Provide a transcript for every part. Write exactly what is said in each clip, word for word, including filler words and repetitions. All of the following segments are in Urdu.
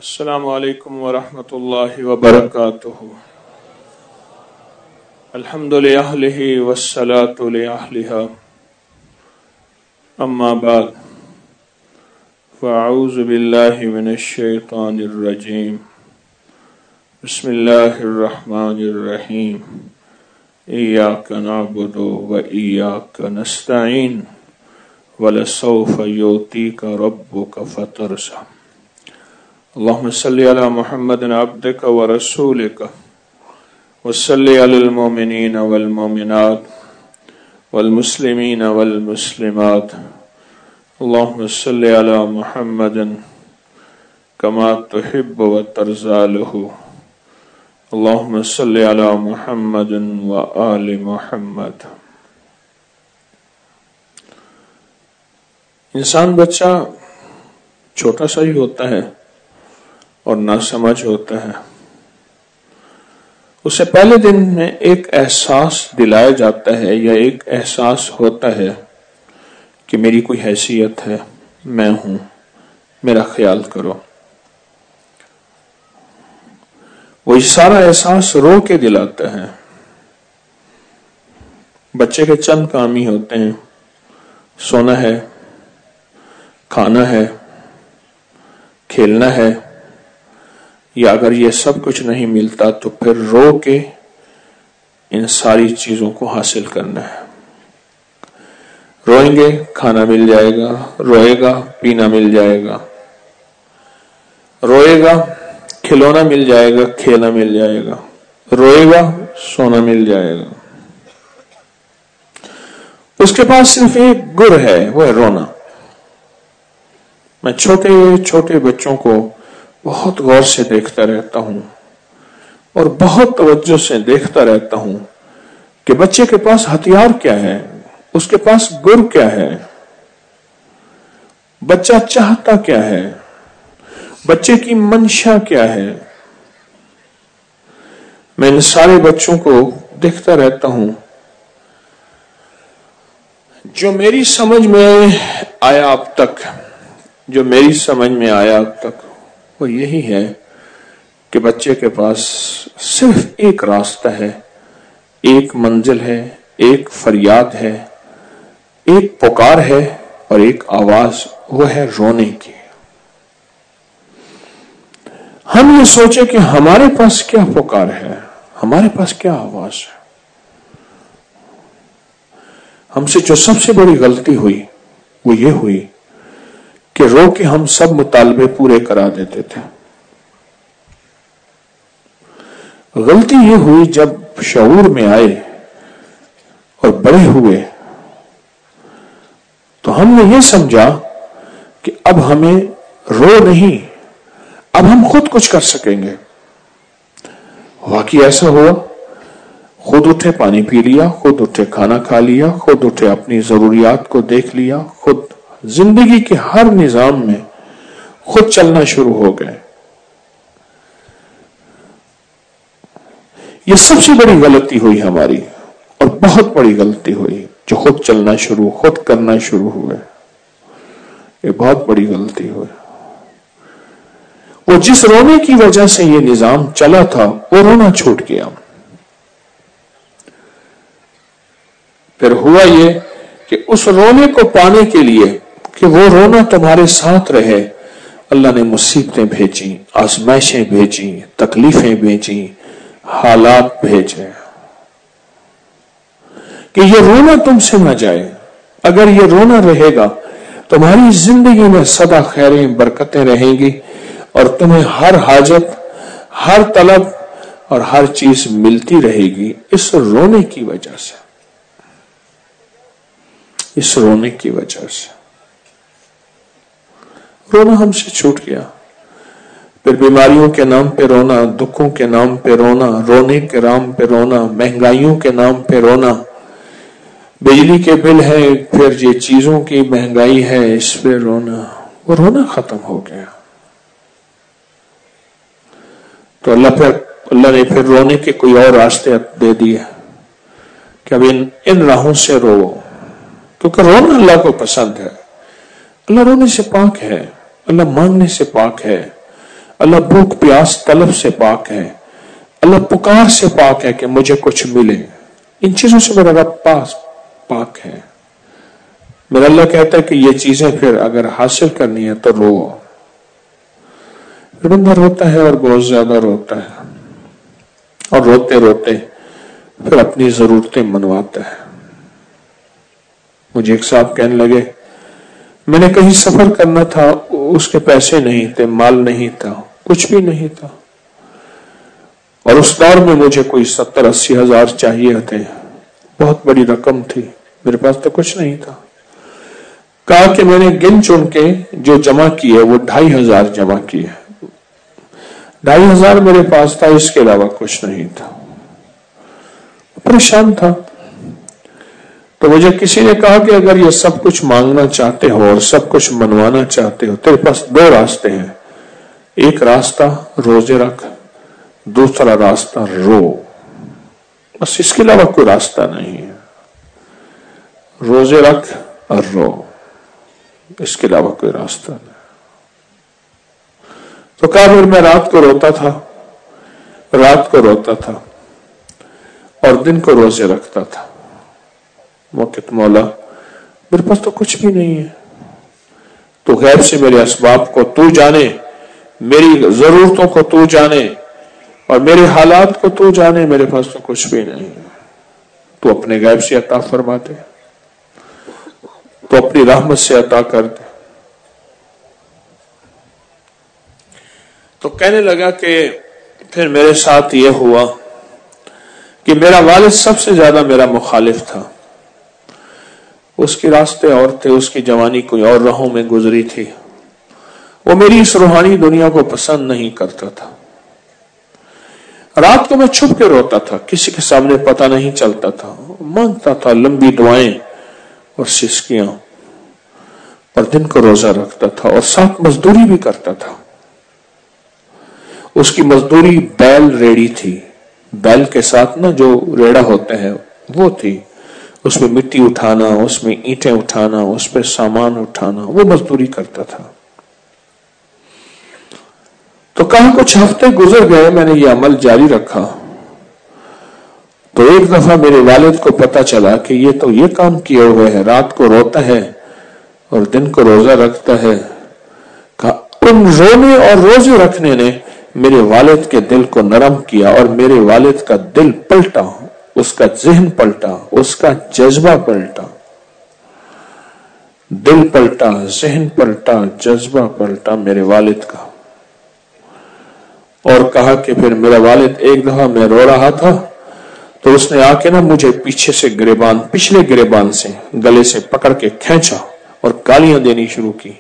السلام علیکم ورحمۃ اللہ وبرکاتہ. الحمد لأہلہ والصلاة لأہلہا. اما بعد فاعوذ باللہ من الشیطان الرجیم. بسم اللہ الرحمن الرحیم. ایاک نعبد وایاک نستعین ولسوف یعطیک ربک فترضی. اللهم صل على محمد عبدك ورسولك وصل على المؤمنين والمؤمنات والمسلمين والمسلمات. اللهم صل على محمد كما تحب وترضى له. اللهم صل على محمد وآل محمد. انسان بچہ چھوٹا سا ہی ہوتا ہے اور نہ سمجھ ہوتا ہے. اسے پہلے دن میں ایک احساس دلایا جاتا ہے یا ایک احساس ہوتا ہے کہ میری کوئی حیثیت ہے، میں ہوں، میرا خیال کرو. وہ سارا احساس رو کے دلاتا ہے. بچے کے چند کام ہی ہوتے ہیں: سونا ہے، کھانا ہے، کھیلنا ہے، یا اگر یہ سب کچھ نہیں ملتا تو پھر رو کے ان ساری چیزوں کو حاصل کرنا ہے. روئیں گے، کھانا مل جائے گا. روئے گا، پینا مل جائے گا. روئے گا، کھلونا مل جائے گا، کھیلنا مل جائے گا. روئے گا، سونا مل جائے گا. اس کے پاس صرف ایک گر ہے، وہ ہے رونا. میں چھوٹے چھوٹے بچوں کو بہت غور سے دیکھتا رہتا ہوں اور بہت توجہ سے دیکھتا رہتا ہوں کہ بچے کے پاس ہتھیار کیا ہے، اس کے پاس گر کیا ہے، بچہ چاہتا کیا ہے، بچے کی منشا کیا ہے. میں ان سارے بچوں کو دیکھتا رہتا ہوں. جو میری سمجھ میں آیا اب تک جو میری سمجھ میں آیا اب تک وہ یہی ہے کہ بچے کے پاس صرف ایک راستہ ہے، ایک منزل ہے، ایک فریاد ہے، ایک پکار ہے اور ایک آواز، وہ ہے رونے کی. ہم یہ سوچے کہ ہمارے پاس کیا پکار ہے، ہمارے پاس کیا آواز ہے. ہم سے جو سب سے بڑی غلطی ہوئی وہ یہ ہوئی کہ رو کے ہم سب مطالبے پورے کرا دیتے تھے. غلطی یہ ہوئی جب شعور میں آئے اور بڑے ہوئے تو ہم نے یہ سمجھا کہ اب ہمیں رو نہیں، اب ہم خود کچھ کر سکیں گے. واقعی ایسا ہوا. خود اٹھے پانی پی لیا، خود اٹھے کھانا کھا لیا، خود اٹھے اپنی ضروریات کو دیکھ لیا، خود زندگی کے ہر نظام میں خود چلنا شروع ہو گئے. یہ سب سے بڑی غلطی ہوئی ہماری، اور بہت بڑی غلطی ہوئی جو خود چلنا شروع خود کرنا شروع ہوئے. یہ بہت بڑی غلطی ہوئی. وہ جس رونے کی وجہ سے یہ نظام چلا تھا وہ رونا چھوٹ گیا. پھر ہوا یہ کہ اس رونے کو پانے کے لیے کہ وہ رونا تمہارے ساتھ رہے، اللہ نے مصیبتیں بھیجی، آزمائشیں بھیجی، تکلیفیں بھیجی، حالات بھیجے کہ یہ رونا تم سے نہ جائے. اگر یہ رونا رہے گا تمہاری زندگی میں سدا خیریں برکتیں رہیں گی اور تمہیں ہر حاجت، ہر طلب اور ہر چیز ملتی رہے گی. اس رونے کی وجہ سے اس رونے کی وجہ سے رونا ہم سے چھوٹ گیا. پھر بیماریوں کے نام پہ رونا، دکھوں کے نام پہ رونا، رونے کے نام پہ رونا، مہنگائیوں کے نام پہ رونا. بجلی کے بل ہے، پھر یہ چیزوں کی مہنگائی ہے، اس پہ رونا. وہ رونا ختم ہو گیا. تو اللہ پھر اللہ نے پھر رونے کے کوئی اور راستے دے دیے کہ اب ان ان راہوں سے رو، کیونکہ رونا اللہ کو پسند ہے. اللہ رونے سے پاک ہے، اللہ مانگنے سے پاک ہے. اللہ بھوک پیاس طلب سے پاک ہے، اللہ پکار سے پاک ہے کہ مجھے کچھ ملے، ان چیزوں سے میرا رب پاس پاک ہے۔ میرا اللہ کہتا ہے کہ یہ چیزیں پھر اگر حاصل کرنی ہے تو رو، پھر بندہ روتا ہے اور بہت زیادہ روتا ہے، اور روتے روتے پھر اپنی ضرورتیں منواتا ہے۔ مجھے ایک صاحب کہنے لگے میں نے کہیں سفر کرنا تھا، اس کے پیسے نہیں تھے، مال نہیں تھا، کچھ بھی نہیں تھا، اور اس دور میں مجھے کوئی ستر اسی ہزار چاہیے تھے، بہت بڑی رقم تھی، میرے پاس تو کچھ نہیں تھا۔ کہا کہ میں نے گن چن کے جو جمع کیے وہ ڈھائی ہزار جمع کیے، ڈھائی ہزار میرے پاس تھا، اس کے علاوہ کچھ نہیں تھا، پریشان تھا۔ تو مجھے کسی نے کہا کہ اگر یہ سب کچھ مانگنا چاہتے ہو اور سب کچھ منوانا چاہتے ہو، تیرے پاس دو راستے ہیں، ایک راستہ روزے رکھ، دوسرا راستہ رو، بس اس کے علاوہ کوئی راستہ نہیں ہے، روزے رکھ اور رو، اس کے علاوہ کوئی راستہ نہیں۔ تو کہا پھر میں رات کو روتا تھا، رات کو روتا تھا اور دن کو روزے رکھتا تھا۔ وقت مولا میرے پاس تو کچھ بھی نہیں ہے، تو غیب سے میرے اسباب کو تو جانے، میری ضرورتوں کو تو جانے اور میرے حالات کو تو جانے، میرے پاس تو کچھ بھی نہیں ہے، تو اپنے غیب سے عطا فرما دے، تو اپنی رحمت سے عطا کر دے۔ تو کہنے لگا کہ پھر میرے ساتھ یہ ہوا کہ میرا والد سب سے زیادہ میرا مخالف تھا، اس کے راستے اور تھے، اس کی جوانی کوئی اور راہوں میں گزری تھی، وہ میری اس روحانی دنیا کو پسند نہیں کرتا تھا۔ رات کو میں چھپ کے روتا تھا، کسی کے سامنے پتہ نہیں چلتا تھا، مانگتا تھا لمبی دعائیں اور سسکیاں، اور دن کو روزہ رکھتا تھا اور ساتھ مزدوری بھی کرتا تھا۔ اس کی مزدوری بیل ریڑی تھی، بیل کے ساتھ نا جو ریڑا ہوتا ہے وہ تھی، اس میں مٹی اٹھانا، اس میں اینٹیں اٹھانا، اس پہ سامان اٹھانا، وہ مزدوری کرتا تھا۔ تو کہاں کچھ ہفتے گزر گئے، میں نے یہ عمل جاری رکھا، تو ایک دفعہ میرے والد کو پتا چلا کہ یہ تو یہ کام کیے ہوئے ہے، رات کو روتا ہے اور دن کو روزہ رکھتا ہے۔ ان رونے اور روزے رکھنے نے میرے والد کے دل کو نرم کیا، اور میرے والد کا دل پلٹا، اس کا ذہن پلٹا، اس کا جذبہ پلٹا، دل پلٹا، ذہن پلٹا، جذبہ پلٹا میرے والد کا۔ اور کہا کہ پھر میرا والد ایک دفعہ میں رو رہا تھا تو اس نے آ کے نا مجھے پیچھے سے گریبان، پچھلے گریبان سے گلے سے پکڑ کے کھینچا اور گالیاں دینی شروع کی۔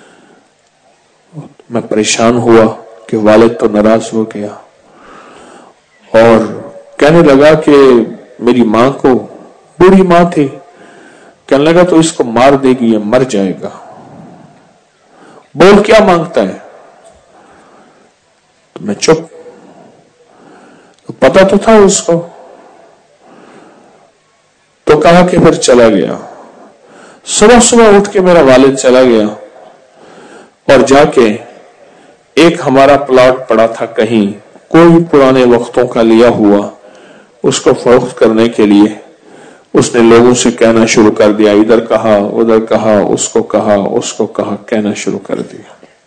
میں پریشان ہوا کہ والد تو ناراض ہو گیا، اور کہنے لگا کہ میری ماں کو، بوڑھی ماں تھی، کہنے لگا تو اس کو مار دے گی، یہ مر جائے گا، بول کیا مانگتا ہے؟ تو میں چپ، تو پتا تو تھا اس کو، تو کہا کہ پھر چلا گیا۔ صبح صبح اٹھ کے میرا والد چلا گیا اور جا کے ایک ہمارا پلاٹ پڑا تھا کہیں، کوئی پرانے وقتوں کا لیا ہوا، اس کو فروخت کرنے کے لیے اس نے لوگوں سے کہنا شروع کر دیا، ادھر کہا ادھر کہا، اس کو کہا اس کو کہا، کہنا شروع کر دیا۔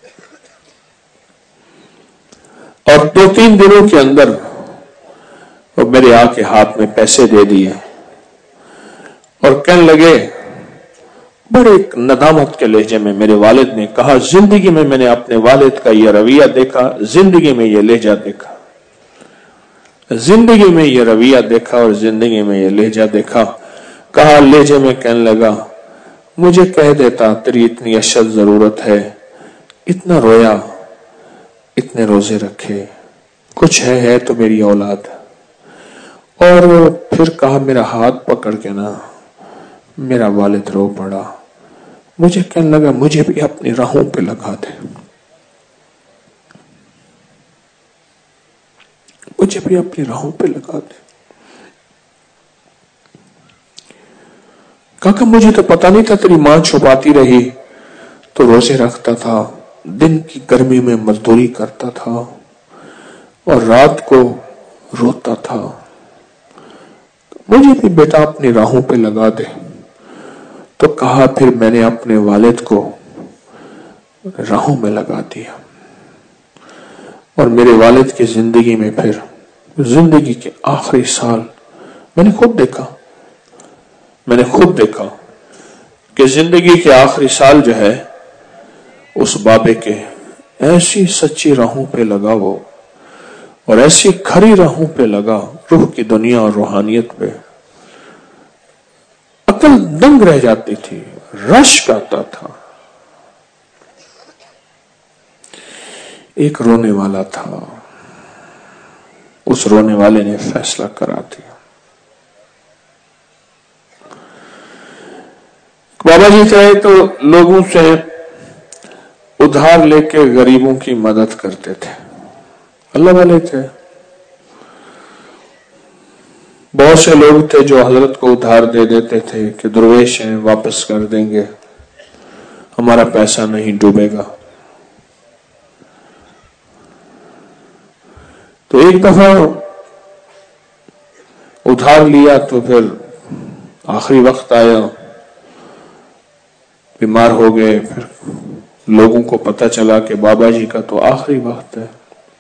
اور دو تین دنوں کے اندر وہ میرے آ کے ہاتھ میں پیسے دے دیے اور کہنے لگے، بڑے ندامت کے لہجے میں میرے والد نے کہا، زندگی میں میں نے اپنے والد کا یہ رویہ دیکھا، زندگی میں یہ لہجہ دیکھا، زندگی میں یہ رویہ دیکھا اور زندگی میں یہ لہجہ دیکھا۔ کہا لہجے میں کہنے لگا، مجھے کہہ دیتا تیری اتنی اشد ضرورت ہے، اتنا رویا، اتنے روزے رکھے، کچھ ہے ہے تو میری اولاد۔ اور پھر کہا میرا ہاتھ پکڑ کے نا میرا والد رو پڑا، مجھے کہنے لگا مجھے بھی اپنی راہوں پہ لگا دے، مجھے بھی اپنی راہوں پہ لگا دے۔ کہا کہ مجھے تو پتا نہیں تھا، تیری ماں چھپاتی رہی تو روزے رکھتا تھا، دن کی گرمی میں مزدوری کرتا تھا اور رات کو روتا تھا، مجھے بھی بیٹا اپنی راہوں پہ لگا دے۔ تو کہا پھر میں نے اپنے والد کو راہوں میں لگا دیا، اور میرے والد کی زندگی میں پھر زندگی کے آخری سال میں نے خود دیکھا میں نے خود دیکھا کہ زندگی کے آخری سال جو ہے اس بابے کے ایسی سچی راہوں پہ لگا وہ، اور ایسی کھری راہوں پہ لگا، روح کی دنیا اور روحانیت پہ، عقل دنگ رہ جاتی تھی، رشک آتا تھا۔ ایک رونے والا تھا، اس رونے والے نے فیصلہ کرا دیا۔ بابا جی چاہے تو لوگوں سے ادھار لے کے غریبوں کی مدد کرتے تھے، اللہ والے تھے۔ بہت سے لوگ تھے جو حضرت کو ادھار دے دیتے تھے کہ درویش ہیں، واپس کر دیں گے، ہمارا پیسہ نہیں ڈوبے گا۔ تو ایک دفعہ ادھار لیا تو پھر آخری وقت آیا، بیمار ہو گئے، پھر لوگوں کو پتہ چلا کہ بابا جی کا تو آخری وقت ہے،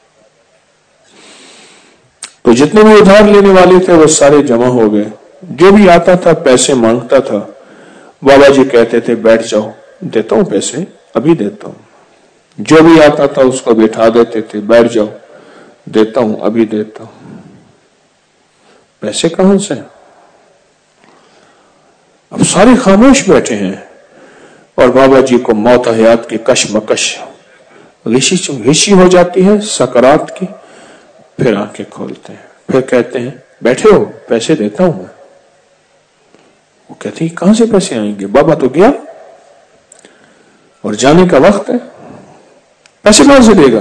تو جتنے بھی ادھار لینے والے تھے وہ سارے جمع ہو گئے۔ جو بھی آتا تھا پیسے مانگتا تھا، بابا جی کہتے تھے بیٹھ جاؤ، دیتا ہوں پیسے، ابھی دیتا ہوں۔ جو بھی آتا تھا اس کو بٹھا دیتے تھے، بیٹھ جاؤ، دیتا ہوں، ابھی دیتا ہوں۔ پیسے کہاں سے؟ اب سارے خاموش بیٹھے ہیں، اور بابا جی کو موت حیات کی کشمکش غشی غشی ہو جاتی ہے، سکرات کی۔ پھر آنکھیں کھولتے ہیں، پھر کہتے ہیں بیٹھے ہو، پیسے دیتا ہوں میں۔ وہ کہتے ہیں کہاں سے پیسے آئیں گے، بابا تو گیا اور جانے کا وقت ہے، پیسے کہاں سے دے گا؟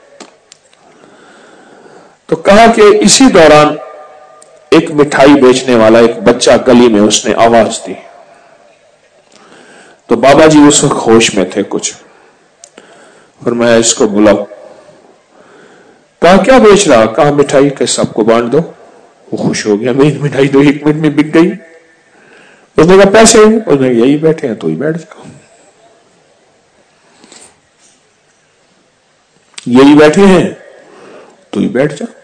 تو کہا کہ اسی دوران ایک مٹھائی بیچنے والا ایک بچہ گلی میں، اس نے آواز دی، تو بابا جی اس وقت ہوش میں تھے کچھ، فرمایا اس کو بلاؤ۔ کہا کیا بیچ رہا؟ کہا مٹھائی، کہ سب کو بانٹ دو۔ وہ خوش ہو گیا، میری مٹھائی دو ایک منٹ میں بک گئی۔ اس نے کہا پیسے؟ اس نے یہی بیٹھے ہیں تو ہی بیٹھ جاؤ، یہی بیٹھے ہیں تو ہی بیٹھ جاؤ۔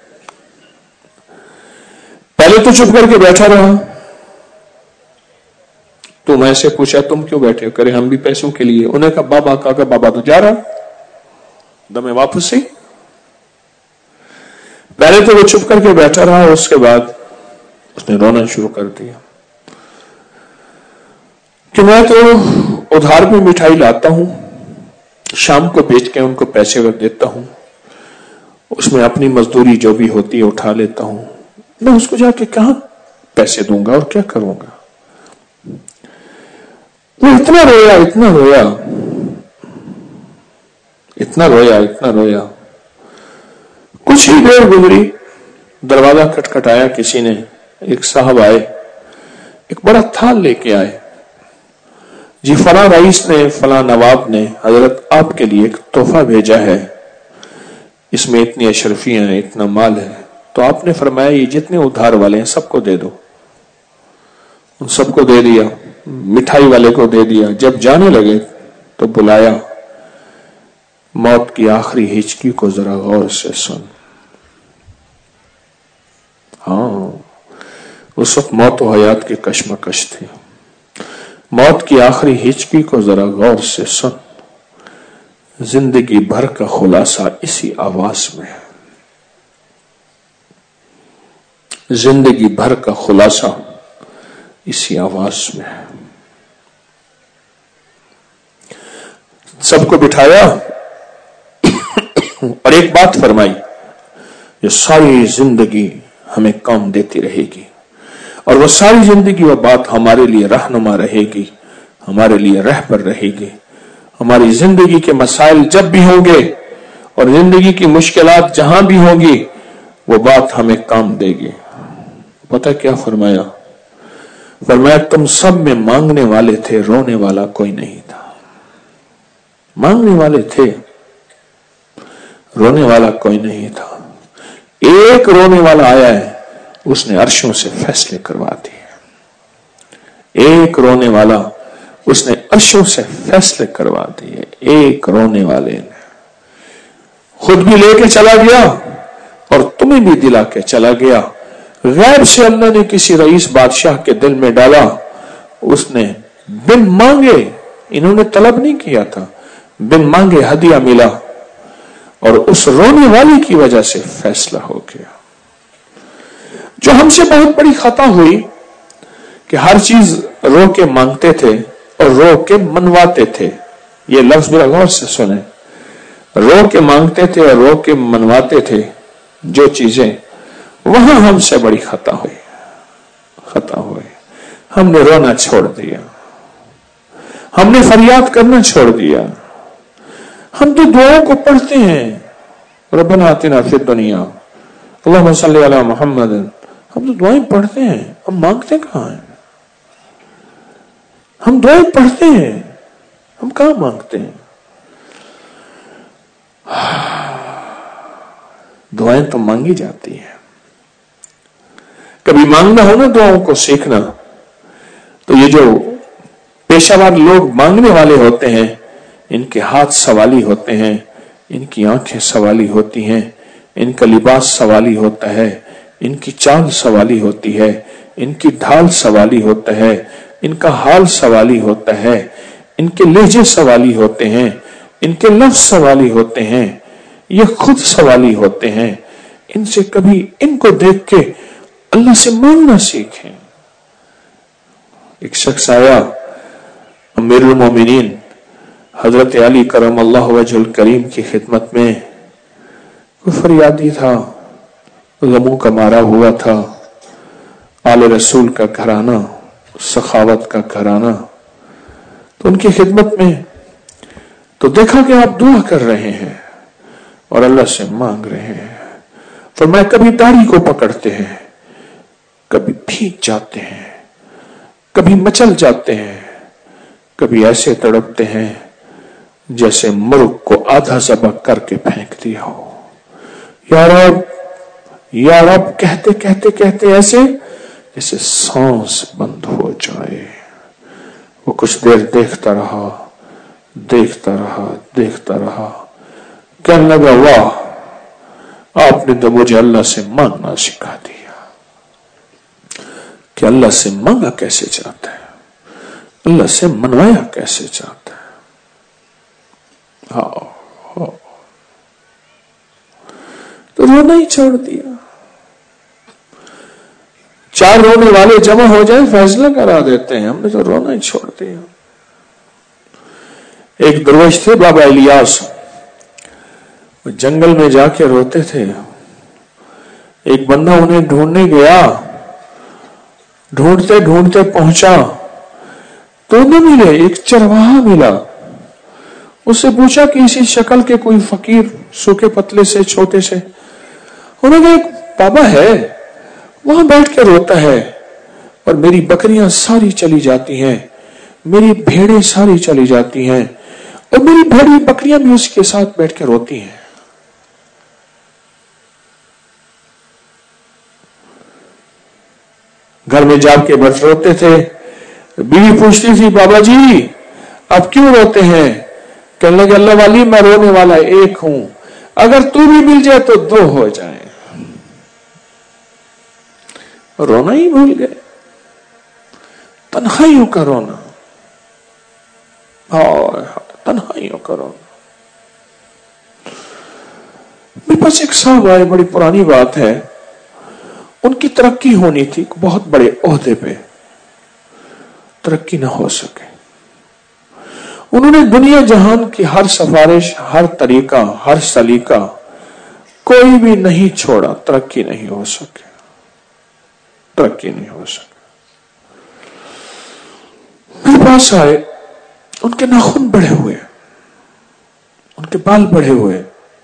پہلے تو چپ کر کے بیٹھا رہا، تو میں سے پوچھا تم کیوں بیٹھے ہو؟ کرے ہم بھی پیسوں کے لیے۔ انہیں کہا بابا، کہا کہ بابا تو جا رہا، دمیں واپس سے۔ پہلے تو وہ چپ کر کے بیٹھا رہا، اس کے بعد اس نے رونا شروع کر دیا کہ میں تو ادھار میں مٹھائی لاتا ہوں، شام کو بیچ کے ان کو پیسے دیتا ہوں، اس میں اپنی مزدوری جو بھی ہوتی ہے اٹھا لیتا ہوں، میں اس کو جا کے کہاں پیسے دوں گا اور کیا کروں گا؟ وہ اتنا رویا اتنا رویا اتنا رویا اتنا رویا کچھ ہی دیر گزری، دروازہ کھٹکھٹایا کسی نے، ایک صاحب آئے، ایک بڑا تھال لے کے آئے، جی فلاں رئیس نے، فلاں نواب نے حضرت آپ کے لیے ایک تحفہ بھیجا ہے، اس میں اتنی اشرفیاں ہیں، اتنا مال ہے۔ تو آپ نے فرمایا یہ جتنے ادھار والے ہیں سب کو دے دو۔ ان سب کو دے دیا، مٹھائی والے کو دے دیا۔ جب جانے لگے تو بلایا، موت کی آخری ہچکی کو ذرا غور سے سن۔ ہاں، اس وقت موت و حیات کی کشمکش تھی۔ موت کی آخری ہچکی کو ذرا غور سے سن، زندگی بھر کا خلاصہ اسی آواز میں ہے، زندگی بھر کا خلاصہ اسی آواز میں ہے۔ سب کو بٹھایا اور ایک بات فرمائی، یہ ساری زندگی ہمیں کام دیتی رہے گی، اور وہ ساری زندگی وہ بات ہمارے لیے رہنما رہے گی، ہمارے لیے رہبر رہے گی۔ ہماری زندگی کے مسائل جب بھی ہوں گے اور زندگی کی مشکلات جہاں بھی ہوں گی، وہ بات ہمیں کام دے گی۔ پتہ کیا فرمایا؟ فرمایا تم سب میں مانگنے والے تھے، رونے والا کوئی نہیں تھا۔ مانگنے والے تھے، رونے والا کوئی نہیں تھا. ایک رونے والا آیا ہے, اس نے عرشوں سے فیصلے کروا دیے. ایک رونے والا, اس نے عرشوں سے فیصلے کروا دیے. ایک رونے والے نے خود بھی لے کے چلا گیا اور تمہیں بھی دلا کے چلا گیا. غیب سے اللہ نے کسی رئیس بادشاہ کے دل میں ڈالا, اس نے بن مانگے, انہوں نے طلب نہیں کیا تھا, بن مانگے ہدیہ ملا اور اس رونے والی کی وجہ سے فیصلہ ہو گیا. جو ہم سے بہت بڑی خطا ہوئی کہ ہر چیز رو کے مانگتے تھے اور رو کے منواتے تھے. یہ لفظ میرا غور سے سنیں, رو کے مانگتے تھے اور رو کے منواتے تھے جو چیزیں, وہاں ہم سے بڑی خطا ہوئی. خطا ہوئی ہم نے رونا چھوڑ دیا, ہم نے فریاد کرنا چھوڑ دیا. ہم تو دعاؤں کو پڑھتے ہیں, ربنا آتنا فی الدنیا اللہم صلی علی محمد, ہم تو دعائیں پڑھتے ہیں, ہم مانگتے کہاں ہیں؟ ہم دعائیں پڑھتے ہیں, ہم کہاں مانگتے ہیں؟ دعائیں تو مانگی جاتی ہیں. کبھی مانگنا ہو نا دعاؤں کو سیکھنا, تو یہ جو پیشہ ور لوگ مانگنے والے ہوتے ہیں, ان کے ہاتھ سوالی ہوتے ہیں, ان کی آنکھیں سوالی ہوتی ہیں, ان کا لباس سوالی ہوتا ہے, ان کی چال سوالی ہوتی ہے, ان کی ڈھال سوالی ہوتا ہے, ان کا حال سوالی ہوتا ہے, ان کے لہجے سوالی ہوتے ہیں, ان کے لفظ سوالی ہوتے ہیں, یہ خود سوالی ہوتے ہیں. ان سے کبھی ان کو دیکھ کے اللہ سے مانگنا سیکھیں. ایک شخص آیا امیر المومنین حضرت علی کرم اللہ وجہ الکریم کی خدمت میں, کوئی فریادی تھا, غموں کا مارا ہوا تھا, آل رسول کا گھرانہ, سخاوت کا گھرانہ. تو ان کی خدمت میں تو دیکھا کہ آپ دعا کر رہے ہیں اور اللہ سے مانگ رہے ہیں. فرمایا کبھی داڑھی کو پکڑتے ہیں, کبھی بھیگ جاتے ہیں, کبھی مچل جاتے ہیں, کبھی ایسے تڑپتے ہیں جیسے مرغ کو آدھا ذبح کر کے پھینک دیا ہو. یا رب یا رب کہتے کہتے کہتے ایسے جیسے سانس بند ہو جائے. وہ کچھ دیر دیکھتا رہا دیکھتا رہا دیکھتا رہا, کہنے لگا واہ, آپ نے تو مجھے اللہ سے مانگنا سکھا دیا کہ اللہ سے مانگا کیسے چاہتا ہے, اللہ سے منوایا کیسے چاہتا ہے. ہاں ہاں تو رونا ہی چھوڑ دیا. چار رونے والے جمع ہو جائیں فیصلہ کرا دیتے ہیں, ہم نے تو رونا ہی چھوڑ دیا. ایک درویش تھے بابا الیاس, وہ جنگل میں جا کے روتے تھے. ایک بندہ انہیں ڈھونڈنے گیا, ڈھونڈتے ڈھونڈتے پہنچا تو نہ ملے. ایک چرواہا ملا, اس سے پوچھا کہ اسی شکل کے کوئی فقیر سوکھے پتلے سے چھوٹے سے. انہوں نے ایک بابا ہے وہاں بیٹھ کے روتا ہے اور میری بکریاں ساری چلی جاتی ہیں, میری بھیڑیں ساری چلی جاتی ہیں اور میری بھیڑی بکریاں بھی اس کے ساتھ بیٹھ کے روتی ہیں. گھر میں جا کے بس روتے تھے. بیوی پوچھتی تھی بابا جی اب کیوں روتے ہیں؟ کہنے لگے اللہ والی میں رونے والا ایک ہوں, اگر تو بھی مل جائے تو دو ہو جائیں. رونا ہی بھول گئے, تنہائیوں کا رونا, تنہائیوں کا رونا. میرے پاس ایک صاحب آئے, بڑی پرانی بات ہے, ان کی ترقی ہونی تھی, بہت بڑے عہدے پہ, ترقی نہ ہو سکے. انہوں نے دنیا جہان کی ہر سفارش, ہر طریقہ, ہر سلیقہ کوئی بھی نہیں چھوڑا, ترقی نہیں ہو سکے, ترقی نہیں ہو سکے. میرے پاس آئے, ان کے ناخن بڑے ہوئے, ان کے بال بڑے ہوئے,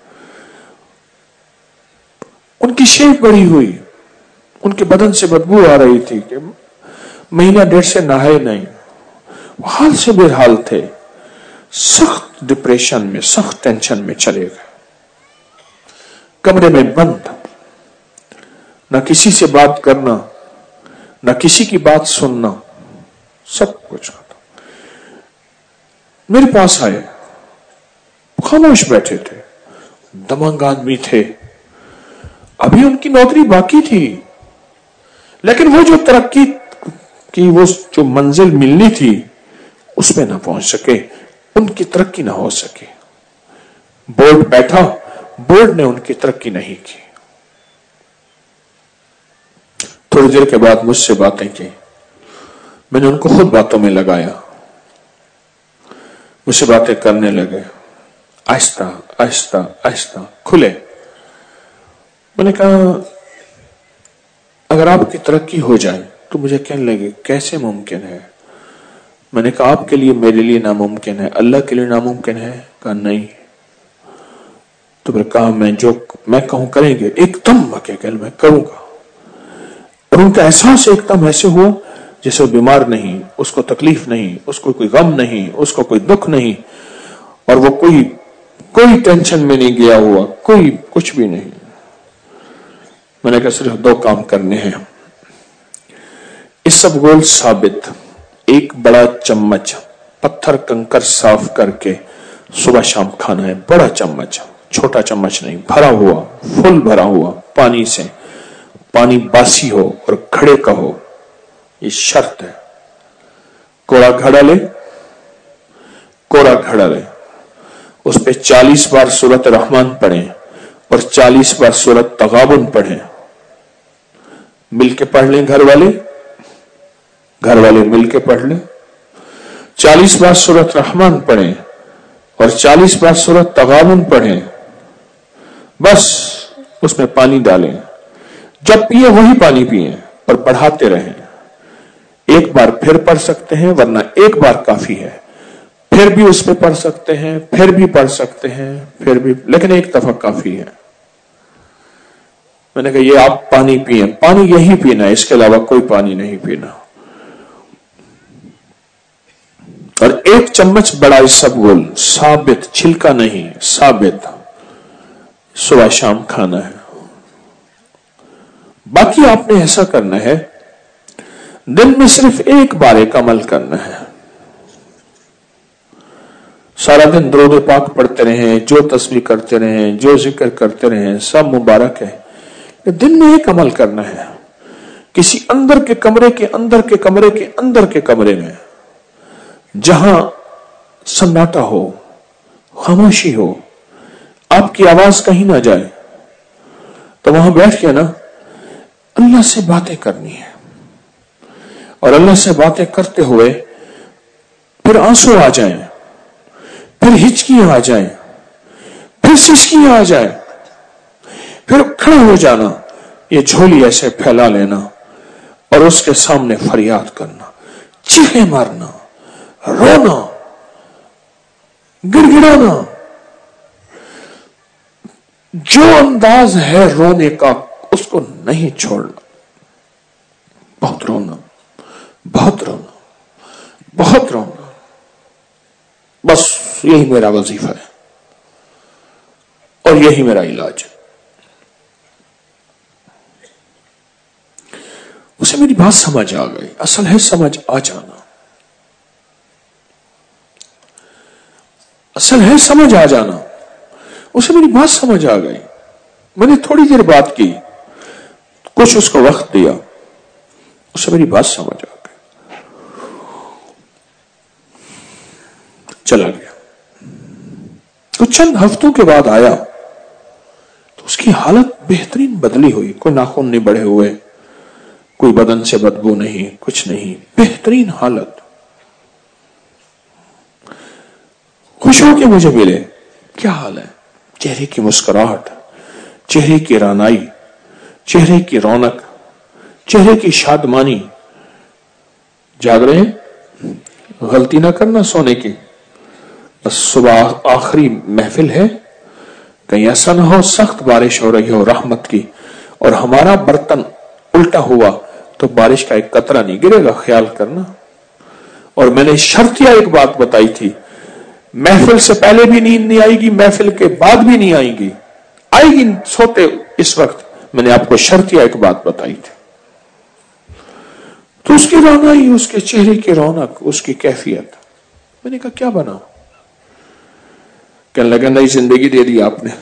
ان کی شیپ بڑی ہوئی, ان کے بدن سے بدبو آ رہی تھی کہ مہینہ ڈیڑھ سے نہائے نہیں. وہ حال سے بے حال تھے, سخت ڈپریشن میں, سخت ٹینشن میں چلے گئے. کمرے میں بند، نہ کسی سے بات کرنا، نہ کسی کی بات سننا، سب کچھ ختم. میرے پاس آئے، خاموش بیٹھے تھے، دمنگ آدمی تھے، ابھی ان کی نوکری باقی تھی، لیکن وہ جو ترقی کی وہ جو منزل ملنی تھی اس میں نہ پہنچ سکے، ان کی ترقی نہ ہو سکے. بورڈ بیٹھا، بورڈ نے ان کی ترقی نہیں کی. تھوڑی دیر کے بعد مجھ سے باتیں کی، میں نے ان کو خود باتوں میں لگایا، مجھ سے باتیں کرنے لگے، آہستہ آہستہ آہستہ کھلے. میں نے کہا اگر آپ کی ترقی ہو جائے تو مجھے کہنے لگے کیسے ممکن ہے؟ میں نے کہا آپ کے لیے میرے لیے ناممکن ہے، اللہ کے لیے ناممکن ہے؟ کہا نہیں. تو پھر کہا میں جو میں کہوں کریں گے؟ ایک دم میں کہ میں کروں گا. اور ان کا احساس ایک دم ایسے ہوا جیسے وہ بیمار نہیں، اس کو تکلیف نہیں، اس کو کوئی غم نہیں، اس کو کوئی دکھ نہیں، اور وہ کوئی کوئی ٹینشن میں نہیں گیا ہوا، کوئی کچھ بھی نہیں. میں نے کہا صرف دو کام کرنے ہیں. اس سب گول ثابت ایک بڑا چمچ پتھر کنکر صاف کر کے صبح شام کھانا ہے. بڑا چمچ، چھوٹا چمچ نہیں، بھرا ہوا، فل بھرا ہوا پانی سے. پانی باسی ہو اور گھڑے کا ہو، یہ شرط ہے. کوڑا گھڑا لے، کوڑا گھڑا لے، اس پہ چالیس بار سورت رحمان پڑھیں اور چالیس بار سورت تغابن پڑھیں. مل کے پڑھ لیں، گھر والے گھر والے مل کے پڑھ لیں. چالیس بار سورت رحمان پڑھیں اور چالیس بار سورت تغابن پڑھیں. بس اس میں پانی ڈالیں، جب پیے وہی پانی پیئیں اور بڑھاتے رہیں. ایک بار پھر پڑھ سکتے ہیں ورنہ ایک بار کافی ہے، پھر بھی اس پہ پڑھ سکتے ہیں، پھر بھی پڑھ سکتے ہیں، پھر بھی، لیکن ایک دفعہ کافی ہے. میں نے کہا یہ آپ پانی پیئیں، پانی یہی پینا ہے، اس کے علاوہ کوئی پانی نہیں پینا. اور ایک چمچ بڑا اسبگول ثابت، چھلکا نہیں، ثابت، صبح شام کھانا ہے. باقی آپ نے ایسا کرنا ہے، دن میں صرف ایک بار ایک عمل کرنا ہے. سارا دن درود پاک پڑھتے رہیں، جو تسبیح کرتے رہیں، جو ذکر کرتے رہیں، سب مبارک ہے. دن میں ایک عمل کرنا ہے، کسی اندر کے کمرے کے اندر کے کمرے کے اندر کے کمرے میں جہاں سناٹا ہو، خاموشی ہو، آپ کی آواز کہیں نہ جائے، تو وہاں بیٹھ کے نا اللہ سے باتیں کرنی ہے. اور اللہ سے باتیں کرتے ہوئے پھر آنسو آ جائیں، پھر ہچکیاں آ جائیں، پھر سسکیاں آ جائیں، پھر کھڑے ہو جانا، یہ جھولی ایسے پھیلا لینا اور اس کے سامنے فریاد کرنا، چیخیں مارنا، رونا، گڑ گڑانا. جو انداز ہے رونے کا اس کو نہیں چھوڑنا. بہت رونا، بہت رونا، بہت رونا. بس یہی میرا وظیفہ ہے اور یہی میرا علاج ہے. اسے میری بات سمجھ آ گئی. اصل ہے سمجھ آ جانا، اصل ہے سمجھ آ جانا. اسے میری بات سمجھ آ گئی. میں نے تھوڑی دیر بات کی، کچھ اس کو وقت دیا، اسے میری بات سمجھ آ گئی، چلا گیا. تو چند ہفتوں کے بعد آیا تو اس کی حالت بہترین بدلی ہوئی. کوئی ناخن نہیں بڑھے ہوئے، کوئی بدن سے بدبو نہیں، کچھ نہیں، بہترین حالت. خوش ہو کے مجھے ملے. کیا حال ہے؟ چہرے کی مسکراہٹ، چہرے کی رانائی، چہرے کی رونق، چہرے کی شادمانی. جاگ رہے ہیں؟ غلطی نہ کرنا سونے کی. بس صبح آخری محفل ہے، کہیں ایسا نہ ہو سخت بارش ہو رہی ہو رحمت کی اور ہمارا برتن الٹا ہوا تو بارش کا ایک قطرہ نہیں گرے گا، خیال کرنا. اور میں نے شرطیہ ایک بات بتائی تھی، محفل سے پہلے بھی نیند نہیں آئے گی، محفل کے بعد بھی نہیں آئے گی. आएगी सोते इस वक्त। मैंने आपको शर्तिया एक बात बताई थी। तो उसकी रोनाई, उसके चेहरे की रौनक, उसकी कैफियत, मैंने कहा क्या बना? कहने लगा नई जिंदगी दे दी आपने,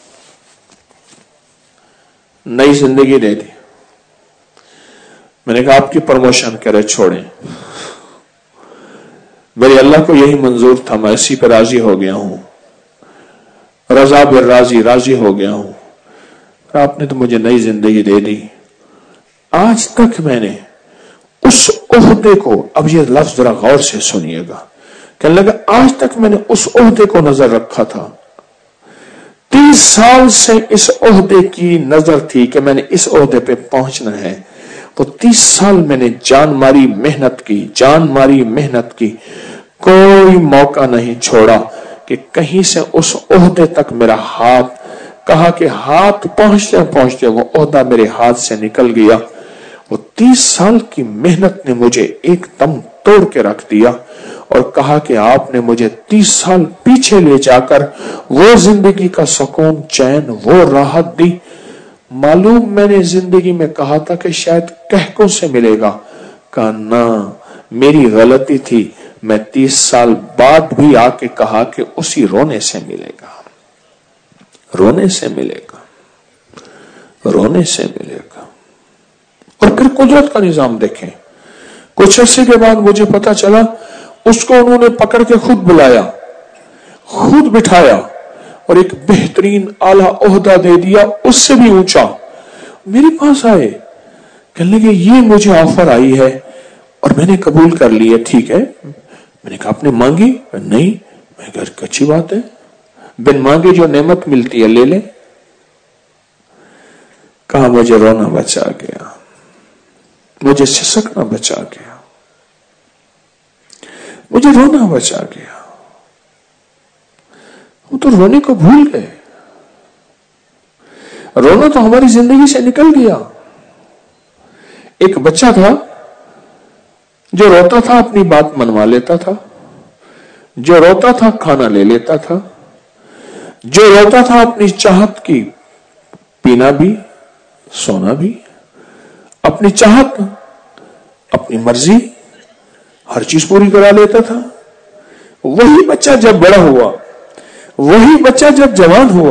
नई जिंदगी दे दी। मैंने कहा आपकी प्रमोशन करे छोड़ें, मेरे अल्लाह को यही मंजूर था, मैं इसी पर राजी हो गया हूं, रजा बिर राजी राजी हो गया हूं, आपने तो मुझे नई जिंदगी दे दी। आज तक मैंने उस ओहदे को, अब ये लफ्ज जरा गौर से सुनिएगा, कहने लगा आज तक मैंने उस ओहदे को नजर रखा था, तीस साल से इस ओहदे की नजर थी कि मैंने इस ओहदे पे पहुंचना है। तो तीस साल मैंने जान मारी मेहनत की, जान मारी मेहनत की, कोई मौका नहीं छोड़ा कि कहीं से उस ओहदे तक मेरा हाथ, कहा कि हाथ पहुंचते पहुंचते वो ओहदा मेरे हाथ से निकल गया। वो तीस साल की मेहनत ने मुझे एकदम तोड़ के रख दिया और कहा कि आपने मुझे तीस साल पीछे ले जाकर वो जिंदगी का सुकून, चैन, वो राहत दी। मालूम मैंने जिंदगी में कहा था कि शायद कहकों से मिलेगा, कहा ना, मेरी गलती थी, मैं तीस साल बाद भी आके कहा कि उसी रोने से मिलेगा, रोने से मिलेगा, रोने से मिलेगा। और फिर कुदरत का निजाम देखें, कुछ अरसे के बाद मुझे पता चला उसको उन्होंने पकड़ के खुद बुलाया, खुद बिठाया और एक बेहतरीन आला ओहदा दे दिया, उससे भी ऊंचा। मेरे पास आए, कहने लगे ये मुझे ऑफर आई है और मैंने कबूल कर लिया, ठीक है। मैंने कहा आपने मांगी? नहीं। मैं कहा अच्छी बात है, बिन मांगे जो नेमत मिलती है ले ले। कहा मुझे रोना बचा गया, मुझे सिसकना बचा गया, मुझे रोना बचा गया। वो तो रोने को भूल गए, रोना तो हमारी जिंदगी से निकल गया। एक बच्चा था जो रोता था अपनी बात मनवा लेता था, जो रोता था खाना ले लेता था, जो रोता था अपनी चाहत की पीना भी सोना भी, अपनी चाहत अपनी मर्जी हर चीज पूरी करा लेता था। वही बच्चा जब बड़ा हुआ, वही बच्चा जब जवान हुआ,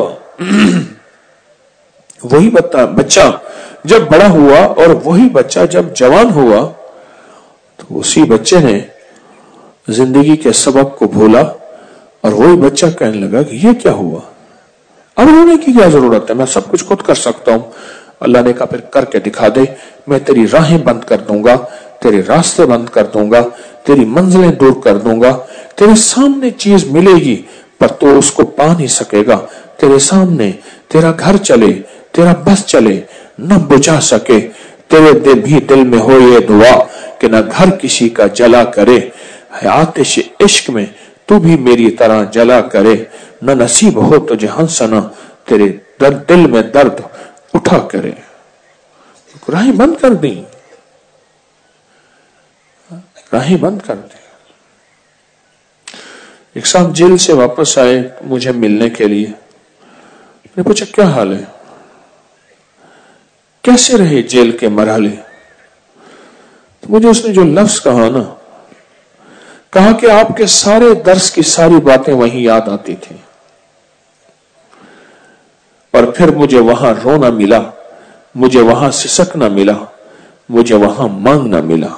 वही बच्चा जब बड़ा हुआ और वही बच्चा जब जवान हुआ, तो उसी बच्चे ने जिंदगी के सबक को भूला और वही बच्चा कहने लगा कि ये क्या हुआ, अब रोने की क्या जरूरत है, मैं सब कुछ खुद कर सकता हूं। अल्लाह ने कहा फिर करके दिखा दे, मैं तेरी राहें बंद कर दूंगा, तेरे रास्ते बंद कर दूंगा, तेरी मंजिलें दूर कर दूंगा, तेरे सामने चीज मिलेगी पर तो उसको पा नहीं सकेगा, तेरे सामने तेरा घर चले, तेरा बस चले, न बुझा सके, तेरे दिल भी दिल में हो ये दुआ कि न घर किसी का जला करे, आतिश इश्क में तू भी मेरी तरह जला करे, न नसीब हो तुझे हंसना, तेरे दिल में दर्द उठा करे। राहें बंद कर दी, राहें बंद कर दी। एक साहब जेल से वापस आए मुझे मिलने के लिए, मैंने पूछा क्या हाल है, कैसे रहे जेल के मरहले। तो मुझे उसने जो लफ्ज कहा ना, कहा कि आपके सारे दर्स की सारी बातें वहीं याद आती थी और फिर मुझे वहां रोना मिला, मुझे वहां सिसकना मिला, मुझे वहां मांगना मिला।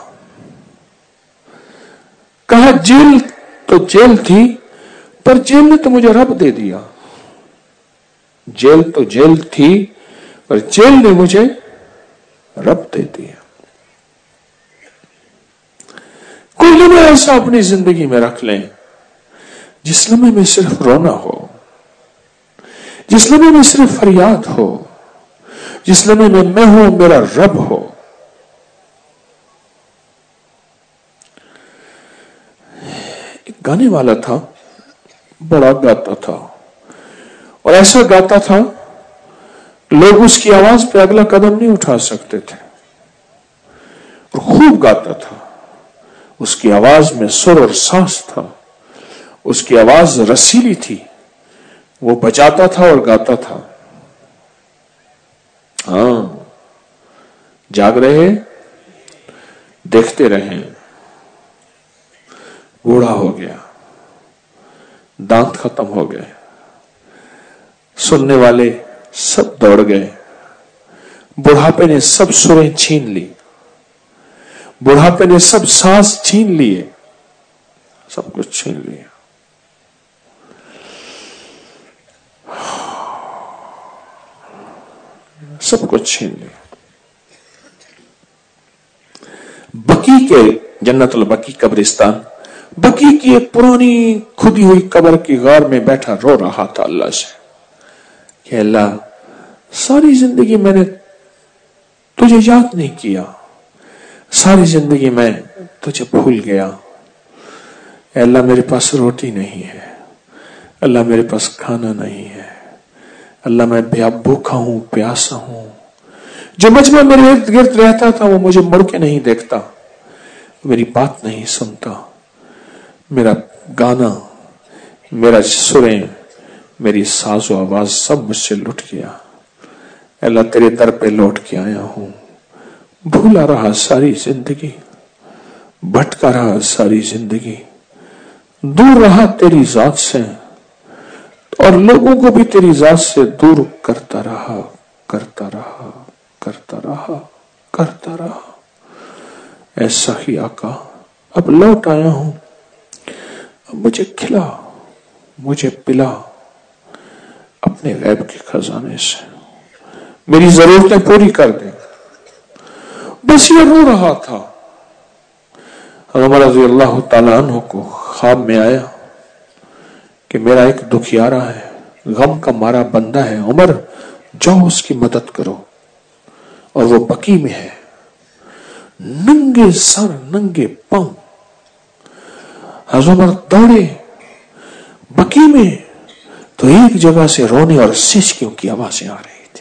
कहा जेल तो जेल थी पर जेल ने तो मुझे रब दे दिया, जेल तो जेल थी पर जेल ने मुझे रब दे दिया। कोई लम्हा ऐसा अपनी जिंदगी में रख लें जिस लम्हे में सिर्फ रोना हो, जिस लम्हे में सिर्फ फरियाद हो, जिस लम्हे में मैं हूं मेरा रब हो। एक गाने वाला था, बड़ा गाता था और ऐसा गाता था लोग उसकी आवाज पे अगला कदम नहीं उठा सकते थे और खूब गाता था। उसकी आवाज में सुर और सांस था, उसकी आवाज रसीली थी, वो बजाता था और गाता था। ہاں جاگ رہے، دیکھتے رہے، بوڑھا ہو گیا، دانت ختم ہو گئے، سننے والے سب دوڑ گئے، بڑھاپے نے سب سریں چھین لی، بڑھاپے نے سب سانس چھین لیے، سب کچھ چھین لیا۔ سب کچھ چھین لیا۔ بقی کے جنت البقی قبرستان، بقی کی ایک پرانی کھدی ہوئی قبر کی غار میں بیٹھا رو رہا تھا اللہ سے کہ اللہ ساری زندگی میں نے تجھے یاد نہیں کیا، ساری زندگی میں تجھے بھول گیا، اے اللہ میرے پاس روٹی نہیں ہے، اللہ میرے پاس کھانا نہیں ہے، اللہ میں بھوکا ہوں، پیاسا ہوں، جو مجمع میرے ارد گرد رہتا تھا وہ مجھے مڑ کے نہیں دیکھتا، میری بات نہیں سنتا، میرا گانا، میرا سریں، میری ساز و آواز سب مجھ سے لٹ گیا، اللہ تیرے در پہ لوٹ کے آیا ہوں، بھولا رہا ساری زندگی، بھٹکا رہا ساری زندگی، دور رہا تیری ذات سے اور لوگوں کو بھی تیری ذات سے دور کرتا رہا کرتا رہا کرتا رہا کرتا رہا ایسا ہی آقا اب لوٹ آیا ہوں، اب مجھے کھلا، مجھے پلا اپنے غیب کے خزانے سے، میری ضرورتیں پوری کر دے۔ بس یہ رو رہا تھا، عمر رضی اللہ تعالیٰ عنہ کو خواب میں آیا کہ میرا ایک دکھیارا ہے، غم کا مارا بندہ ہے، عمر جاؤ اس کی مدد کرو، اور وہ بقی میں ہے، ننگے سر ننگے پاؤں، عمر دوڑے بقی میں تو ایک جگہ سے رونے اور سسکیوں کی آوازیں آ رہی تھی،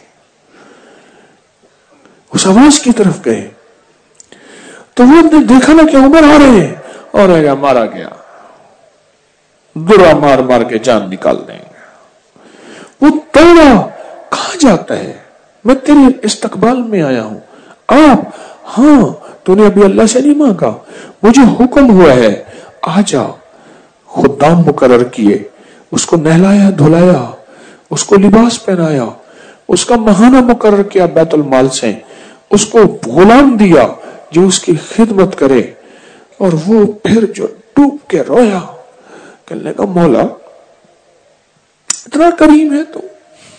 اس آواز کی طرف گئے تو وہ نے دیکھا نا کہ عمر آ رہے ہیں اور آگا مارا گیا، درا مار مار کے جان نکال دیں گے۔ وہ دوڑا، کہاں جاتا ہے، میں تیرے استقبال میں آیا ہوں، آپ، ہاں تو نے ابھی اللہ سے نہیں مانگا، مجھے حکم ہوا ہے آ جا، خدام مقرر کیے، اس کو نہلایا دھلایا، اس کو لباس پہنایا، اس کا ماہانہ مقرر کیا بیت المال سے، اس کو غلام دیا جو اس کی خدمت کرے، اور وہ پھر جو ڈوب کے رویا، کہنے کا مولا اتنا کریم ہے تو،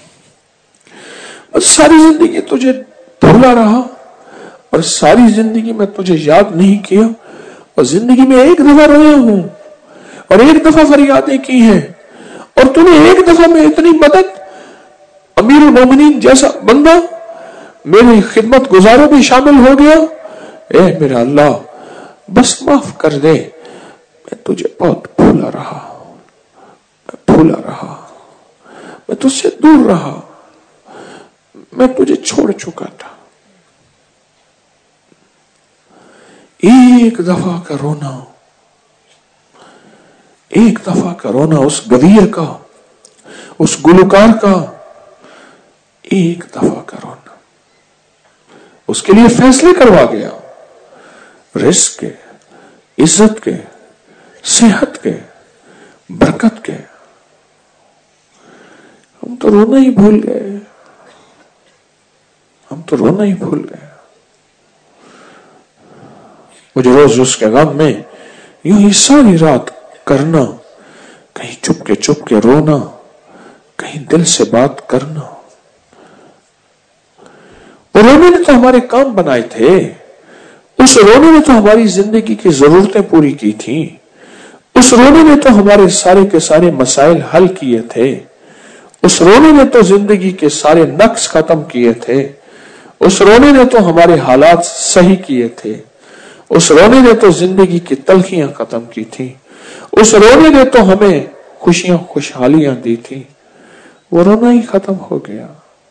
بس ساری زندگی تجھے بھولا رہا اور ساری زندگی میں تجھے یاد نہیں کیا، اور زندگی میں ایک دفعہ رویا ہوں اور ایک دفعہ فریادیں کی ہیں، اور تو نے ایک دفعہ میں اتنی مدد، امیر المومنین جیسا بندہ میری خدمت گزاروں بھی شامل ہو گیا، اے میرا اللہ بس معاف کر دے، میں تجھے بہت بھولا رہا، میں بھولا رہا، میں تجھ سے دور رہا، میں تجھے چھوڑ چکا تھا۔ ایک دفعہ کا رونا، ایک دفعہ کا رونا اس گویر کا، اس گلوکار کا، ایک دفعہ کا رونا اس کے لیے فیصلے کروا گیا، رزق کے، عزت کے، صحت کے، برکت کے۔ ہم تو رونا ہی بھول گئے، ہم تو رونا ہی بھول گئے۔ مجھے روز اس کے غم میں یوں ہی ساری رات کرنا، کہیں چپ کے چپ کے رونا، کہیں دل سے بات کرنا۔ وہ رونے نے تو ہمارے کام بنائے تھے، اس رونے نے تو ہماری زندگی کی ضرورتیں پوری کی تھیں، اس رونے نے تو ہمارے سارے کے سارے مسائل حل کیے تھے، اس رونے نے تو زندگی کے سارے نقص ختم کیے تھے، اس رونے نے تو ہمارے حالات صحیح کیے تھے، اس رونے نے تو زندگی کی تلخیاں ختم کی تھی، اس رونے نے تو ہمیں خوشیاں خوشحالیاں دی تھی۔ وہ رونا ہی ختم ہو گیا۔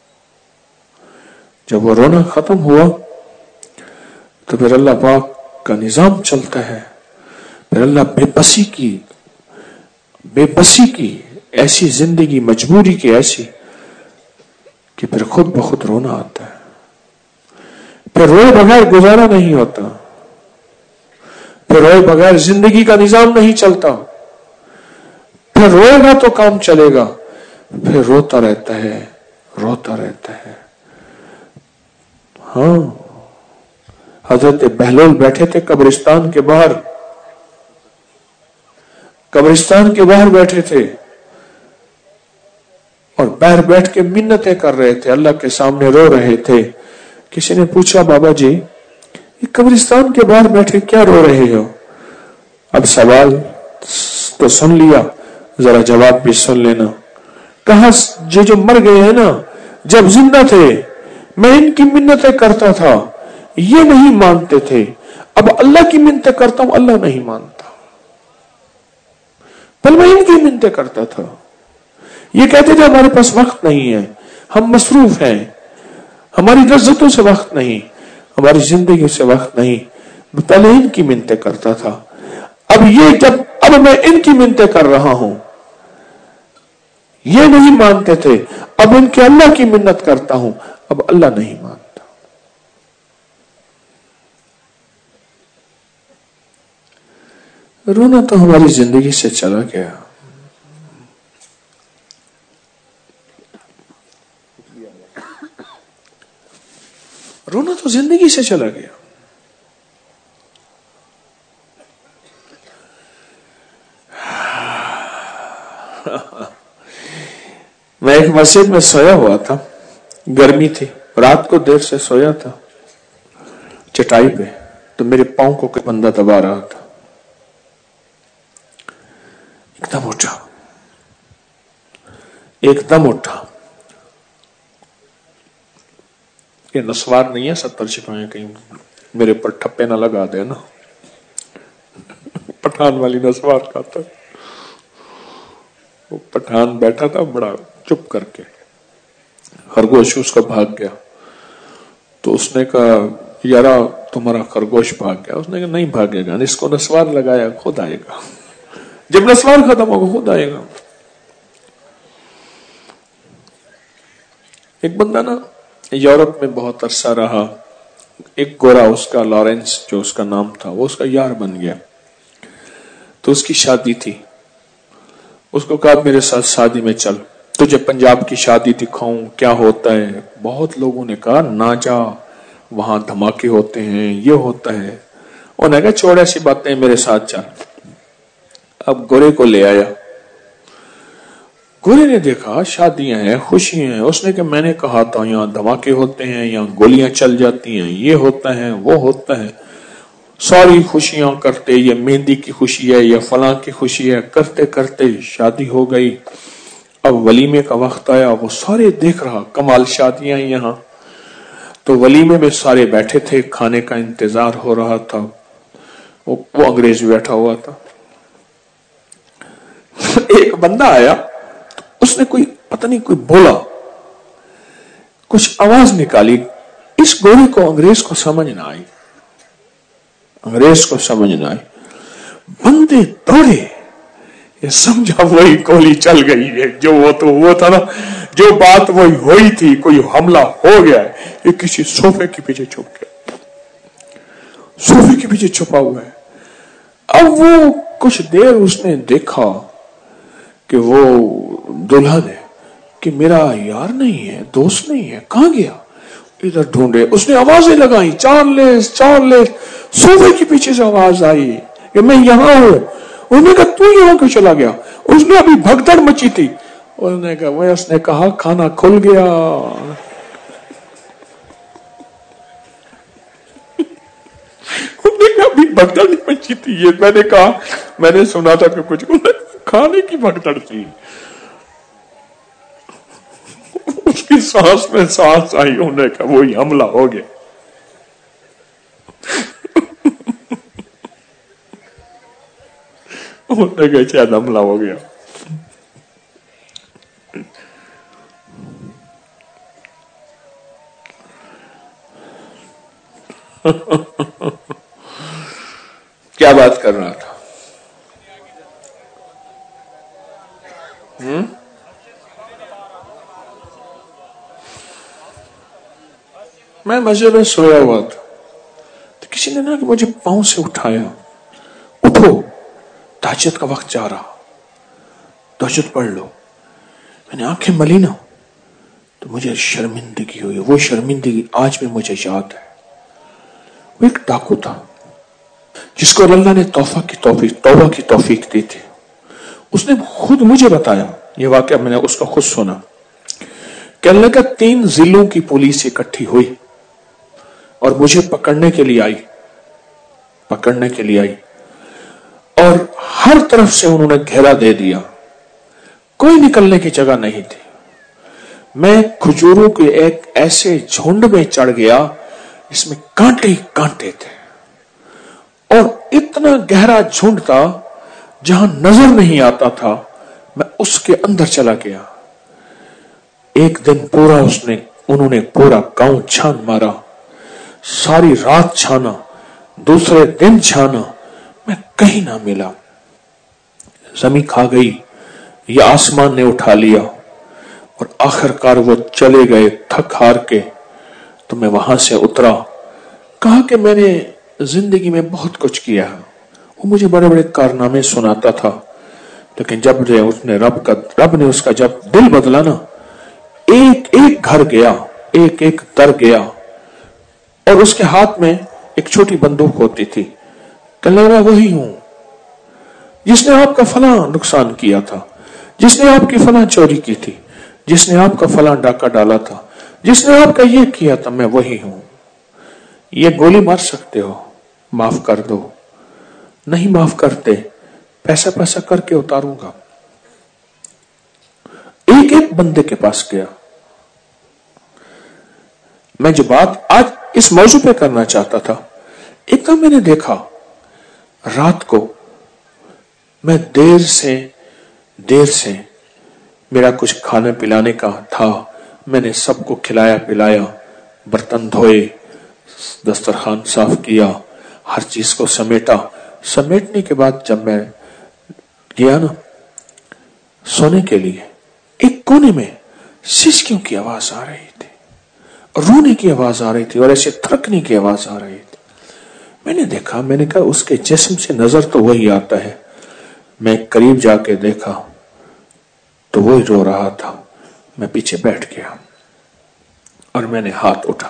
جب وہ رونا ختم ہوا تو پھر اللہ پاک کا نظام چلتا ہے، پھر اللہ بے بسی کی بے بسی کی ایسی زندگی، مجبوری کی ایسی، کہ پھر خود بخود رونا آتا ہے۔ फिर रोए बगैर गुजारा नहीं होता, फिर रोए बगैर जिंदगी का निजाम नहीं चलता, फिर रोएगा तो काम चलेगा, फिर रोता रहता है, रोता रहता है। हाँ, हजरत बहलोल बैठे थे कब्रिस्तान के बाहर, कब्रिस्तान के बाहर बैठे थे और बाहर बैठ के मिन्नतें कर रहे थे, अल्लाह के सामने रो रहे थे। किसी ने पूछा, बाबा जी ये कब्रिस्तान के बाहर बैठे क्या रो रहे हो? अब सवाल तो सुन लिया, जरा जवाब भी सुन लेना। कहा, ये जो मर गए हैं ना, जब जिंदा थे मैं इनकी मिन्नतें करता था, ये नहीं मानते थे, अब अल्लाह की मिन्नतें करता हूं, अल्लाह नहीं मानता। पहले मैं इनकी मिन्नतें करता था, ये कहते थे हमारे पास वक्त नहीं है, हम मसरूफ हैं, हमारी लज्जतों से वक्त नहीं, हमारी जिंदगी से वक्त नहीं, पहले इनकी मिन्नतें करता था। अब ये जब अब मैं इनकी मिन्नतें कर रहा हूं, ये नहीं मानते थे, अब इनके अल्लाह की मिन्नत करता हूं, अब अल्लाह नहीं मानता। रोना तो हमारी जिंदगी से चला गया। रोना तो जिंदगी से चला गया। मैं एक मस्जिद में सोया हुआ था, गर्मी थी, रात को देर से सोया था चटाई पे, तो मेरे पांव को कोई बंदा दबा रहा था। एकदम उठा, एकदम उठा। ये नस्वार नहीं है सत्तर छिपाए, कहीं मेरे पर ठप्पे ना लगा दे ना। पठान वाली नस्वार खाता। वो पठान बैठा था बड़ा चुप करके, खरगोश उसका भाग गया, तो उसने कहा, यारा तुम्हारा खरगोश भाग गया? उसने कहा नहीं भागेगा, इसको नस्वार लगाया, खुद आएगा, जब नस्वार खत्म होगा खुद आएगा। एक बंदा ना यूरोप में बहुत अरसा रहा, एक गोरा उसका लॉरेंस जो उसका नाम था, वो उसका यार बन गया। तो उसकी शादी थी, उसको कहा मेरे साथ शादी में चल, तुझे पंजाब की शादी दिखाऊं क्या होता है। बहुत लोगों ने कहा ना जा, वहां धमाके होते हैं, ये होता है। उन्होंने कहा छोड़ ऐसी बातें, मेरे साथ चल। अब गोरे को ले आया, गोरे ने देखा शादियां हैं, खुशियां हैं। उसने कहा मैंने कहा था यहाँ धमाके होते हैं, यहाँ गोलियां चल जाती हैं, ये होता है वो होता है। सारी खुशियां करते, ये मेहंदी की खुशी है, ये फलां की खुशी है, करते करते शादी हो गई। अब वलीमे का वक्त आया, वो सारे देख रहा कमाल शादियां यहाँ। तो वलीमे में सारे बैठे थे, खाने का इंतजार हो रहा था। वो, वो अंग्रेज बैठा हुआ था। एक बंदा आया, तो उसने कोई पता नहीं कोई बोला, कुछ आवाज निकाली। इस गोरे को अंग्रेज को समझ ना आई, अंग्रेज को समझ ना आई। बंदे दौड़े, ये समझा वही गोली चल गई है, जो वो तो वो था ना, जो बात वही हुई थी, कोई हमला हो गया है। ये किसी सोफे के पीछे छुप गया, सोफे के पीछे छुपा हुआ है। अब वो कुछ देर उसने देखा कि वो दुल्हन है, कि मेरा यार नहीं है, दोस्त नहीं है, कहां गया? इधर ढूंढे, उसने आवाजें लगाई, चार्लेस चार्लेस। सोफे के पीछे से आवाज आई कि मैं यहां हूं। उसने कहा तू यहां क्यों चला गया? उसने अभी भगदड़ मची थी। उसने कहा वह उसने कहा खाना खुल गया। उसने कहा अभी भगदड़ नहीं मची थी, ये मैंने कहा, मैंने सुना था कि कुछ खाने की भगदड़ थी। उसकी सांस में सांस आई, होने का वही हमला हो गया। उन्होंने कहा शायद हमला हो गया। क्या बात कर रहा था? हम्म मैं मस्जिद में सोया हुआ था, तो किसी ने ना कि मुझे पांव से उठाया, उठो तहज्जुद का वक्त जा रहा, तहज्जुद पढ़ लो। मैंने आंखें मली ना तो मुझे शर्मिंदगी हुई। वो शर्मिंदगी आज भी मुझे याद है। वो एक डाकू था जिसको अल्लाह ने तौफा की तौफीक तौबा की तौफीक दी थी। उसने खुद मुझे बताया, ये वाकया मैंने उसका खुद सुना, कि अल्लाह का तीन जिलों की पुलिस इकट्ठी हुई और मुझे पकड़ने के लिए आई पकड़ने के लिए आई और हर तरफ से उन्होंने घेरा दे दिया, कोई निकलने की जगह नहीं थी। मैं खजूरों के एक ऐसे झुंड में चढ़ गया जिसमें कांटे ही कांटे थे और इतना गहरा झुंड था जहां नजर नहीं आता था, मैं उसके अंदर चला गया। एक दिन पूरा उसने उन्होंने पूरा गांव छान मारा, सारी रात छाना, दूसरे दिन छाना, मैं कहीं ना मिला। जमीन खा गई, ये आसमान ने उठा लिया और आखिरकार वो चले गए थक हार के। तो मैं वहां से उतरा, कहा कि मैंने जिंदगी में बहुत कुछ किया है। वो मुझे बड़े बड़े कारनामे सुनाता था, लेकिन जब उसने रब का रब ने उसका जब दिल बदला ना, एक एक घर गया, एक एक दर गया और उसके हाथ में एक छोटी बंदूक होती थी। कहने लगा वही हूं जिसने आपका फला नुकसान किया था, जिसने आपकी फला चोरी की थी, जिसने आपका फला डाका डाला था, जिसने आपका ये किया था, मैं वही हूं। ये गोली मार सकते हो, माफ कर दो। नहीं माफ करते, पैसा पैसा करके उतारूंगा। एक एक बंदे के पास गया। मैं जो बात आज इस मौजू पे करना चाहता था, एक तो मैंने देखा रात को मैं देर से देर से मेरा कुछ खाने पिलाने का था, मैंने सबको खिलाया पिलाया, बर्तन धोए, दस्तरखान साफ किया, हर चीज को समेटा। समेटने के बाद जब मैं गया ना सोने के लिए, एक कोने में सिसकियों की आवाज आ रही थी, रोने की आवाज आ रही थी और ऐसे थरकने की आवाज आ रही थी। मैंने देखा, मैंने कहा उसके जिस्म से नजर तो वही आता है। मैं करीब जाके देखा तो वही रो रहा था। मैं पीछे बैठ गया और मैंने हाथ उठा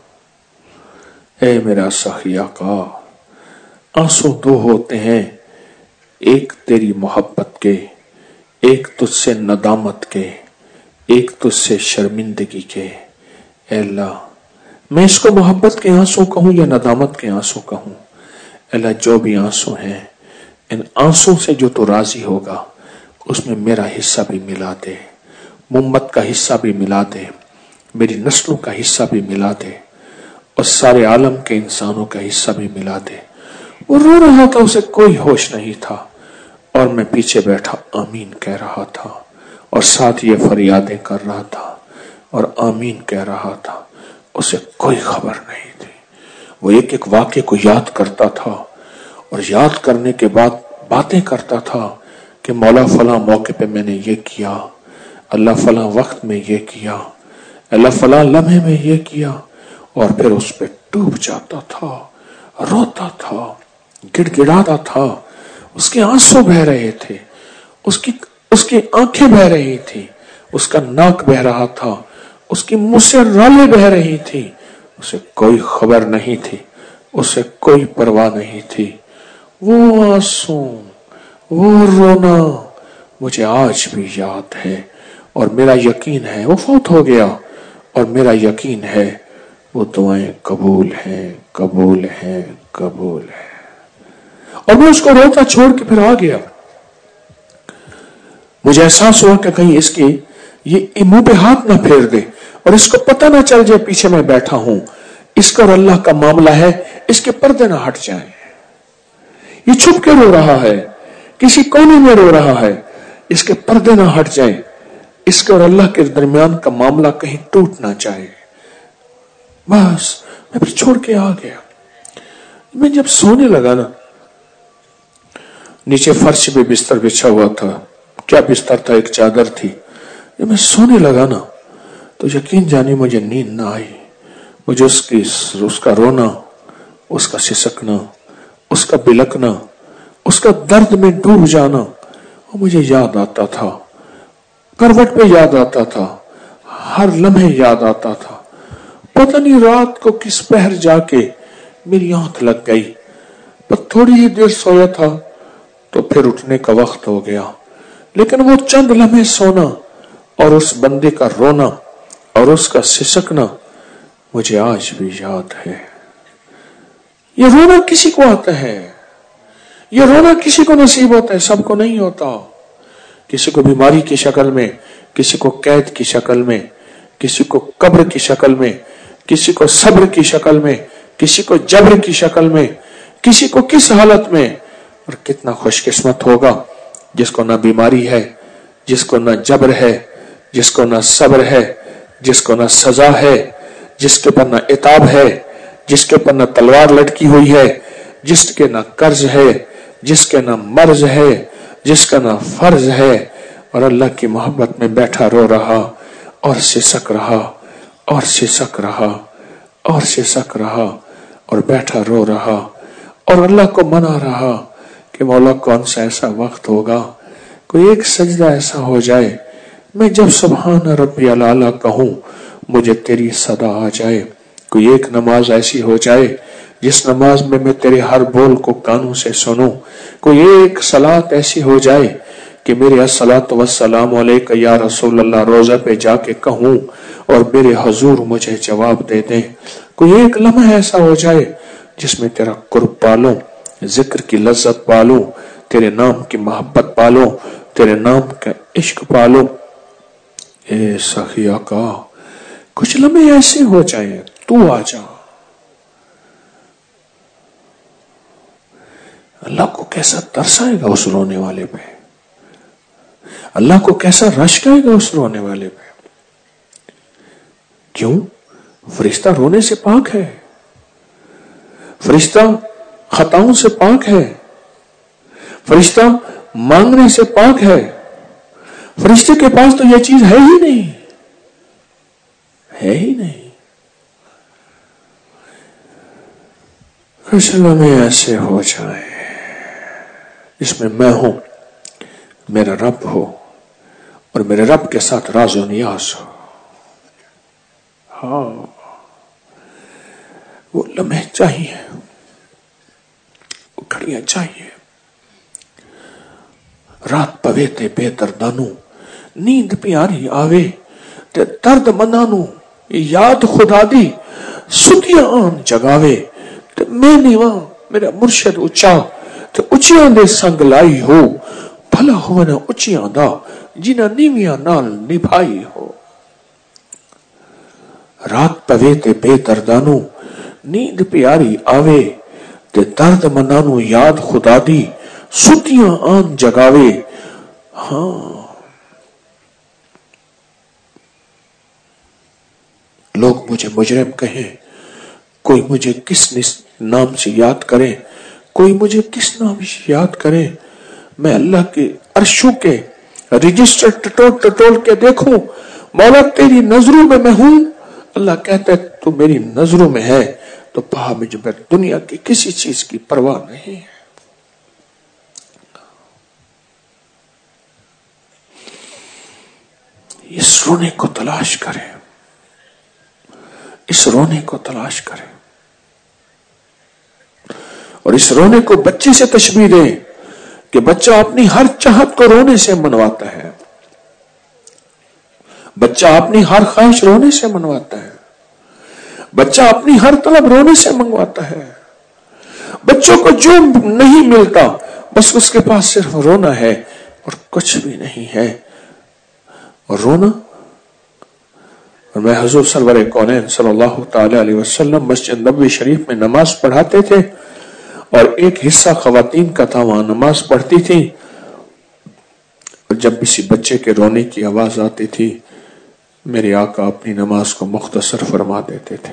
लिया। ए मेरा सखिया का, आंसू दो होते हैं, एक तेरी मोहब्बत के, एक तुझसे नदामत के, एक तुझसे शर्मिंदगी के। ए अल्लाह, मैं इसको मोहब्बत के आंसू कहूं या नदामत के आंसू कहूं, अल्लाह जो भी आंसू हैं, इन आंसू से जो तो राजी होगा उसमें मेरा हिस्सा भी मिला दे, मुम्मत का हिस्सा भी मिला दे, मेरी नस्लों का हिस्सा भी मिला दे और सारे आलम के इंसानों का हिस्सा भी मिला दे। वो रो रहा था, उसे कोई होश नहीं था और मैं पीछे बैठा आमीन कह रहा था और साथ ये फरियादें कर रहा था और आमीन कह रहा था। उसे कोई खबर नहीं थी। वो एक एक वाक्य को याद करता था और याद करने के बाद बातें करता था कि मौला फला मौके पे मैंने ये किया, अल्लाह फला वक्त में ये किया, अल्लाह फला लम्हे में ये किया, और फिर उस पे डूब जाता था, रोता था, गिड़गिड़ाता था। उसके आंसू बह रहे थे, उसकी उसकी आंखें बह रही थी, उसका नाक बह रहा था, उसकी मुंह से रालें बह रही थी। उसे कोई खबर नहीं थी, उसे कोई परवाह नहीं थी। वो आंसू, वो रोना मुझे आज भी याद है और मेरा यकीन है वो फौत हो गया और मेरा यकीन है वो दुआएं कबूल हैं, कबूल हैं, कबूल है। और मैं उसको रोता छोड़ के फिर आ गया। मुझे एहसास हुआ कि कहीं इसकी ये मुंह पे हाथ ना फेर दे और इसको पता ना चल जाए पीछे मैं बैठा हूं। इसका और अल्लाह का मामला है, इसके पर्दे ना हट जाएं। ये छुप के रो रहा है, किसी कोने में रो रहा है, इसके पर्दे ना हट जाएं। इसके और अल्लाह के दरमियान का मामला कहीं टूट ना जाए। बस मैं फिर छोड़ के आ गया। मैं जब सोने लगा ना, नीचे फर्श पे बिस्तर बिछा हुआ था, क्या बिस्तर था, एक चादर थी। जब मैं सोने लगा ना तो यकीन जाने मुझे नींद ना आई। مجھے اس کی اس کا رونا، اس کا سسکنا، اس کا بلکنا، اس کا درد میں ڈوب جانا وہ مجھے یاد آتا تھا، کروٹ پہ یاد آتا تھا، ہر لمحے یاد آتا تھا. پتہ نہیں رات کو کس پہر جا کے میری آنکھ لگ گئی، پر تھوڑی ہی دیر سویا تھا تو پھر اٹھنے کا وقت ہو گیا. لیکن وہ چند لمحے سونا اور اس بندے کا رونا اور اس کا سسکنا مجھے آج بھی یاد ہے. یہ رونا کسی کو آتا ہے، یہ رونا کسی کو نصیب ہوتا ہے، سب کو نہیں ہوتا. کسی کو بیماری کی شکل میں، کسی کو قید کی شکل میں، کسی کو قبر کی شکل میں، کسی کو صبر کی شکل میں، کسی کو جبر کی شکل میں، کسی کو کس حالت میں. اور کتنا خوش قسمت ہوگا جس کو نہ بیماری ہے، جس کو نہ جبر ہے، جس کو نہ صبر ہے، جس کو نہ سزا ہے، جس کے پر نہ عتاب ہے، جس کے پر نہ تلوار لٹکی ہوئی ہے، جس کے نہ قرض ہے، جس کے نہ مرض ہے، جس کا نہ فرض ہے، اور اللہ کی محبت میں بیٹھا رو رہا اور سسک رہا اور سسک رہا اور سسک رہا اور بیٹھا رو رہا اور اللہ کو منا رہا کہ مولا کون سا ایسا وقت ہوگا، کوئی ایک سجدہ ایسا ہو جائے میں جب سبحان ربی الاعلی کہوں مجھے تیری صدا آ جائے. کوئی ایک نماز ایسی ہو جائے جس نماز میں میں تیرے ہر بول کو کانوں سے سنوں. کوئی ایک صلات ایسی ہو جائے کہ میرے الصلاۃ والسلام علیک یا رسول اللہ روزہ پہ جا کے کہوں اور میرے حضور مجھے جواب دے دیں. کوئی ایک لمحہ ایسا ہو جائے جس میں تیرا قرب پالوں، ذکر کی لذت پالوں، تیرے نام کی محبت پالوں، تیرے نام کا عشق پالوں. اے سخی آقا کچھ لمحے ایسے ہو جائیں تو آ جا. اللہ کو کیسا ترس آئے گا اس رونے والے پہ، اللہ کو کیسا رشک آئے گا اس رونے والے پہ. کیوں؟ فرشتہ رونے سے پاک ہے، فرشتہ خطاؤں سے پاک ہے، فرشتہ مانگنے سے پاک ہے. فرشتے کے پاس تو یہ چیز ہے ہی نہیں، ہے ہی نہیں. کچھ لمحے ایسے ہو جائے جس میں میں ہوں، میرا رب ہو اور میرے رب کے ساتھ راز و نیاز ہو. ہاں وہ لمحے چاہیے، وہ گھڑیاں چاہیے. رات پوے تے بے دردانو نیند پیاری آوے تے درد منانو یاد خدا دی ستیاں آن جگاوے. تے میں نیواں میرا مرشد اچا تے اچیاں دے سنگ لائی ہو، بھلا ہونا اچیاں دا جنہ نیویاں نال نبھائی ہو. رات پوے تے بے دردانو نیند پیاری آوے تے درد منانو یاد خدا دی ستیاں آن جگاوے. ہاں لوگ مجھے مجرم کہیں، کوئی مجھے کس نام سے یاد کرے، کوئی مجھے کس نام سے یاد کرے، میں اللہ کے عرشوں کے رجسٹر ٹٹول ٹٹول کے دیکھوں مولا تیری نظروں میں میں ہوں. اللہ کہتا ہے تو میری نظروں میں ہے تو پہا مجھے دنیا کی کسی چیز کی پرواہ نہیں ہے. اس رونے کو تلاش کریں، اس رونے کو تلاش کریں اور اس رونے کو بچے سے تشبیہ دیں کہ بچہ اپنی ہر چاہت کو رونے سے منواتا ہے، بچہ اپنی ہر خواہش رونے سے منواتا ہے، بچہ اپنی ہر طلب رونے سے منگواتا ہے. بچوں کو جو نہیں ملتا بس اس کے پاس صرف رونا ہے اور کچھ بھی نہیں ہے. اور رونا، اور میں حضور سرور کونین صلی اللہ تعالی علیہ وسلم مسجد نبوی شریف میں نماز پڑھاتے تھے اور ایک حصہ خواتین کا تھا وہاں نماز پڑھتی تھی، اور جب کسی بچے کے رونے کی آواز آتی تھی میرے آقا اپنی نماز کو مختصر فرما دیتے تھے.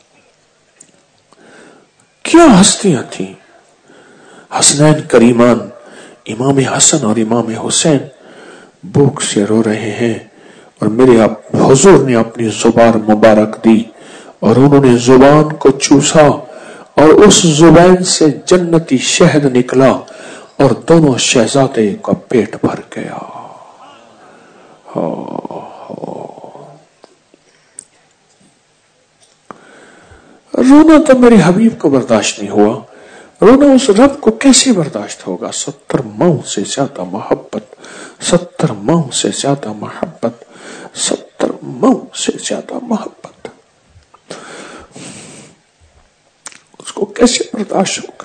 کیا ہستیاں تھیں، حسنین کریمان امام حسن اور امام حسین بھوک سے رو رہے ہیں اور میرے حضور نے اپنی زبان مبارک دی और उन्होंने जुबान को चूसा और उस जुबान से जन्नती शहद निकला और दोनों शहजादे का पेट भर गया। हो, हो। रोना तो मेरे हबीब को बर्दाश्त नहीं हुआ, रोना उस रब को कैसे बर्दाश्त होगा। सत्तर मौत से ज्यादा मोहब्बत, सत्तर मौत से ज्यादा मोहब्बत, सत्तर मौत से ज्यादा मोहब्बत, उसको कैसे बर्दाश्त होगा।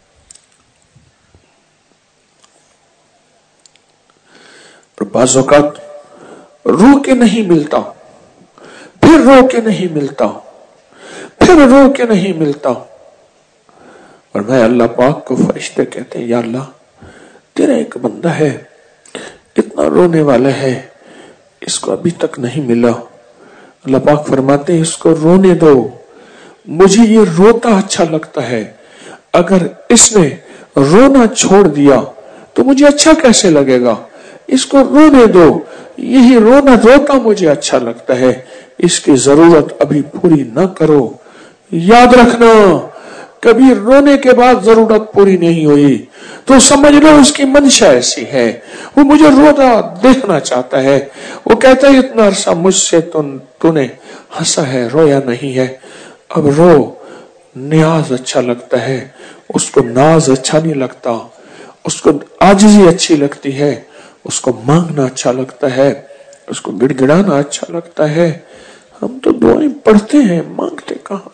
और बाज़ औक़ात रो के नहीं मिलता, फिर रो के नहीं मिलता, फिर रो के नहीं मिलता। और मैं अल्लाह पाक को फरिश्ते कहते हैं, या अल्लाह तेरा एक बंदा है इतना रोने वाला है, इसको अभी तक नहीं मिला। अल्लाह पाक फरमाते हैं इसको रोने दो, मुझे ये रोता अच्छा लगता है। अगर इसने रोना छोड़ दिया तो मुझे अच्छा कैसे लगेगा। इसको रोने दो, यही रोना रोता मुझे अच्छा लगता है। इसकी जरूरत अभी पूरी ना करो। याद रखना कभी रोने के बाद जरूरत पूरी नहीं हुई तो समझ लो उसकी मंशा ऐसी है, वो मुझे रोता देखना चाहता है। वो कहता है इतना अरसा मुझसे तो तूने हंसा है, रोया नहीं है, अब रो। न्याज अच्छा लगता है, उसको नाज अच्छा नहीं लगता, उसको आजिज़ी अच्छी लगती है, उसको मांगना अच्छा लगता है, उसको गिड़गिड़ाना अच्छा लगता है। हम तो दुआएं पढ़ते हैं, मांगते कहां।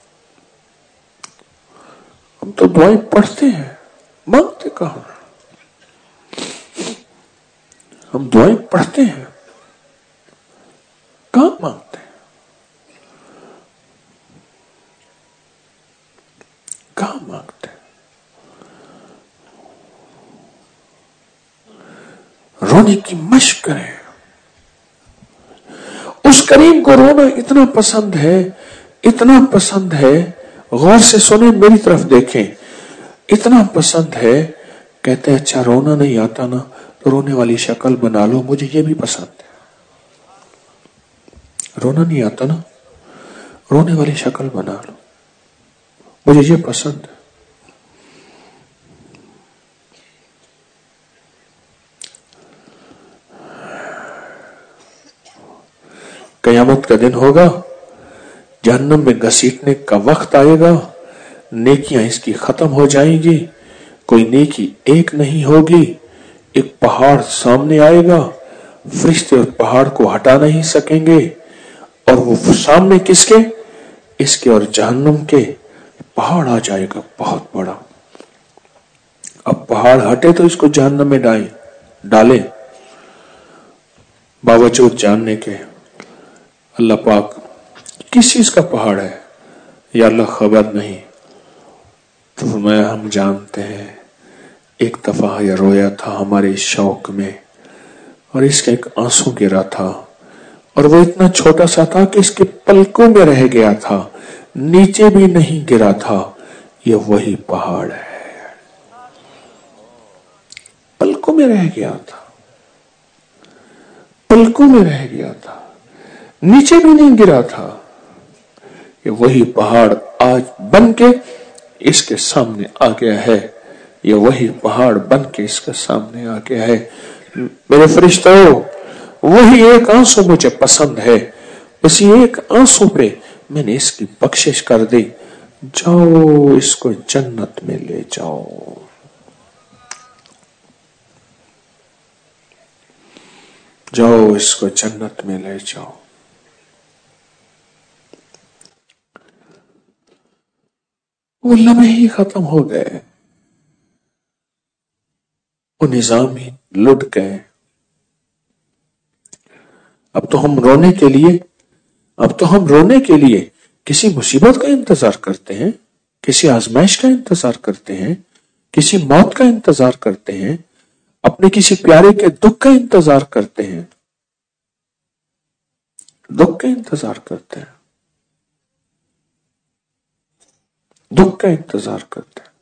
हम तो दुआएं पढ़ते हैं, मांगते कहां। हम दुआएं पढ़ते हैं, कहां मांगते हैं, कहां मांगते हैं। रोने की मशक करें। उस करीम को रोना इतना पसंद है, इतना पसंद है, गौर से सुने, मेरी तरफ देखें, इतना पसंद है। कहते हैं अच्छा रोना नहीं आता ना तो रोने वाली शक्ल बना लो, मुझे ये भी पसंद है। रोना नहीं आता ना, रोने वाली शक्ल बना लो, मुझे ये पसंद है। कयामत का दिन होगा, जहन्नम में घसीटने का वक्त आएगा, नेकियां इसकी खत्म हो जाएंगी, कोई नेकी एक नहीं होगी। एक पहाड़ सामने आएगा, फरिश्ते और पहाड़ को हटा नहीं सकेंगे, और वो सामने किसके, इसके और जहन्नम के। पहाड़ आ जाएगा बहुत बड़ा। अब पहाड़ हटे तो इसको जहन्नम में डाले डाले बावजूद जानने के अल्लाह पाक किस चीज का पहाड़ है या अल्लाह खबर नहीं। तो मैं हम जानते हैं एक दफा यह रोया था हमारे शौक में, और इसका एक आंसू गिरा था, और वो इतना छोटा सा था कि इसके पलकों में रह गया था, नीचे भी नहीं गिरा था। ये वही पहाड़ है, पलकों में रह गया था, पलकों में रह गया था, नीचे भी नहीं गिरा था। ये वही पहाड़ आज बन के इसके सामने आ गया है, ये वही पहाड़ बन के इसके सामने आ गया है। मेरे फरिश्तों, वही एक आंसू मुझे पसंद है, उसी एक आंसू पे मैंने इसकी बख्शिश कर दी। जाओ इसको जन्नत में ले जाओ, जाओ इसको जन्नत में ले जाओ। वो लम्हे ही खत्म हो गए, वो निजाम ही लुट गए। अब तो हम रोने के लिए अब तो हम रोने के लिए किसी मुसीबत का इंतजार करते हैं, किसी आजमाइश का इंतजार करते हैं, किसी मौत का इंतजार करते हैं, अपने किसी प्यारे के दुख का इंतजार करते हैं, दुख का इंतजार करते हैं, दुख का इंतजार करते हैं।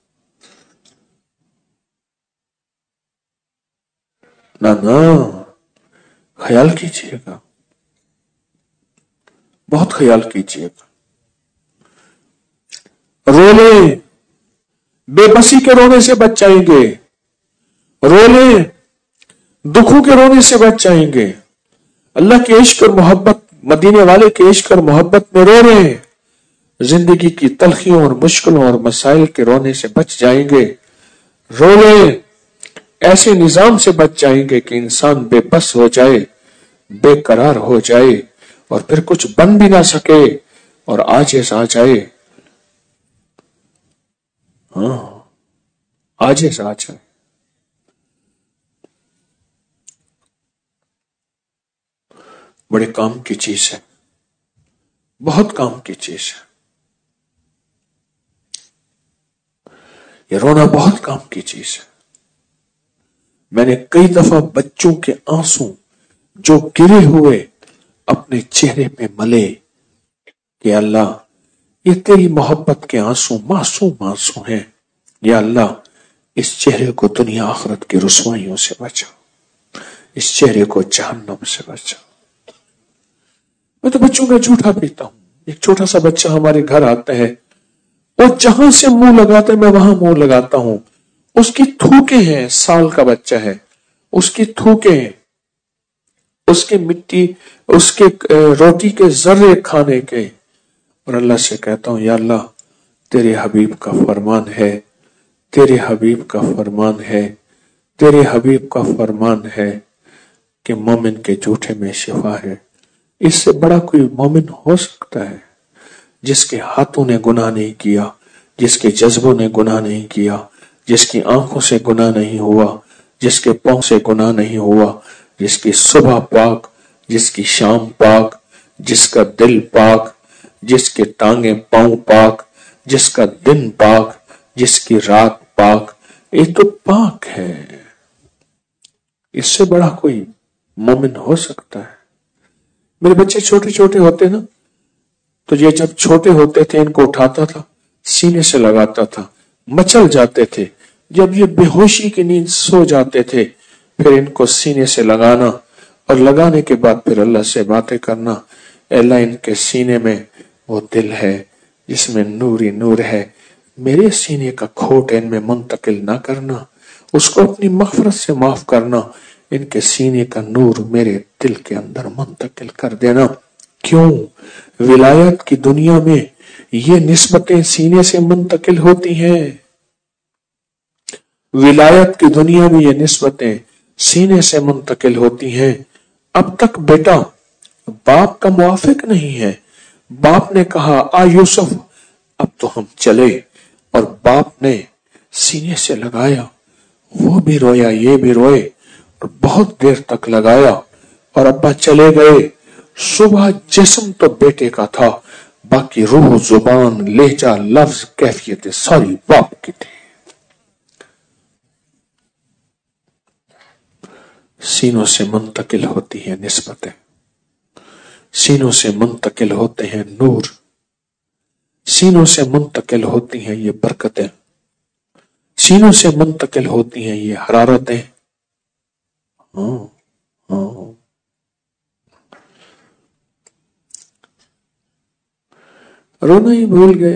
ना ना, ख्याल कीजिएगा, बहुत ख्याल कीजिएगा। رو لیں، بے بسی کے رونے سے بچ جائیں گے، رو لیں، دکھوں کے رونے سے بچ جائیں گے، اللہ کے عشق اور محبت، مدینے والے کے عشق اور محبت میں رو رہے ہیں، زندگی کی تلخیوں اور مشکلوں اور مسائل کے رونے سے بچ جائیں گے، رو لیں، ایسے نظام سے بچ جائیں گے کہ انسان بے بس ہو جائے، بے قرار ہو جائے اور پھر کچھ بن بھی نہ سکے اور عاجز آ جائے، ہاں عاجز آ جائے۔ بڑے کام کی چیز ہے، بہت کام کی چیز ہے، یہ رونا بہت کام کی چیز ہے۔ میں نے کئی دفعہ بچوں کے آنسو جو گرے ہوئے اپنے چہرے پہ ملے کہ اللہ یہ تیری محبت کے آنسو معصوم آنسو ہیں، یا اللہ اس چہرے کو دنیا آخرت کی رسوائیوں سے بچا، اس چہرے کو جہنم سے بچا۔ میں تو بچوں کا جھوٹا پیتا ہوں، ایک چھوٹا سا بچہ ہمارے گھر آتا ہے، وہ جہاں سے منہ لگاتا ہے میں وہاں منہ لگاتا ہوں، اس کی تھوکے ہیں، سال کا بچہ ہے، اس کی تھوکے ہیں، اس کے مٹی، اس کے روٹی کے ذرے کھانے کے، اور اللہ سے کہتا ہوں یا اللہ تیرے حبیب کا فرمان ہے، تیرے حبیب کا فرمان ہے، تیرے حبیب کا فرمان ہے کہ مومن کے جھوٹے میں شفا ہے۔ اس سے بڑا کوئی مومن ہو سکتا ہے جس کے ہاتھوں نے گناہ نہیں کیا، جس کے جذبوں نے گناہ نہیں کیا، جس کی آنکھوں سے گناہ نہیں ہوا، جس کے پاؤں سے گناہ نہیں ہوا، جس کی صبح پاک، جس کی شام پاک، جس کا دل پاک، جس کے ٹانگیں پاؤں پاک، جس کا دن پاک، جس کی رات پاک، یہ تو پاک ہے۔ اس سے بڑا کوئی مومن ہو سکتا ہے؟ میرے بچے چھوٹے چھوٹے ہوتے نا تو یہ جب چھوٹے ہوتے تھے ان کو اٹھاتا تھا، سینے سے لگاتا تھا، مچل جاتے تھے، جب یہ بے ہوشی کی نیند سو جاتے تھے پھر ان کو سینے سے لگانا اور لگانے کے بعد پھر اللہ سے باتیں کرنا، اے اللہ ان کے سینے میں وہ دل ہے جس میں نور ہی نور ہے، میرے سینے کا کھوٹ ان میں منتقل نہ کرنا، اس کو اپنی مغفرت سے معاف کرنا، ان کے سینے کا نور میرے دل کے اندر منتقل کر دینا۔ کیوں؟ ولایت کی دنیا میں یہ نسبتیں سینے سے منتقل ہوتی ہیں، ولایت کی دنیا میں یہ نسبتیں سینے سے منتقل ہوتی ہیں۔ اب تک بیٹا باپ کا موافق نہیں ہے، باپ نے کہا آ یوسف اب تو ہم چلے، اور باپ نے سینے سے لگایا، وہ بھی رویا یہ بھی روئے اور بہت دیر تک لگایا اور ابا چلے گئے۔ صبح جسم تو بیٹے کا تھا، باقی روح، زبان، لہجہ، لفظ، کیفیت ساری باپ کی تھی۔ سینوں سے منتقل ہوتی ہیں نسبتیں، سینوں سے منتقل ہوتے ہیں نور، سینوں سے منتقل ہوتی ہیں یہ برکتیں، سینوں سے منتقل ہوتی ہیں یہ حرارتیں۔ ہاں ہاں رونا ہی بھول گئے،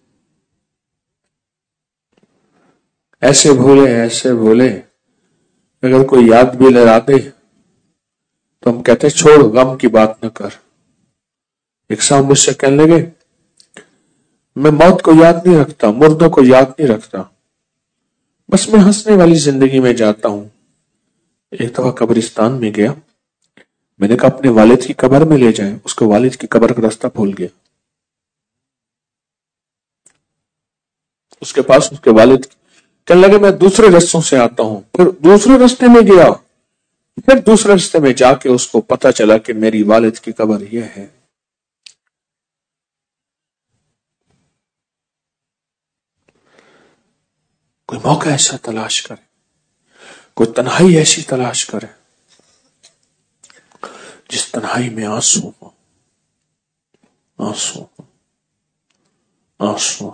ایسے بھولے ایسے بھولے، اگر کوئی یاد بھی لگا دے تو ہم کہتے چھوڑ غم کی بات نہ کر۔ ایک صاحب مجھ سے کہنے لگے میں موت کو یاد نہیں رکھتا، مردوں کو یاد نہیں رکھتا، بس میں ہنسنے والی زندگی میں جاتا ہوں۔ ایک دفعہ قبرستان میں گیا، میں نے کہا اپنے والد کی قبر میں لے جائیں، اس کو والد کی قبر کا راستہ بھول گیا، اس کے پاس اس کے والد کہنے لگے میں دوسرے رستوں سے آتا ہوں، پھر دوسرے رستے میں گیا، پھر دوسرے رستے میں جا کے اس کو پتا چلا کہ میری والد کی قبر یہ ہے۔ کوئی موقع ایسا تلاش کرے، کوئی تنہائی ایسی تلاش کرے جس تنہائی میں آنسو ہو، آنسو آنسو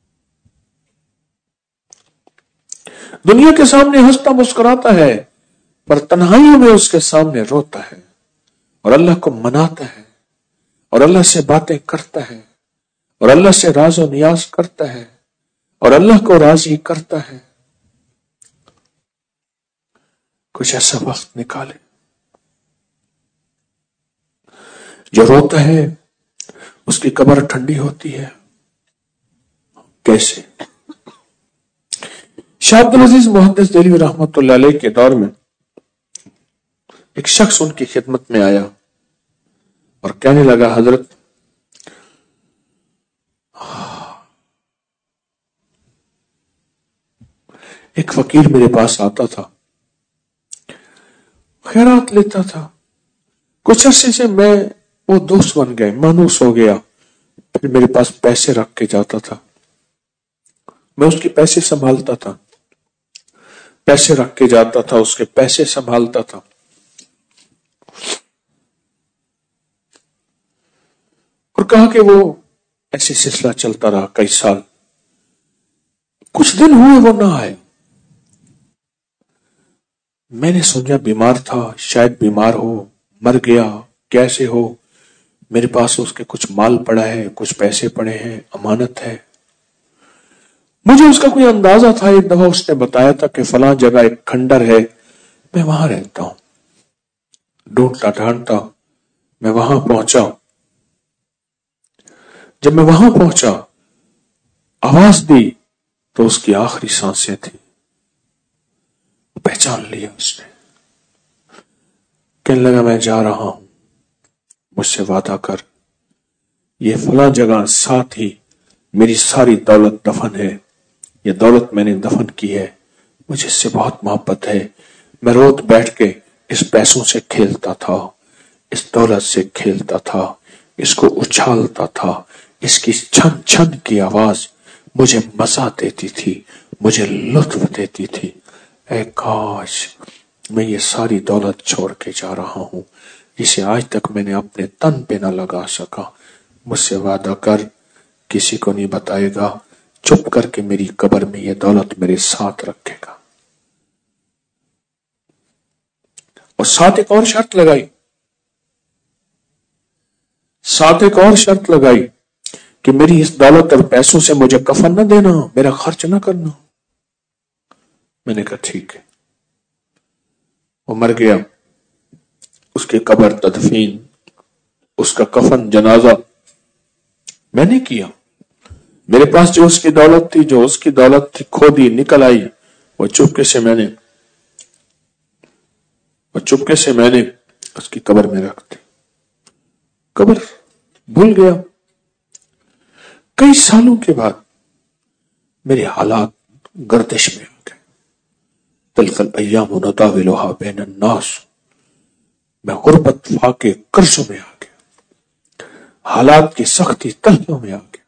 دنیا کے سامنے ہنستا مسکراتا ہے پر تنہائیوں میں اس کے سامنے روتا ہے اور اللہ کو مناتا ہے اور اللہ سے باتیں کرتا ہے اور اللہ سے راز و نیاز کرتا ہے اور اللہ کو راضی کرتا ہے، کچھ ایسا وقت نکالے. جو روتا ہے اس کی قبر ٹھنڈی ہوتی ہے. کیسے؟ شاہ عبد العزیز محدث دہلوی رحمۃ اللہ علیہ کے دور میں ایک شخص ان کی خدمت میں آیا اور کہنے لگا، حضرت ایک فقیر میرے پاس آتا تھا، خیرات لیتا تھا، کچھ عرصے سے میں وہ دوست بن گئے، مانوس ہو گیا، پھر میرے پاس پیسے رکھ کے جاتا تھا، میں اس کے پیسے سنبھالتا تھا، پیسے رکھ کے جاتا تھا، اس کے پیسے سنبھالتا تھا. اور کہا کہ وہ ایسے سلسلہ چلتا رہا کئی سال. کچھ دن ہوئے وہ نہ آئے. میں نے سوچا بیمار تھا، شاید بیمار ہو، مر گیا، کیسے ہو. میرے پاس اس کے کچھ مال پڑا ہے، کچھ پیسے پڑے ہیں، امانت ہے. مجھے اس کا کوئی اندازہ تھا. ایک دفعہ اس نے بتایا تھا کہ فلاں جگہ ایک کھنڈر ہے، میں وہاں رہتا ہوں. ڈھونڈتا ڈھانڈتا میں وہاں پہنچا. جب میں وہاں پہنچا، آواز دی تو اس کی آخری سانسیں تھی. پہچان لیا اس نے. کہنے لگا، میں جا رہا ہوں، مجھ سے وعدہ کر، یہ فلاں جگہ ساتھ ہی میری ساری دولت دفن ہے، یہ دولت میں نے دفن کی ہے، مجھے اس سے بہت محبت ہے. میں روز بیٹھ کے اس پیسوں سے کھیلتا تھا، اس دولت سے کھیلتا تھا، اس کو اچھالتا تھا. اس کی چھن چھن کی آواز مجھے مزہ دیتی تھی، مجھے لطف دیتی تھی. اے کاش میں یہ ساری دولت چھوڑ کے جا رہا ہوں جسے آج تک میں نے اپنے تن پہ نہ لگا سکا. مجھ سے وعدہ کر، کسی کو نہیں بتائے گا، چپ کر کے میری قبر میں یہ دولت میرے ساتھ رکھے گا. اور ساتھ ایک اور شرط لگائی، ساتھ ایک اور شرط لگائی کہ میری اس دولت اور پیسوں سے مجھے کفن نہ دینا، میرا خرچ نہ کرنا. میں نے کہا ٹھیک ہے. وہ مر گیا، اس کی قبر، تدفین، اس کا کفن، جنازہ میں نے کیا. میرے پاس جو اس کی دولت تھی، جو اس کی دولت تھی کھودی نکل آئی، وہ چپکے سے میں نے وہ چپکے سے میں نے اس کی قبر میں رکھ دی. قبر بھول گیا. کئی سالوں کے بعد میرے حالات گردش میں آ گئے. تلک الایام نداولها بین الناس. میں غربت فاقے قرضوں میں آ گیا، حالات کی سختی تلخیوں میں آ گیا.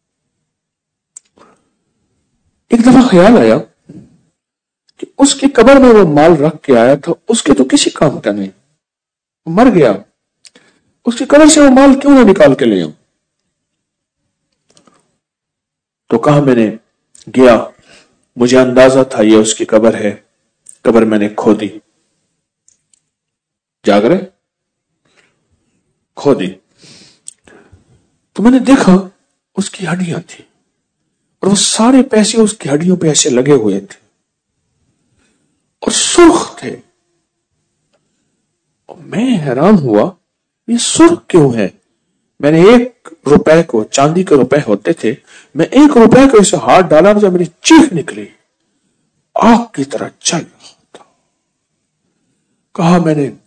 ایک دفعہ خیال آیا کہ اس کی قبر میں وہ مال رکھ کے آیا تھا، اس کے تو کسی کام کا نہیں، مر گیا، اس کی قبر سے وہ مال کیوں نہ نکال کے لے آؤں. تو کہا میں نے گیا، مجھے اندازہ تھا یہ اس کی قبر ہے، قبر میں نے کھو دی. جاگ رہے کھو دی تو میں نے دیکھا اس کی ہڈیاں تھی اور وہ سارے پیسے اس کی ہڈیوں پہ ایسے لگے ہوئے تھے اور سرخ تھے. اور میں حیران ہوا یہ سرخ کیوں ہے. میں نے ایک روپے کو، چاندی کے روپے ہوتے تھے، میں ایک روپے کو اسے ہاتھ ڈالا، جب میری چیخ نکلی، آگ کی طرح چل رہا تھا. کہا میں نے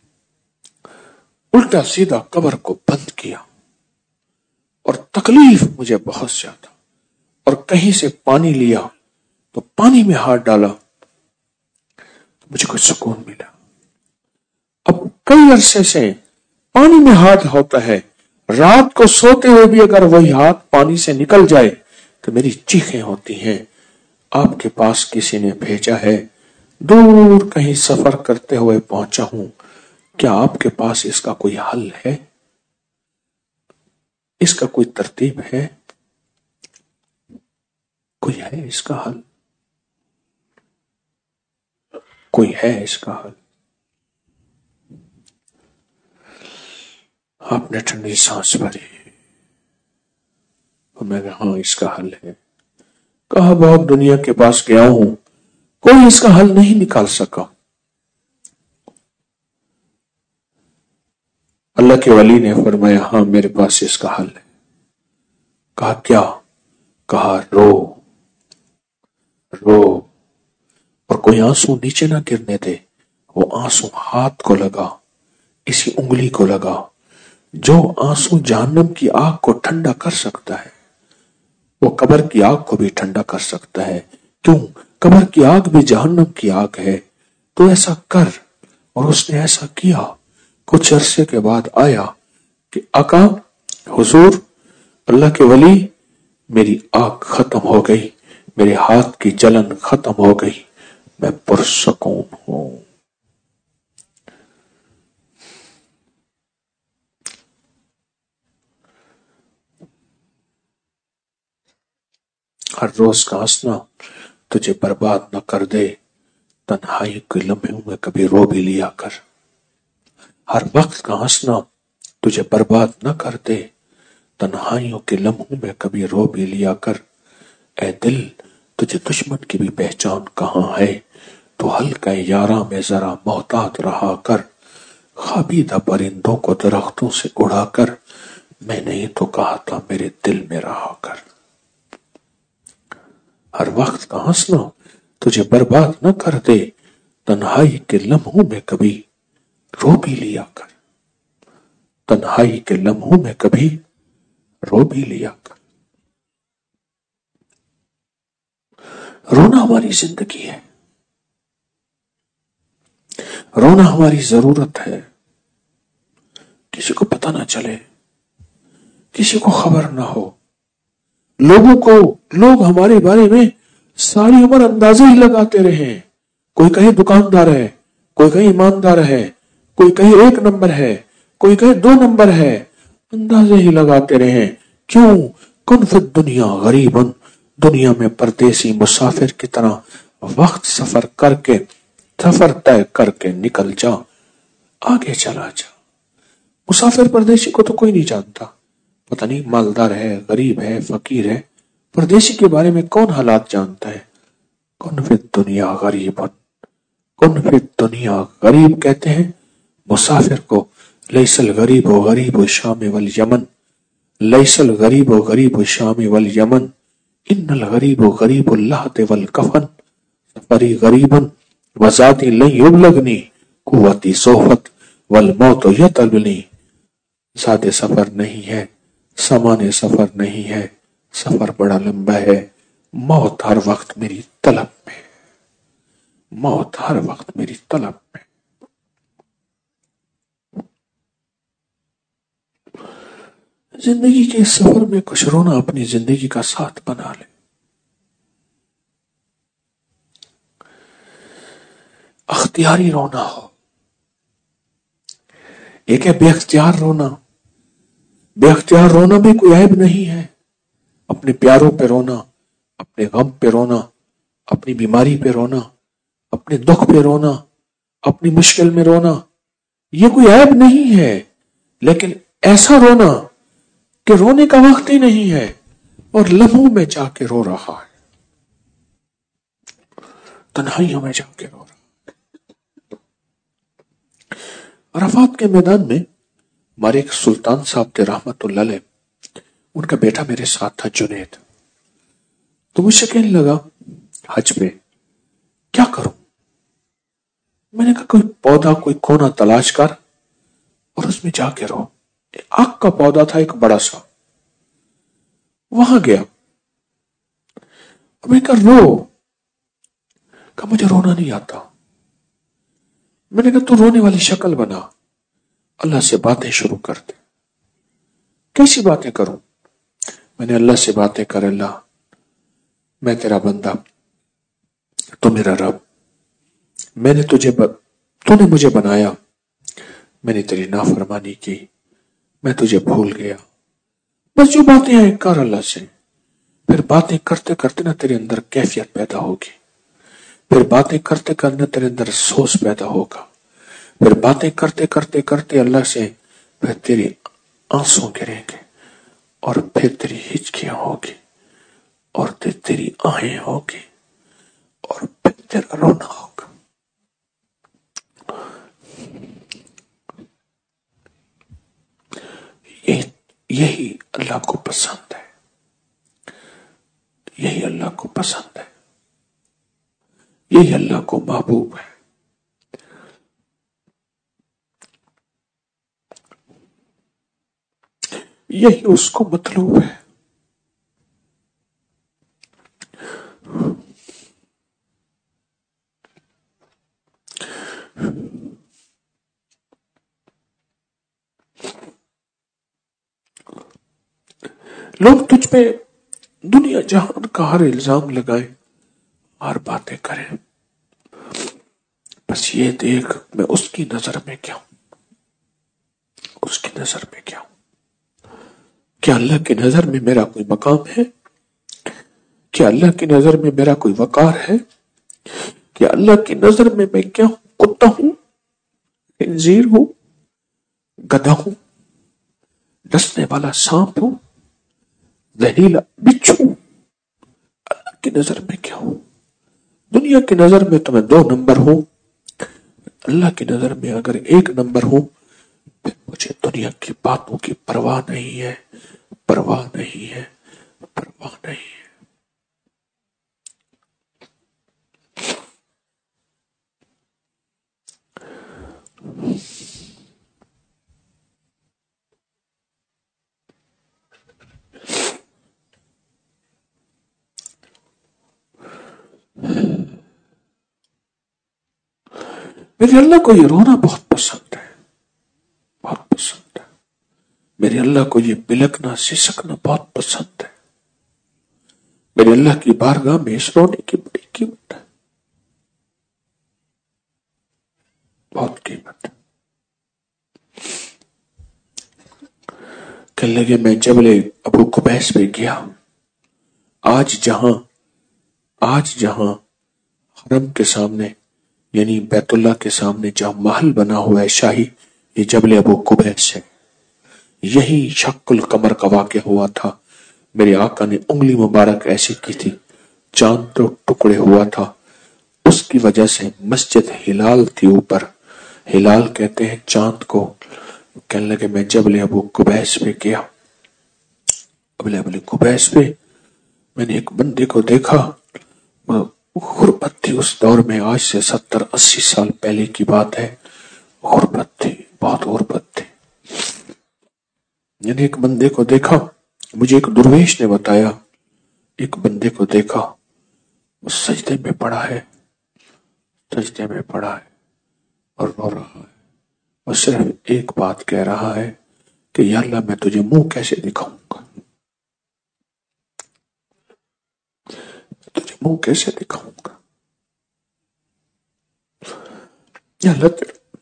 الٹا سیدھا قبر کو بند کیا اور تکلیف مجھے بہت زیادہ، اور کہیں سے پانی لیا تو پانی میں ہاتھ ڈالا تو مجھے کچھ سکون ملا. اب کئی عرصے سے پانی میں ہاتھ ہوتا ہے، رات کو سوتے ہوئے بھی اگر وہی ہاتھ پانی سے نکل جائے تو میری چیخیں ہوتی ہیں. آپ کے پاس کسی نے بھیجا ہے، دور کہیں سفر کرتے ہوئے پہنچا ہوں، کیا آپ کے پاس اس کا کوئی حل ہے، اس کا کوئی ترتیب ہے، کوئی ہے اس کا حل، کوئی ہے اس کا حل. آپ نے ٹھنڈی سانس بھری، اور میں کہا ہاں اس کا حل ہے. کہا بہت دنیا کے پاس گیا ہوں, کوئی اس کا حل نہیں نکال سکا. اللہ کے ولی نے فرمایا ہاں میرے پاس اس کا حل ہے. کہا کیا؟ کہا رو رو اور کوئی آنسو نیچے نہ گرنے دے. وہ آنسو ہاتھ کو لگا, اسی انگلی کو لگا. جو آنسو جہنم کی آگ کو ٹھنڈا کر سکتا ہے وہ قبر کی آگ کو بھی ٹھنڈا کر سکتا ہے. کیوں؟ قبر کی آگ بھی جہنم کی آگ ہے. تو ایسا کر. اور اس نے ایسا کیا. کچھ عرصے کے بعد آیا کہ آقا حضور اللہ کے ولی میری آگ ختم ہو گئی, میرے ہاتھ کی جلن ختم ہو گئی, میں پرسکون ہوں. ہر روز کا ہنسنا تجھے برباد نہ کر دے, تنہائی کے لمحوں میں کبھی رو بھی لیا کر. ہر وقت کا ہنسنا تجھے برباد نہ کر دے, تنہائیوں کے لمحوں میں کبھی رو بھی لیا کر. اے دل تجھے دشمن کی بھی پہچان کہاں ہے, تو ہلکا یاراں میں ذرا محتاط رہا کر. خابیدہ پرندوں کو درختوں سے اڑا کر, میں نہیں تو کہا تھا میرے دل میں رہا کر. ہر وقت کا ہنسنا تجھے برباد نہ کر دے, تنہائی کے لمحوں میں کبھی رو بھی لیا کر. تنہائی کے لمحوں میں کبھی رو بھی لیا کر. رونا ہماری زندگی ہے, رونا ہماری ضرورت ہے. کسی کو پتہ نہ چلے, کسی کو خبر نہ ہو. لوگوں کو لوگ ہمارے بارے میں ساری عمر اندازے ہی لگاتے رہے. کوئی کہیں دکاندار ہے, کوئی کہیں ایماندار ہے, کوئی کہیں ایک نمبر ہے, کوئی کہیں دو نمبر ہے. اندازے ہی لگاتے رہے. کیوں؟ کن فی الدنیا غریبن, دنیا میں پردیسی مسافر کی طرح وقت سفر کر کے سفر طے کر کے نکل جا, آگے چلا جا. مسافر پردیسی کو تو کوئی نہیں جانتا, پتہ نہیں مالدار ہے, غریب ہے, فقیر ہے. پردیسی کے بارے میں کون حالات جانتا ہے؟ کن فی الدنیا غریبن, کن فی الدنیا غریب کہتے ہیں مسافر کو. لیس الغریب و غریب الشام والیمن, لیس الغریب و غریب الشام والیمن, ان الغریب و غریب اللحد والکفن, سفری غریبن وذاتی لن یبلغنی قوتی صحبت والموت یطلبنی. سادے سفر نہیں ہے, سامان سفر نہیں ہے, سفر بڑا لمبا ہے. موت ہر وقت میری طلب میں, موت ہر وقت میری طلب میں. زندگی کے اس سفر میں کچھ رونا اپنی زندگی کا ساتھ بنا لے. اختیاری رونا ہو, ایک ہے بے اختیار رونا. بے اختیار رونا بھی کوئی عیب نہیں ہے. اپنے پیاروں پہ رونا, اپنے غم پہ رونا, اپنی بیماری پہ رونا, اپنے دکھ پہ رونا, اپنی مشکل میں رونا, یہ کوئی عیب نہیں ہے. لیکن ایسا رونا کہ رونے کا وقت ہی نہیں ہے اور لمحوں میں جا کے رو رہا ہے, تنہائیوں میں جا کے رو رہا ہے. عرفات کے میدان میں ہمارے ایک سلطان صاحب تھے رحمت اللہ علیہ, ان کا بیٹا میرے ساتھ تھا جنید. تو مجھ سے کہنے لگا حج پہ کیا کروں. میں نے کہا کوئی پودا, کوئی کونا تلاش کر اور اس میں جا کے رو. آگ کا پودا تھا ایک بڑا سا, وہاں گیا. میں کہا رو. کہا مجھے رونا نہیں آتا. میں نے کہا تو رونے والی شکل بنا, اللہ سے باتیں شروع کر دے. کیسی باتیں کروں؟ میں نے اللہ سے باتیں کر, اللہ میں تیرا بندہ, تو میرا رب, میں نے تجھے ب... تو نے مجھے بنایا, میں نے تیری نافرمانی کی, میں تجھے بھول گیا. بس جو باتیں ہیں کر اللہ سے. پھر باتیں کرتے کرتے نا تیرے اندر کیفیت پیدا ہوگی, پھر باتیں کرتے کرتے تیرے اندر سوچ پیدا ہوگا, پھر باتیں کرتے کرتے کرتے اللہ سے پھر تیری آنسو گریں گے, اور پھر تیری ہچکیاں ہوگی اور پھر تیری آہیں ہوگی اور پھر تیرا رونا ہوگا. یہی اللہ کو پسند ہے. یہی اللہ کو پسند ہے. یہی اللہ کو محبوب ہے. یہی اس کو مطلوب ہے. لوگ تجھ پہ دنیا جہان کا ہر الزام لگائے، ہر باتیں کریں، بس یہ دیکھ میں اس کی نظر میں کیا ہوں. اس کی نظر میں کیا ہوں؟ کیا اللہ کی نظر میں میرا کوئی مقام ہے؟ کیا اللہ کی نظر میں میرا کوئی وقار ہے؟ کیا اللہ کی نظر میں میں کیا ہوں؟ کتا ہوں، خنزیر ہوں، گدھا ہوں، ڈسنے والا سانپ ہوں، زہریلا بچھو ہوں؟ اللہ کی نظر میں کیا ہوں؟ دنیا کی نظر میں تو میں دو نمبر ہوں، اللہ کی نظر میں اگر ایک نمبر ہوں، پھر مجھے دنیا کی باتوں کی پرواہ نہیں ہے، پرواہ نہیں ہے، پرواہ نہیں ہے. میرے اللہ کو یہ رونا بہت پسند ہے، بہت پسند ہے. میرے اللہ کو یہ بلکنا سسکنا بہت پسند ہے. میرے اللہ کی بارگاہ میں اس رونے کی بڑی قیمت ہے، بہت قیمت ہے. کہنے لگے میں جبل ابو قبیس پہ گیا. آج جہاں آج جہاں حرم کے سامنے یعنی بیت اللہ کے سامنے جہاں محل بنا ہوا ہے شاہی، یہ جبل ابو قبیس ہے. یہی شق القمر کا واقعہ ہوا تھا. میرے آقا نے انگلی مبارک ایسی کی تھی، چاند تو ٹکڑے ہوا تھا. اس کی وجہ سے مسجد ہلال تھی، اوپر ہلال کہتے ہیں چاند کو. کہنے لگے میں جبل ابو قبیس پہ گیا. جبل ابو قبیس پہ میں نے ایک بندے کو دیکھا. غربت تھی اس دور میں، آج سے ستر اسی سال پہلے کی بات ہے. غربت تھی، بہت غربت تھی. میں نے ایک بندے کو دیکھا، مجھے ایک درویش نے بتایا، ایک بندے کو دیکھا وہ سجدے میں پڑا ہے، سجدے میں پڑا ہے اور رو رہا ہے. وہ صرف ایک بات کہہ رہا ہے کہ یا اللہ میں تجھے منہ کیسے دکھاؤں گا، تجھے منہ کیسے دکھاؤں گا، یا اللہ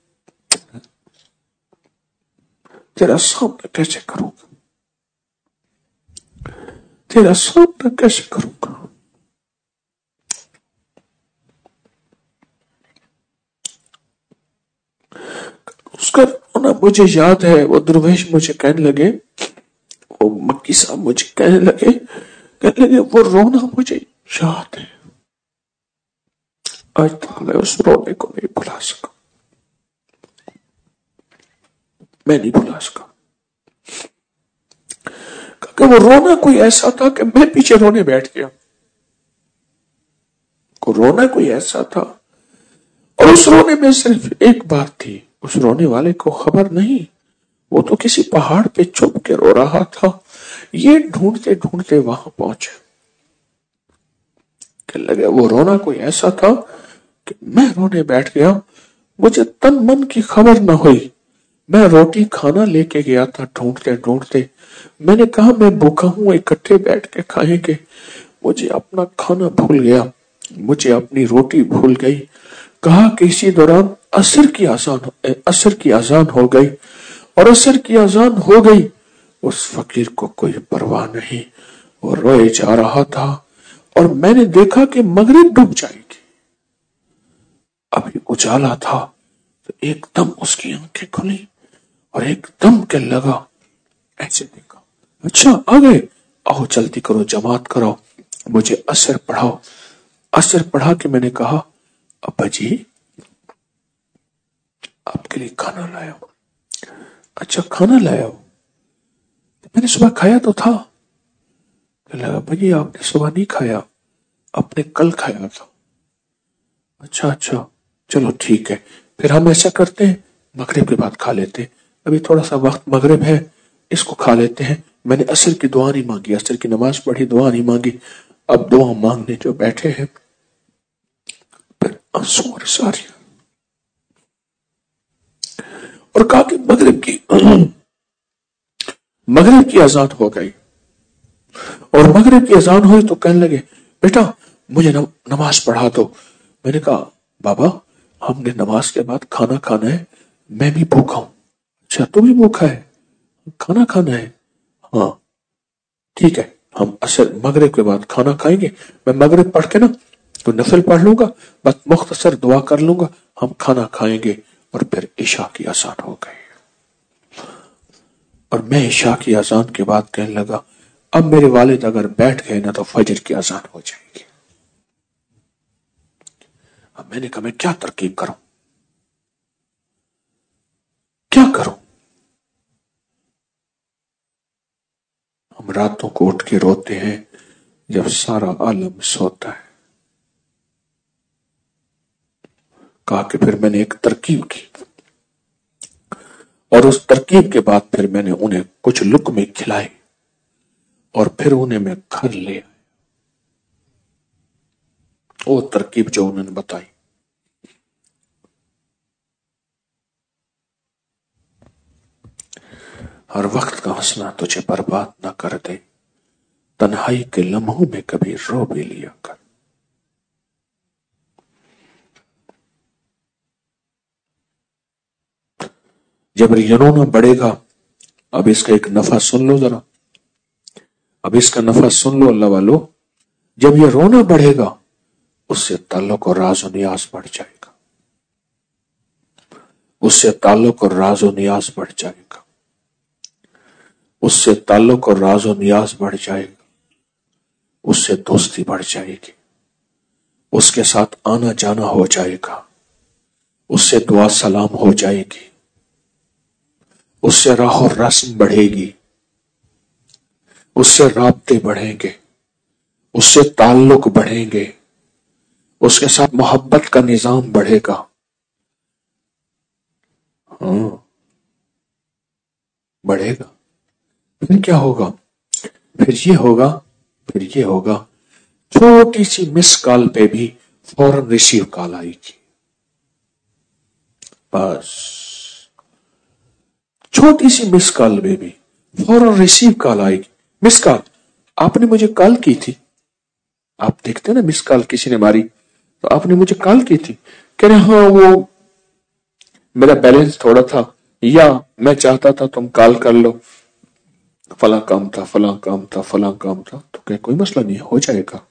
تیرا سامنا کیسے کروں گا، تیرا سامنا کیسے کروں گا. اس کا رونا مجھے یاد ہے. وہ درویش مجھے کہنے لگے، وہ مکی صاحب مجھے کہنے لگے کہنے لگے وہ رونا مجھے یاد ہے. آج تک میں اس رونے کو نہیں بھلا سکا، میں نہیں بھلا سکا. کہ وہ رونا کوئی ایسا تھا کہ میں پیچھے رونے بیٹھ گیا. کو رونا کوئی ایسا تھا اور اس رونے میں صرف ایک بات تھی. اس رونے والے کو خبر نہیں، وہ تو کسی پہاڑ پہ چھپ کے رو رہا تھا. یہ ڈھونڈتے ڈھونڈتے وہاں پہنچے. کہ لگے وہ رونا کوئی ایسا تھا کہ میں رونے بیٹھ گیا. مجھے تن من کی خبر نہ ہوئی. میں روٹی کھانا لے کے گیا تھا ڈھونڈتے ڈھونڈتے. میں نے کہا میں بھوکا ہوں، اکٹھے بیٹھ کے کھائیں گے. مجھے اپنا کھانا بھول گیا، مجھے اپنی روٹی بھول گئی. کہا کہ اسی دوران عصر کی اذان عصر کی اذان ہو گئی اور عصر کی اذان ہو گئی. اس فقیر کو کوئی پرواہ نہیں، وہ روئے جا رہا تھا. اور میں نے دیکھا کہ مغرب ڈوب جائے گی. ابھی اجالا تھا تو ایک دم اس کی آنکھیں کھلی اور ایک دم کے لگا ایسے دیکھا اچھا آ گئے, آؤ جلدی کرو, جماعت کراؤ, مجھے عصر پڑھاؤ. عصر پڑھا کے میں نے کہا ابا جی آپ کے لیے کھانا لایا ہوں. اچھا کھانا لایا ہوں, میں نے صبح کھایا تو تھا. ابا جی آپ نے صبح نہیں کھایا, آپ نے کل کھایا تھا. اچھا اچھا چلو ٹھیک ہے, پھر ہم ایسا کرتے ہیں مغرب کے بعد کھا لیتے ہیں, ابھی تھوڑا سا وقت مغرب ہے اس کو کھا لیتے ہیں. میں نے عصر کی دعا نہیں مانگی, عصر کی نماز پڑھی, دعا نہیں مانگی. اب دعا مانگنے جو بیٹھے ہیں پھر آنسو اور ساری اور کہا کہ مغرب کی مغرب کی اذان ہو گئی, اور مغرب کی اذان ہوئی تو کہنے لگے بیٹا مجھے نماز پڑھا دو. میں نے کہا بابا ہم نے نماز کے بعد کھانا کھانا ہے, میں بھی بھوکا ہوں. اچھا تو بھی بھوکا ہے, کھانا کھانا ہے, ہاں ٹھیک ہے ہم عصر مغرب کے بعد کھانا کھائیں گے, میں مغرب پڑھ کے نا تو نفل پڑھ لوں گا, بس مختصر دعا کر لوں گا, ہم کھانا کھائیں گے. اور پھر عشاء کی اذان ہو گئی, اور میں عشاء کی اذان کے بعد کہنے لگا اب میرے والد اگر بیٹھ گئے نا تو فجر کی اذان ہو جائے گی. اب میں نے کہا میں کیا ترکیب کروں, کیا کروں. ہم راتوں کو اٹھ کے روتے ہیں جب سارا عالم سوتا ہے. کہا کہ پھر میں نے ایک ترکیب کی, اور اس ترکیب کے بعد پھر میں نے انہیں کچھ لقمے کھلائے, اور پھر انہیں میں گھر لے آیا. وہ ترکیب جو انہوں نے بتائی. ہر وقت کا ہنسنا تجھے برباد نہ کر دے, تنہائی کے لمحوں میں کبھی رو بھی لیا کر. جب یہ رونا بڑھے گا, اب اس کا ایک نفع سن لو ذرا, اب اس کا نفع سن لو اللہ والو. جب یہ رونا بڑھے گا اس سے تعلق اور راز و نیاز بڑھ جائے گا, اس سے تعلق اور راز و نیاز بڑھ جائے گا, اس سے تعلق اور راز و نیاز بڑھ جائے گا, اس سے دوستی بڑھ جائے گی, اس کے ساتھ آنا جانا ہو جائے گا, اس سے دعا سلام ہو جائے گی, اس سے راہ و رسم بڑھے گی, اس سے رابطے بڑھیں گے, اس سے تعلق بڑھیں گے, اس کے ساتھ محبت کا نظام بڑھے گا. ہاں بڑھے گا. پھر کیا ہوگا, پھر یہ ہوگا پھر یہ ہوگا چھوٹی سی مس کال پہ بھی فوراً ریسیو کال آئے گی. بس چھوٹی سی مس کال پہ بھی فوراً ریسیو کال آئے گی. مس کال آپ نے مجھے کال کی تھی, آپ دیکھتے نا مس کال کسی نے ماری تو آپ نے مجھے کال کی تھی, کہہ رہے ہاں وہ میرا بیلنس تھوڑا تھا, یا میں چاہتا تھا تم کال کر لو, فلاں کام تھا فلاں کام تھا فلاں کام تھا. تو کہ کوئی مسئلہ نہیں, ہو جائے گا.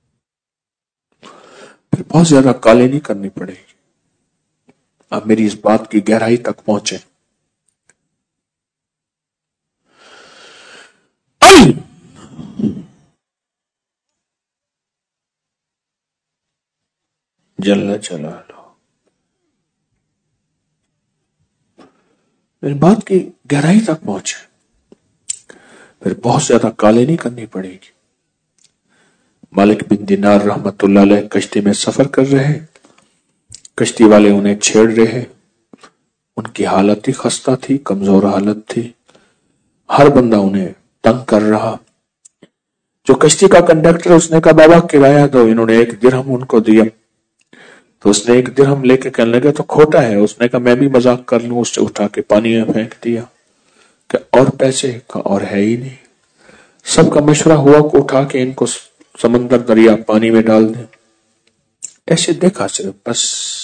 پھر بہت زیادہ کالیں نہیں کرنی پڑے گی. آپ میری اس بات کی گہرائی تک پہنچے. جل جلالہ میری بات کی گہرائی تک پہنچے. پھر بہت زیادہ کالیں نہیں کرنی پڑے گی. مالک بن دینار رحمت اللہ علیہ کشتی میں سفر کر رہے, کشتی والے انہیں چھیڑ رہے, ان کی حالت ہی خستہ تھی, کمزور حالت تھی, ہر بندہ انہیں تنگ کر رہا. جو کشتی کا کنڈکٹر اس نے کہا بابا کرایہ دو, انہوں نے ایک درہم ان کو دیا, تو اس نے ایک درہم لے کے کہنے لگا تو کھوٹا ہے. اس نے کہا میں بھی مذاق کر لوں, اس سے اٹھا کے پانی میں پھینک دیا. کہ اور پیسے کا اور ہے ہی نہیں. سب کا مشورہ ہوا کہ اٹھا کے ان کو سمندر دریا پانی میں ڈال دیں. ایسے دیکھا صرف بس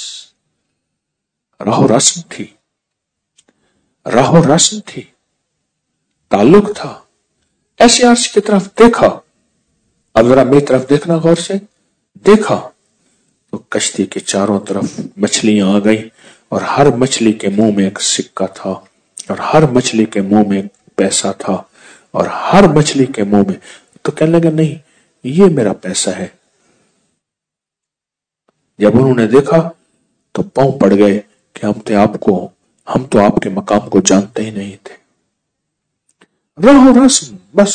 راہ و رسم تھی, راہ و رسم تھی, تعلق تھا. ایسے عرش کی طرف دیکھا. اب ذرا میری طرف دیکھنا غور سے, دیکھا تو کشتی کے چاروں طرف مچھلیاں آ گئی, اور ہر مچھلی کے منہ میں ایک سکہ تھا, اور ہر مچھلی کے منہ میں ایک پیسہ تھا, اور ہر مچھلی کے منہ میں. تو کہنے لگا نہیں یہ میرا پیسہ ہے. جب انہوں نے دیکھا تو پاؤں پڑ گئے کہ ہم تھے آپ کو ہم تو آپ کے مقام کو جانتے ہی نہیں تھے. راہ و رسم بس.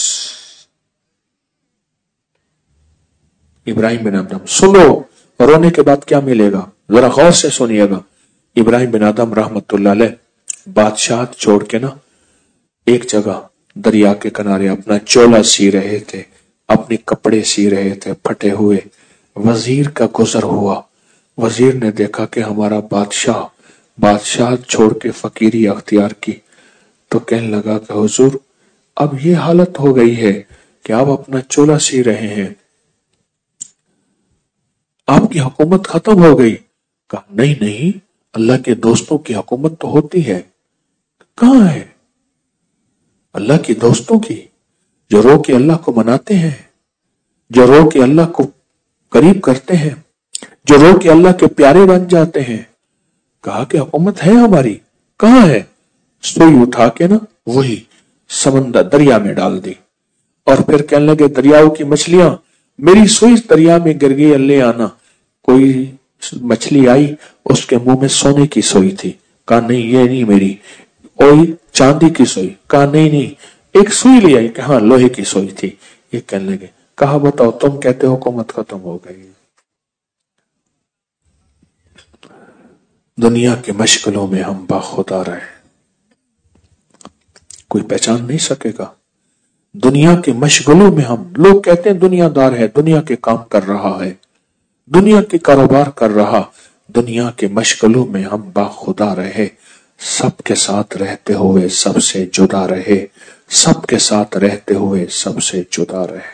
ابراہیم بن آدم سنو رونے کے بعد کیا ملے گا ذرا غور سے سنیے گا. ابراہیم بن آدم رحمت اللہ علیہ بادشاہت چھوڑ کے نا ایک جگہ دریا کے کنارے اپنا چولا سی رہے تھے, اپنے کپڑے سی رہے تھے پھٹے ہوئے. وزیر کا گزر ہوا. وزیر نے دیکھا کہ ہمارا بادشاہ بادشاہت چھوڑ کے فقیری اختیار کی, تو کہنے لگا کہ حضور اب یہ حالت ہو گئی ہے کہ آپ اپنا چولا سی رہے ہیں, آپ کی حکومت ختم ہو گئی. کہا نہیں نہیں اللہ کے دوستوں کی حکومت تو ہوتی ہے. کہاں ہے اللہ کی دوستوں کی جو رو کے اللہ کو مناتے ہیں, جو رو کے اللہ کو قریب کرتے ہیں, جو رو کے اللہ کے پیارے بن جاتے ہیں. کہا کہ حکومت ہے ہماری. کہاں ہے؟ سوئی اٹھا کے نا وہی سمندر دریا میں ڈال دی. اور پھر کہنے لگے دریاؤں کی مچھلیاں میری سوئی دریا میں گر گئی, اللہ آنا. کوئی مچھلی آئی اس کے منہ میں سونے کی سوئی تھی. کہا نہیں یہ نہیں میری. کوئی چاندی کی سوئی. کہا نہیں نہیں. ایک سوئی لے آئی کہ ہاں لوہے کی سوئی تھی. یہ کہنے لگے. کہا بتاؤ تم کہتے ہو حکومت ختم ہو گئی. دنیا کے مشغلوں میں ہم باخدا رہے, کوئی پہچان نہیں سکے گا. دنیا کے مشغلوں میں ہم, لوگ کہتے ہیں دنیا دار ہے, دنیا کے کام کر رہا ہے, دنیا کے کاروبار کر رہا. دنیا کے مشغلوں میں ہم باخدا رہے, سب کے ساتھ رہتے ہوئے سب سے جدا رہے, سب کے ساتھ رہتے ہوئے سب سے جدا رہے.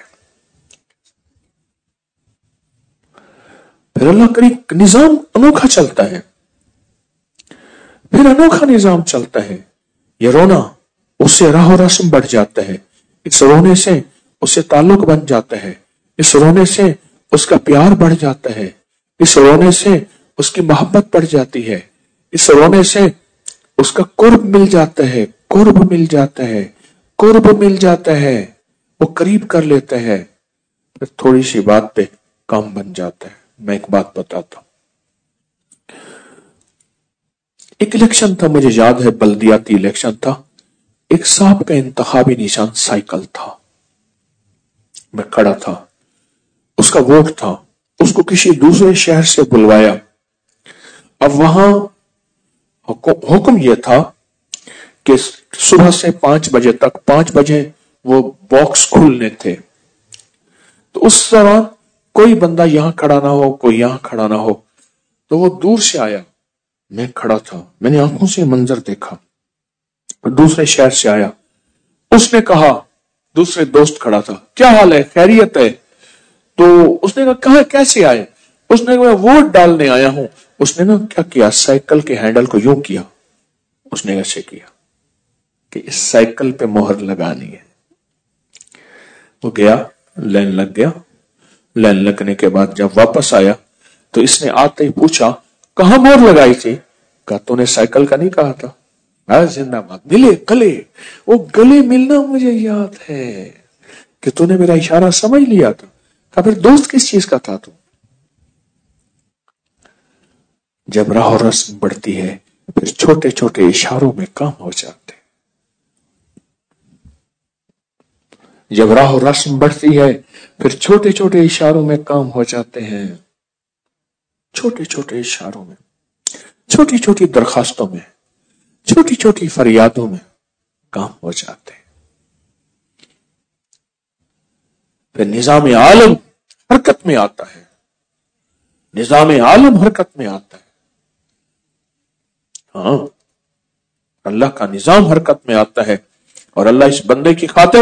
پھر اللہ کریم نظام انوکھا چلتا ہے, پھر انوکھا نظام چلتا ہے. یہ رونا اس سے راہ و رسم بڑھ جاتا ہے, اس رونے سے اس سے تعلق بن جاتا ہے, اس رونے سے اس کا پیار بڑھ جاتا ہے, اس رونے سے اس کی محبت بڑھ جاتی ہے, اس رونے سے اس کا قرب مل جاتا ہے, قرب مل جاتا ہے, قرب مل جاتا ہے, وہ قریب کر لیتا ہے. پھر تھوڑی سی بات پہ کام بن جاتا ہے. میں ایک بات بتاتا ہوں. ایک الیکشن تھا, مجھے یاد ہے بلدیاتی الیکشن تھا. ایک صاحب کا انتخابی نشان سائیکل تھا. میں کھڑا تھا, اس کا ووٹ تھا, اس کو کسی دوسرے شہر سے بلوایا. اب وہاں حکم یہ تھا کہ صبح سے پانچ بجے تک, پانچ بجے وہ باکس کھولنے تھے. تو اس دوران کوئی بندہ یہاں کھڑا نہ ہو, کوئی یہاں کھڑا نہ ہو. تو وہ دور سے آیا, میں کھڑا تھا, میں نے آنکھوں سے منظر دیکھا. دوسرے شہر سے آیا, اس نے کہا, دوسرے دوست کھڑا تھا, کیا حال ہے, خیریت ہے؟ تو اس نے کہا کہاں کیسے آئے؟ اس نے کہا ووٹ ڈالنے آیا ہوں. اس نے نا کیا کیا, سائیکل کے ہینڈل کو یوں کیا, اس نے ایسے کیا کہ اس سائیکل پہ مہر لگانی ہے. وہ گیا, لائن لگ گیا. لائن لگنے کے بعد جب واپس آیا تو اس نے آتے ہی پوچھا کہاں مہر لگائی تھی؟ کہا تو نے سائیکل کا نہیں کہا تھا. زندہ باد. ملے گلے, وہ گلے ملنا مجھے یاد ہے کہ تو نے میرا اشارہ سمجھ لیا تھا. کہا پھر دوست کس چیز کا تھا تو؟ جب راہ و رسم بڑھتی ہے پھر چھوٹے چھوٹے اشاروں میں کام ہو جاتے. جب راہ و رسم بڑھتی ہے پھر چھوٹے چھوٹے اشاروں میں کام ہو جاتے ہیں. چھوٹے چھوٹے اشاروں میں, چھوٹی چھوٹی درخواستوں میں, چھوٹی چھوٹی فریادوں میں کام ہو جاتے ہیں. پھر نظام عالم حرکت میں آتا ہے. نظام عالم حرکت میں آتا ہے. ہاں, اللہ کا نظام حرکت میں آتا ہے اور اللہ اس بندے کی خاطر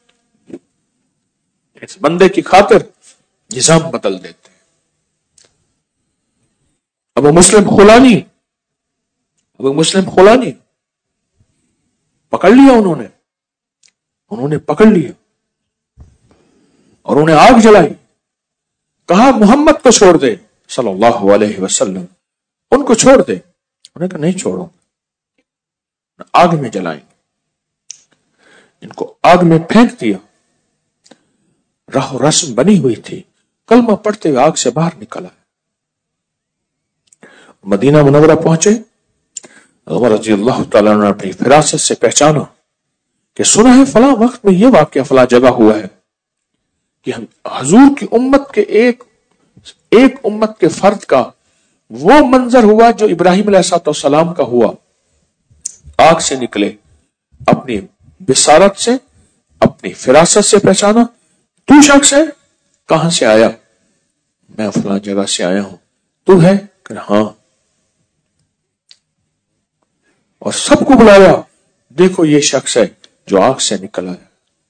اس بندے کی خاطر نظام بدل دیتے ہیں. ابو مسلم خولانی ابو مسلم خولانی پکڑ لیا انہوں نے انہوں نے پکڑ لیا اور انہیں آگ جلائی. کہا محمد کو چھوڑ دے صلی اللہ علیہ وسلم, ان کو چھوڑ دے. انہوں نے کہا نہیں چھوڑو, آگ میں جلائیں. इनको आग में फेंक दिया। राह रस्म बनी हुई थी, कलमा पढ़ते हुए आग से बाहर निकला। मदीना मुनव्वरा पहुंचे। उमर रज़ी अल्लाह तआला ने अपनी फिरासत से पहचाना कि सुना है फला वक्त में यह वाकया फला जगह हुआ है कि हम हजूर की उम्मत के एक एक उम्मत के फर्द का वो मंजर हुआ जो इब्राहिम अलैहिस्सलाम का हुआ। आग से निकले, अपनी बिसारत से, अपनी फिरासत से पहचाना। तू शख्स है? कहां से आया? मैं फला जगह से आया हूं। तू है? हां। और सबको बुलाया, देखो ये शख्स है जो आग से निकल आया।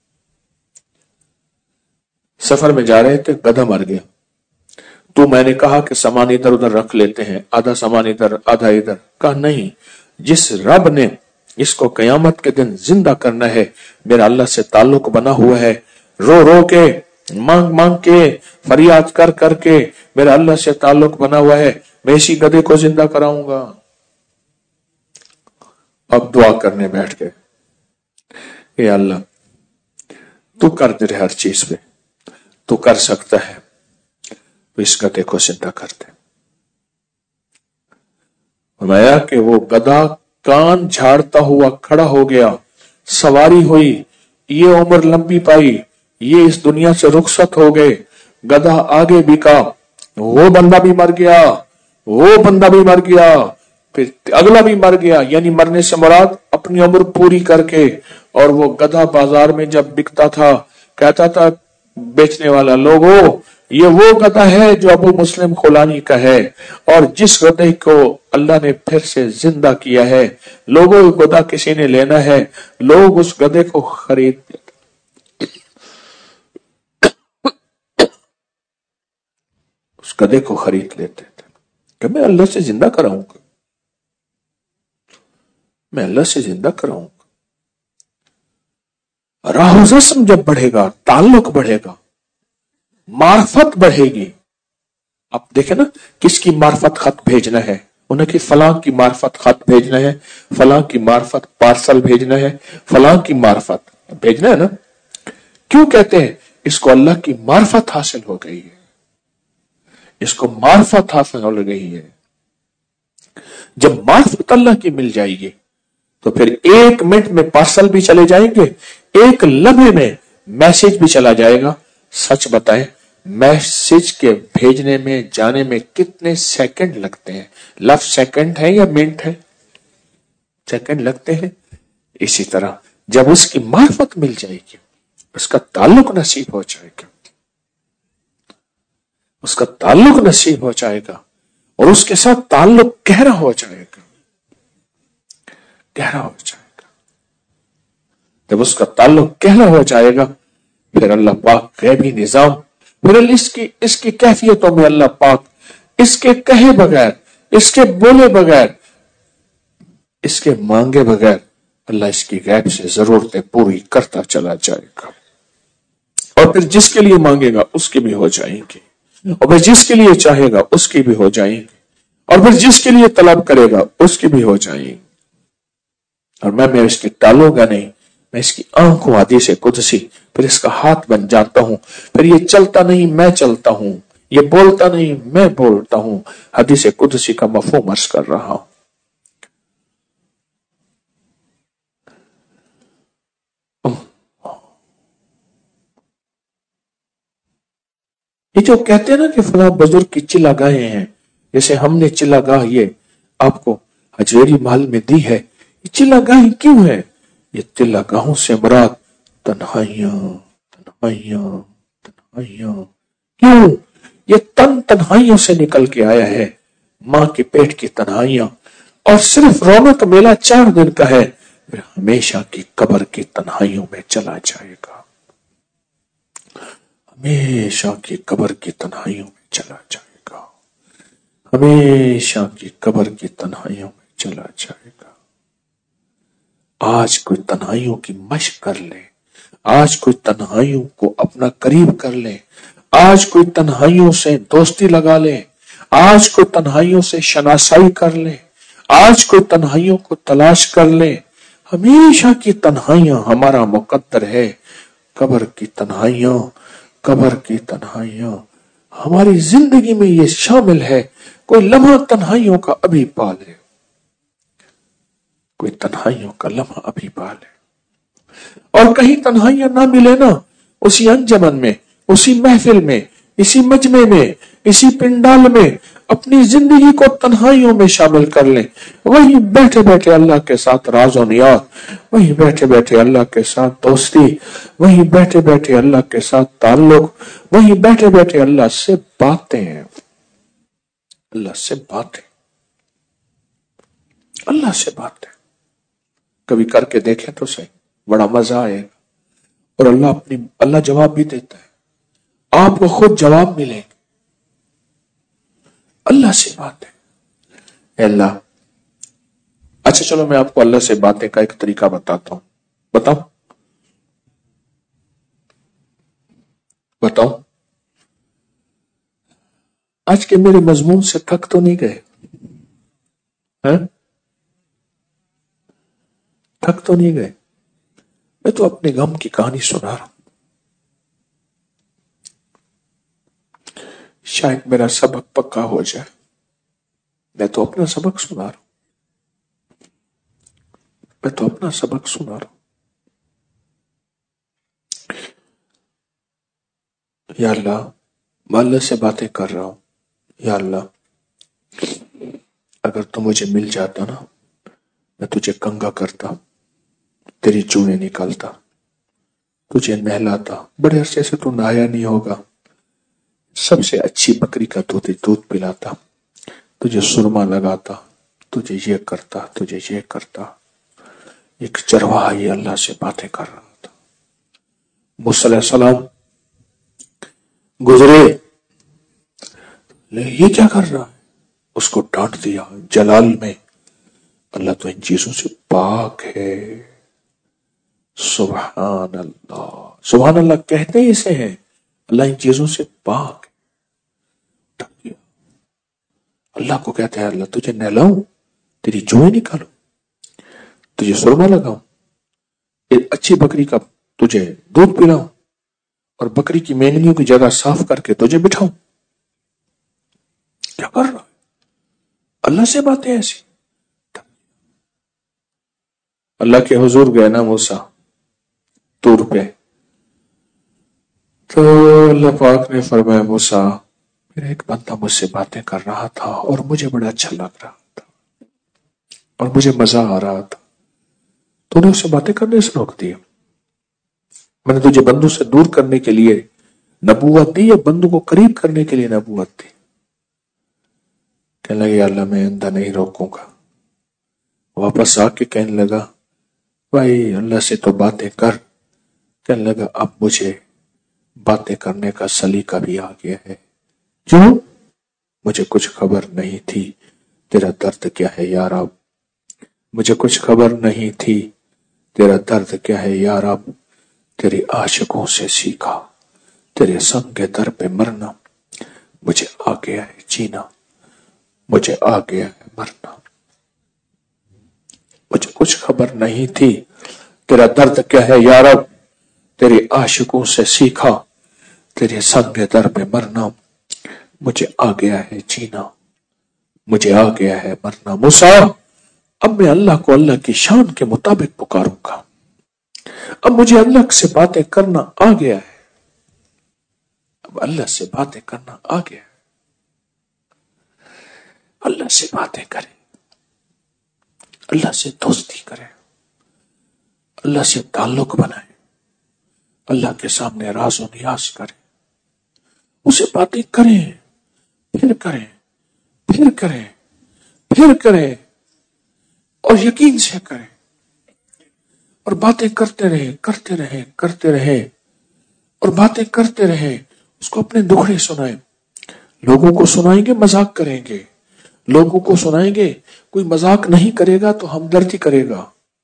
सफर में जा रहे थे, गधा मर गया। तो मैंने कहा कि सामान इधर उधर रख लेते हैं, आधा सामान इधर आधा इधर। कहा नहीं, जिस रब ने इसको कयामत के दिन जिंदा करना है, मेरा अल्लाह से ताल्लुक बना हुआ है। रो रो के, मांग मांग के, फरियाद कर करके मेरा अल्लाह से ताल्लुक बना हुआ है, मैं इसी गधे को जिंदा कराऊंगा। अब दुआ करने बैठ गए, ये अल्लाह तू कर दे हर चीज पे, तू कर सकता है, तो इस गधे को जिंदा कर दे। फरमाया कि वो गधा कान झाड़ता हुआ खड़ा हो गया। सवारी हुई, ये उम्र लंबी पाई, ये इस दुनिया से रुखसत हो गए। गधा आगे बिका, वो बंदा भी मर गया, वो बंदा भी मर गया, फिर अगला भी मर गया। यानी मरने से मुराद अपनी उम्र पूरी करके। और वो गधा बाजार में जब बिकता था, कहता था बेचने वाला, लोगों ये वो गधा है जो अबू मुस्लिम खुलानी का है, और जिस गधे को अल्लाह ने फिर से जिंदा किया है, लोगों ये गधा किसी ने लेना है, लोग उस गधे को खरीद उस गधे को खरीद लेते थे कि मैं अल्लाह से जिंदा कराऊंगा, मैं अल्लाह से जिंदा कराऊंगा। राह रस्म जब बढ़ेगा, ताल्लुक बढ़ेगा, मार्फत बढ़ेगी। आप देखें ना, किसकी मार्फत खत भेजना है, उन्हें कि फलां की मार्फत खत भेजना है, फलां की मार्फत पार्सल भेजना है, फलां की मार्फत भेजना है ना। क्यों कहते हैं? इसको अल्लाह की मार्फत हासिल हो गई है, इसको मार्फत हासिल हो गई है। जब मार्फत अल्लाह की मिल जाएगी तो फिर एक मिनट में पार्सल भी चले जाएंगे, एक लम्हे में मैसेज भी चला जाएगा। सच बताएं, मैसेज के भेजने में जाने में कितने सेकंड लगते हैं? लफ्ज सेकंड है या मिनट है? सेकंड लगते हैं। इसी तरह जब उसकी मार्फत मिल जाएगी, उसका ताल्लुक नसीब हो जाएगा, उसका ताल्लुक नसीब हो जाएगा और उसके साथ ताल्लुक गहरा हो जाएगा, गहरा हो जाएगा। जब उसका ताल्लुक गहरा हो जाएगा, फिर अल्लाह पाक गैबी निजाम, फिर इसकी इसकी कैफियतों में अल्लाह पाक इसके कहे बगैर, इसके बोले बगैर, इसके मांगे बगैर अल्लाह इसकी गैब से जरूरतें पूरी करता चला जाएगा। और फिर जिसके लिए मांगेगा उसकी भी हो जाएंगी, और फिर जिसके लिए चाहेगा उसकी भी हो जाएंगी, और फिर जिसके लिए तलब करेगा उसकी भी हो जाएंगी। और मैं मैं इसकी टालूंगा नहीं, मैं इसकी आंखों आदि से कुदसी, फिर इसका हाथ बन जाता हूं, फिर ये चलता नहीं मैं चलता हूं, ये बोलता नहीं मैं बोलता हूं। हदीस कुदसी का मफहूम अर्ज कर रहा हूं। ये जो कहते हैं ना कि फला बुजुर्ग की चिल्ला गाहें हैं, जैसे हमने चिल्ला गाह ये आपको हजवेरी महल में दी है, ये चिल्ला गाहें क्यों है? ये चिल्ला गाहों से मुराद तन्हाइयां, तन्हाइयां, तन्हाइयां। क्यों? ये तन तन्हाइयों से निकल के आया है, मां के पेट की तन्हाइयां। और सिर्फ रौनक मेला चार दिन का है, फिर हमेशा की कब्र की तन्हाइयों में चला जाएगा, हमेशा की कब्र की तन्हाइयों में चला जाएगा, हमेशा की कब्र की तन्हाइयों में चला जाएगा। आज कोई तन्हाइयों की मशक कर ले, आज कोई तन्हाइयों को अपना करीब कर ले, आज कोई तन्हाइयों से दोस्ती लगा ले, आज कोई तन्हाइयों से शनासाई कर ले, आज कोई तन्हाइयों को तलाश कर ले, ہمیشہ کی تنہائیاں ہمارا مقدر ہے. قبر کی تنہائیاں، قبر کی تنہائیاں ہماری زندگی میں یہ شامل ہے. کوئی لمحہ تنہائیوں کا ابھی پا لے، کوئی تنہائیوں کا لمحہ ابھی پا لے. اور کہیں تنہائیاں نہ ملے نا، اسی انجمن میں، اسی محفل میں، اسی مجمع میں، اسی پنڈال میں اپنی زندگی کو تنہائیوں میں شامل کر لیں. وہیں بیٹھے بیٹھے اللہ کے ساتھ راز و نیاز، وہیں بیٹھے بیٹھے اللہ کے ساتھ دوستی، وہیں بیٹھے بیٹھے اللہ کے ساتھ تعلق، وہیں بیٹھے بیٹھے اللہ سے باتیں، اللہ سے باتیں، اللہ سے باتیں. کبھی کر کے دیکھیں تو صحیح، بڑا مزہ آئے گا. اور اللہ اپنی اللہ جواب بھی دیتا ہے، آپ کو خود جواب ملے گا. اللہ سے باتیں. اے اللہ، اچھا چلو میں آپ کو اللہ سے باتیں کا ایک طریقہ بتاتا ہوں. بتاؤ بتاؤ آج کے میرے مضمون سے تھک تو نہیں گئے؟ ہاں تھک تو نہیں گئے؟ میں تو اپنے غم کی کہانی سنا رہا ہوں. شاید میرا سبق پکا ہو جائے. میں تو اپنا سبق سنا رہا ہوں، میں تو اپنا سبق سنا رہا ہوں. یا اللہ، میں اللہ سے باتیں کر رہا ہوں. یا اللہ، اگر تو مجھے مل جاتا نا، میں تجھے کنگا کرتا، تیری چونے نکالتا، تجھے نہلاتا. بڑے عرصے سے تو نہایا نہیں ہوگا، سب سے اچھی بکری کا دودھ دودھ پلاتا، تجھے سرما لگاتا، تجھے یہ کرتا، تجھے یہ کرتا. ایک چرواہا یہ اللہ سے باتیں کر رہا تھا. موسیٰ علیہ السلام گزرے، یہ کیا کر رہا ہے؟ اس کو ڈانٹ دیا جلال میں، اللہ تو ان چیزوں سے پاک ہے. سبحان اللہ، سبحان اللہ کہتے ہی اسے ہیں، اللہ ان چیزوں سے پاک. اللہ کو کہتا ہے، اللہ تجھے نہلاؤں، تیری جوئیں نکالوں، تجھے سرما لگاؤں، ایک اچھی بکری کا تجھے دودھ پلاؤں، اور بکری کی مینگنیوں کی جگہ صاف کر کے تجھے بٹھاؤں. کیا کر رہا ہے؟ اللہ سے باتیں ایسی. اللہ کے حضور گئے نا موسیٰ طور پہ، تو اللہ پاک نے فرمایا، موسیٰ میرا ایک بندہ مجھ سے باتیں کر رہا تھا اور مجھے بڑا اچھا لگ رہا تھا اور مجھے مزہ آ رہا تھا، تو نے اسے باتیں کرنے سے روک دیا. میں نے تجھے بندوں سے دور کرنے کے لیے نبوت دی یا بندوں کو قریب کرنے کے لیے نبوت دی؟ کہنے لگا، اللہ میں اندھا نہیں روکوں گا. واپس آ کے کہنے لگا، بھائی اللہ سے تو باتیں کر. کہنے لگا، اب مجھے باتیں کرنے کا سلیقہ بھی آ گیا ہے. کیوں؟ مجھے کچھ خبر نہیں تھی تیرا درد کیا ہے یا رب، مجھے کچھ خبر نہیں تھی تیرا درد کیا ہے یا رب. تیرے عاشقوں سے سیکھا، تیرے سنگ در پہ مرنا، مجھے آ گیا ہے جینا، مجھے آ گیا ہے مرنا. مجھے کچھ خبر نہیں تھی تیرا درد کیا ہے یا رب، تیرے عاشقوں سے سیکھا، تیرے سنگ در پہ مرنا، مجھے آ گیا ہے جینا، مجھے آ گیا ہے مرنا. موسیٰ، اب میں اللہ کو اللہ کی شان کے مطابق پکاروں گا. اب مجھے اللہ سے باتیں کرنا آ گیا ہے، اب اللہ سے باتیں کرنا آ گیا ہے. اللہ سے باتیں کریں، اللہ سے دوستی کریں، اللہ سے تعلق بنائیں، اللہ کے سامنے راز و نیاز کریں، اسے باتیں کریں، پھر کریں، پھر کریں، پھر کریں، اور یقین سے کریں، اور باتیں کرتے رہیں، کرتے رہیں، کرتے رہیں، اور باتیں کرتے رہیں. اس کو اپنے دکھڑے سنائیں. لوگوں کو سنائیں گے مذاق کریں گے، لوگوں کو سنائیں گے. کوئی مذاق نہیں کرے گا تو ہمدردی کرے گا.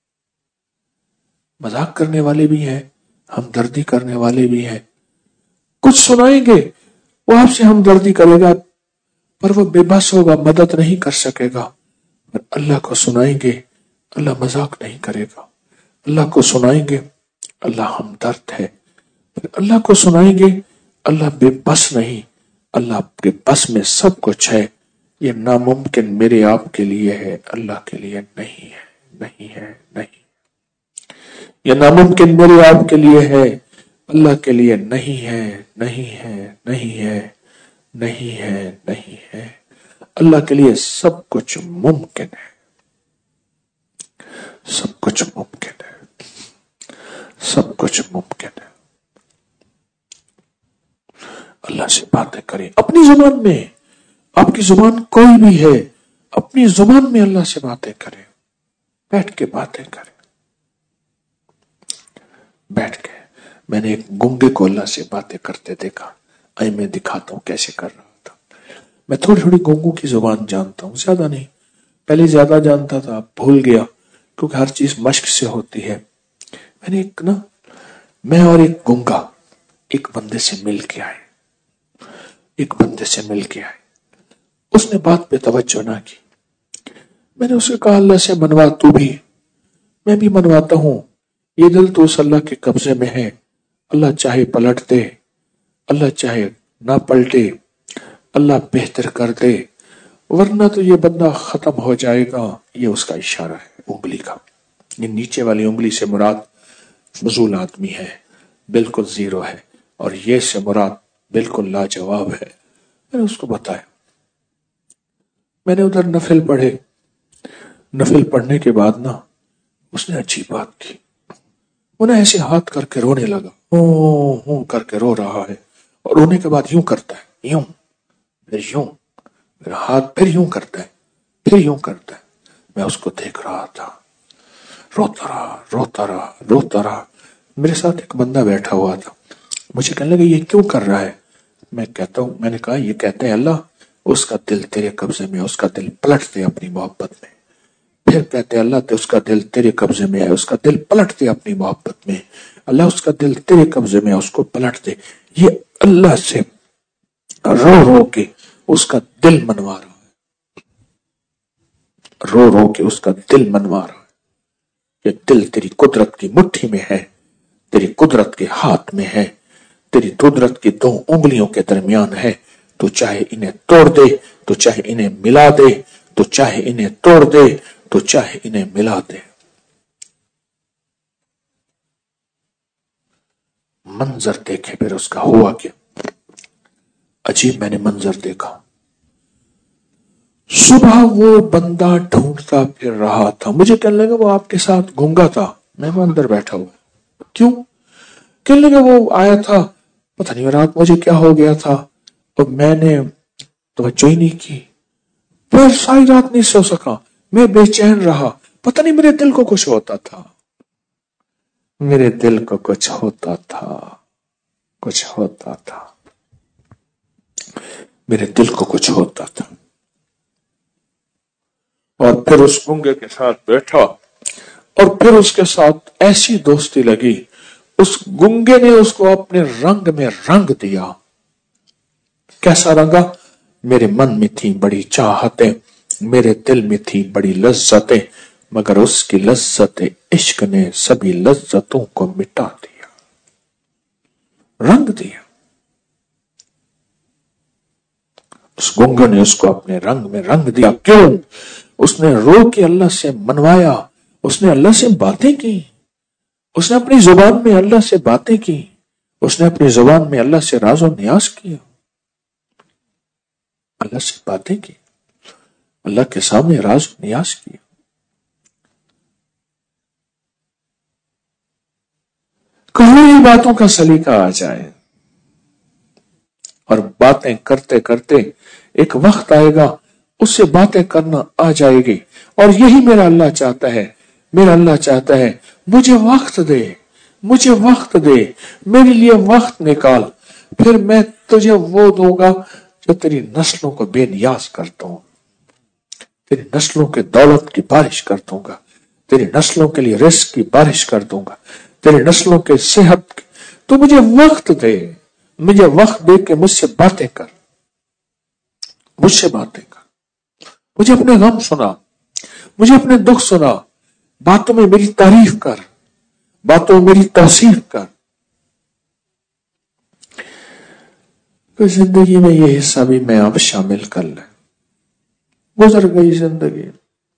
مذاق کرنے والے بھی ہیں، ہمدردی کرنے والے بھی ہیں. کچھ سنائیں گے، وہ آپ سے ہمدردی کرے گا، پر وہ بے بس ہوگا، مدد نہیں کر سکے گا. پر اللہ کو سنائیں گے، اللہ مذاق نہیں کرے گا. اللہ کو سنائیں گے اللہ ہمدرد ہے، پھر اللہ کو سنائیں گے اللہ بے بس نہیں، اللہ کے بس میں سب کچھ ہے، یہ ناممکن میرے آپ کے لیے ہے، اللہ کے لیے نہیں ہے، نہیں ہے، نہیں، یہ ناممکن میرے آپ کے لیے ہے، اللہ کے لیے نہیں ہے، نہیں ہے، نہیں ہے، نہیں ہے، نہیں ہے، اللہ کے لیے سب کچھ ممکن ہے، سب کچھ ممکن ہے، سب کچھ ممکن ہے۔ اللہ سے باتیں کریں اپنی زبان میں، آپ کی زبان کوئی بھی ہے، اپنی زبان میں اللہ سے باتیں کریں، بیٹھ کے باتیں کریں، بیٹھ کے۔ میں نے ایک گنگے کو اللہ سے باتیں کرتے دیکھا، آئی میں دکھاتا ہوں کیسے کر رہا تھا۔ میں تھوڑی تھوڑی گنگوں کی زبان جانتا ہوں، زیادہ نہیں، پہلے زیادہ جانتا تھا، بھول گیا کیونکہ ہر چیز مشق سے ہوتی ہے۔ میں نے ایک نا میں اور ایک گنگا ایک بندے سے مل کے آئے، ایک بندے سے مل کے آئے، اس نے بات پہ توجہ نہ کی۔ میں نے اسے کہا اللہ سے منوا تو بھی، میں بھی منواتا ہوں، یہ دل تو اس اللہ کے قبضے میں ہے، اللہ چاہے پلٹ دے، اللہ چاہے نہ پلٹے، اللہ بہتر کر دے، ورنہ تو یہ بندہ ختم ہو جائے گا۔ یہ اس کا اشارہ ہے انگلی کا، یہ نیچے والی انگلی سے مراد فضول آدمی ہے، بالکل زیرو ہے، اور یہ سے مراد بالکل لاجواب ہے۔ میں نے اس کو بتایا، میں نے ادھر نفل پڑھے، نفل پڑھنے کے بعد نا اس نے اچھی بات کی، وہ نا ایسے ہاتھ کر کے رونے لگا، ہوں ہوں کر کے رو رہا ہے، اور رونے کے بعد یوں کرتا ہے، یوں پھر یوں، پھر ہاتھ پھر یوں کرتا ہے، پھر یوں کرتا ہے۔ میں اس کو دیکھ رہا تھا، روتا رہا روتا رہا روتا رہا۔ میرے ساتھ ایک بندہ بیٹھا ہوا تھا، مجھے کہنے لگا یہ کیوں کر رہا ہے؟ میں کہتا ہوں، میں نے کہا یہ کہتے ہیں اللہ اس کا دل تیرے قبضے میں، اس کا دل پلٹ دے اپنی محبت میں۔ پھر کہتے ہیں اللہ تے اس کا دل تیرے قبضے میں ہے، اس کا دل پلٹ دے اپنی محبت میں، اللہ اس کا دل تیرے قبضے میں ہے، اس کو پلٹ دے۔ یہ اللہ سے رو رو کے اس کا دل منوا رہا ہے، رو رو کے اس کا دل منوا رہا ہے۔ یہ دل تیری قدرت کی مٹھی میں ہے، تیری قدرت کے ہاتھ میں ہے، تیری قدرت کی دو انگلیوں کے درمیان ہے، تو چاہے انہیں توڑ دے، تو چاہے انہیں ملا دے، تو چاہے انہیں توڑ دے، تو چاہے انہیں ملا دے۔ منظر دیکھے پھر اس کا ہوا کیا، عجیب میں نے منظر دیکھا۔ صبح وہ بندہ ڈھونڈتا پھر رہا تھا، مجھے کہنے لگا وہ آپ کے ساتھ گونگا تھا، میں وہ اندر بیٹھا ہوا، کیوں؟ کہنے لگا وہ آیا تھا، پتہ نہیں رات مجھے کیا ہو گیا تھا، اور میں نے توجہ ہی نہیں کی، پھر ساری رات نہیں سو سکا، میں بے چین رہا، پتہ نہیں میرے دل کو کچھ ہوتا تھا، میرے دل کو کچھ ہوتا تھا، کچھ ہوتا تھا، میرے دل کو کچھ ہوتا تھا۔ اور پھر اس گنگے کے ساتھ بیٹھا، اور پھر اس کے ساتھ ایسی دوستی لگی، اس گنگے نے اس کو اپنے رنگ میں رنگ دیا۔ کیسا رنگا؟ میرے من میں تھی بڑی چاہتیں، میرے دل میں تھی بڑی لذتیں، مگر اس کی لذت عشق نے سبھی لذتوں کو مٹا دیا، رنگ دیا۔ اس گنگے نے اس کو اپنے رنگ میں رنگ دیا، کیوں؟ اس نے رو کے اللہ سے منوایا، اس نے اللہ سے باتیں کی، اس نے اپنی زبان میں اللہ سے باتیں کی، اس نے اپنی زبان میں اللہ سے راز و نیاز کیا، اللہ سے باتیں کی، اللہ کے سامنے راز و نیاز کیا۔ کئی باتوں کا سلیقہ آ جائے، اور باتیں کرتے کرتے ایک وقت آئے گا اس سے باتیں کرنا آ جائے گی، اور یہی میرا اللہ چاہتا ہے، میرا اللہ چاہتا ہے مجھے وقت دے، مجھے وقت دے، میرے لیے وقت نکال، پھر میں تجھے وہ دوں گا جو تیری نسلوں کو بے نیاز کر دوں، تیری نسلوں کے دولت کی بارش کر دوں گا، تیری نسلوں کے لیے رزق کی بارش کر دوں گا، تیری نسلوں کے صحت کی۔ تو مجھے وقت دے، مجھے وقت دے کے مجھ سے باتیں کر، مجھ سے باتیں کر، مجھے اپنے غم سنا، مجھے اپنے دکھ سنا، باتوں میں میری تعریف کر، बातों मेरी तौसीफ कर। कि जिंदगी में ये हिस्सा भी मैं अब शामिल कर ले। गुजर गई जिंदगी,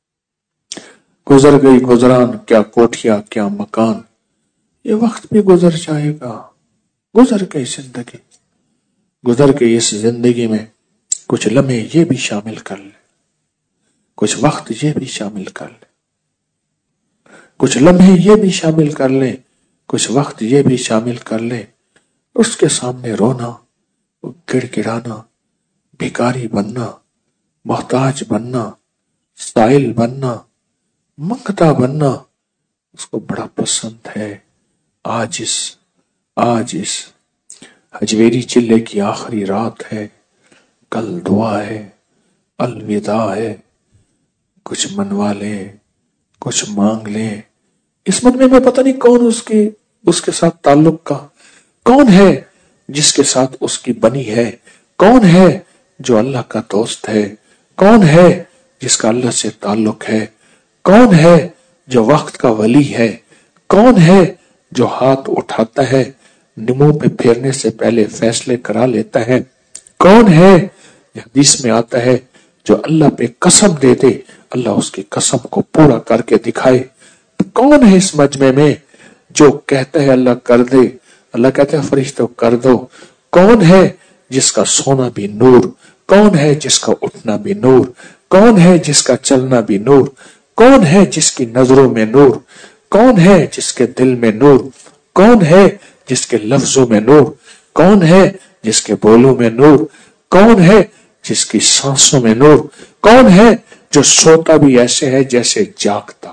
गुजर गई गुजरान, क्या कोठिया क्या मकान, ये वक्त भी गुजर जाएगा। गुजर गई जिंदगी, गुजर गई इस जिंदगी में कुछ लम्हे ये भी शामिल कर ले, कुछ वक्त ये भी शामिल कर ले, कुछ लम्हे ये भी शामिल कर ले, कुछ वक्त ये भी शामिल कर ले। उसके सामने रोना, गिड़गिड़ाना, भिखारी बनना, मोहताज बनना, साइल बनना, मंगता बनना उसको बड़ा पसंद है। आज इस आज इस हजवेरी चिल्ले की आखिरी रात है, कल दुआ है, अलविदा है। कुछ मनवा ले, कुछ मांग ले। इस मजमे में पता नहीं कौन उसके उसके साथ ताल्लुक का, कौन है जिसके साथ उसकी बनी है, कौन है जो अल्लाह का दोस्त है, कौन है जिसका अल्लाह से ताल्लुक है, कौन है जो वक्त का वली है, कौन है जो हाथ उठाता है, निमों पे फेरने से पहले फैसले करा लेता है, कौन है हदीस में आता है जो अल्लाह पे कसम दे दे, अल्लाह उसकी कसम को पूरा करके दिखाए। तो कौन है इस मजमे में जो कहता है अल्लाह कर दे, अल्लाह कहता है फरिश्तों कर दो। कौन है जिसका सोना भी नूर, कौन है जिसका उठना भी नूर, कौन है जिसका चलना भी नूर, कौन है जिसकी नजरों में नूर, कौन है जिसके दिल में नूर, कौन है जिसके लफ्जों में नूर, कौन है जिसके बोलों में नूर, कौन है जिसकी सांसों में नूर, कौन है जो सोता भी ऐसे है जैसे जागता।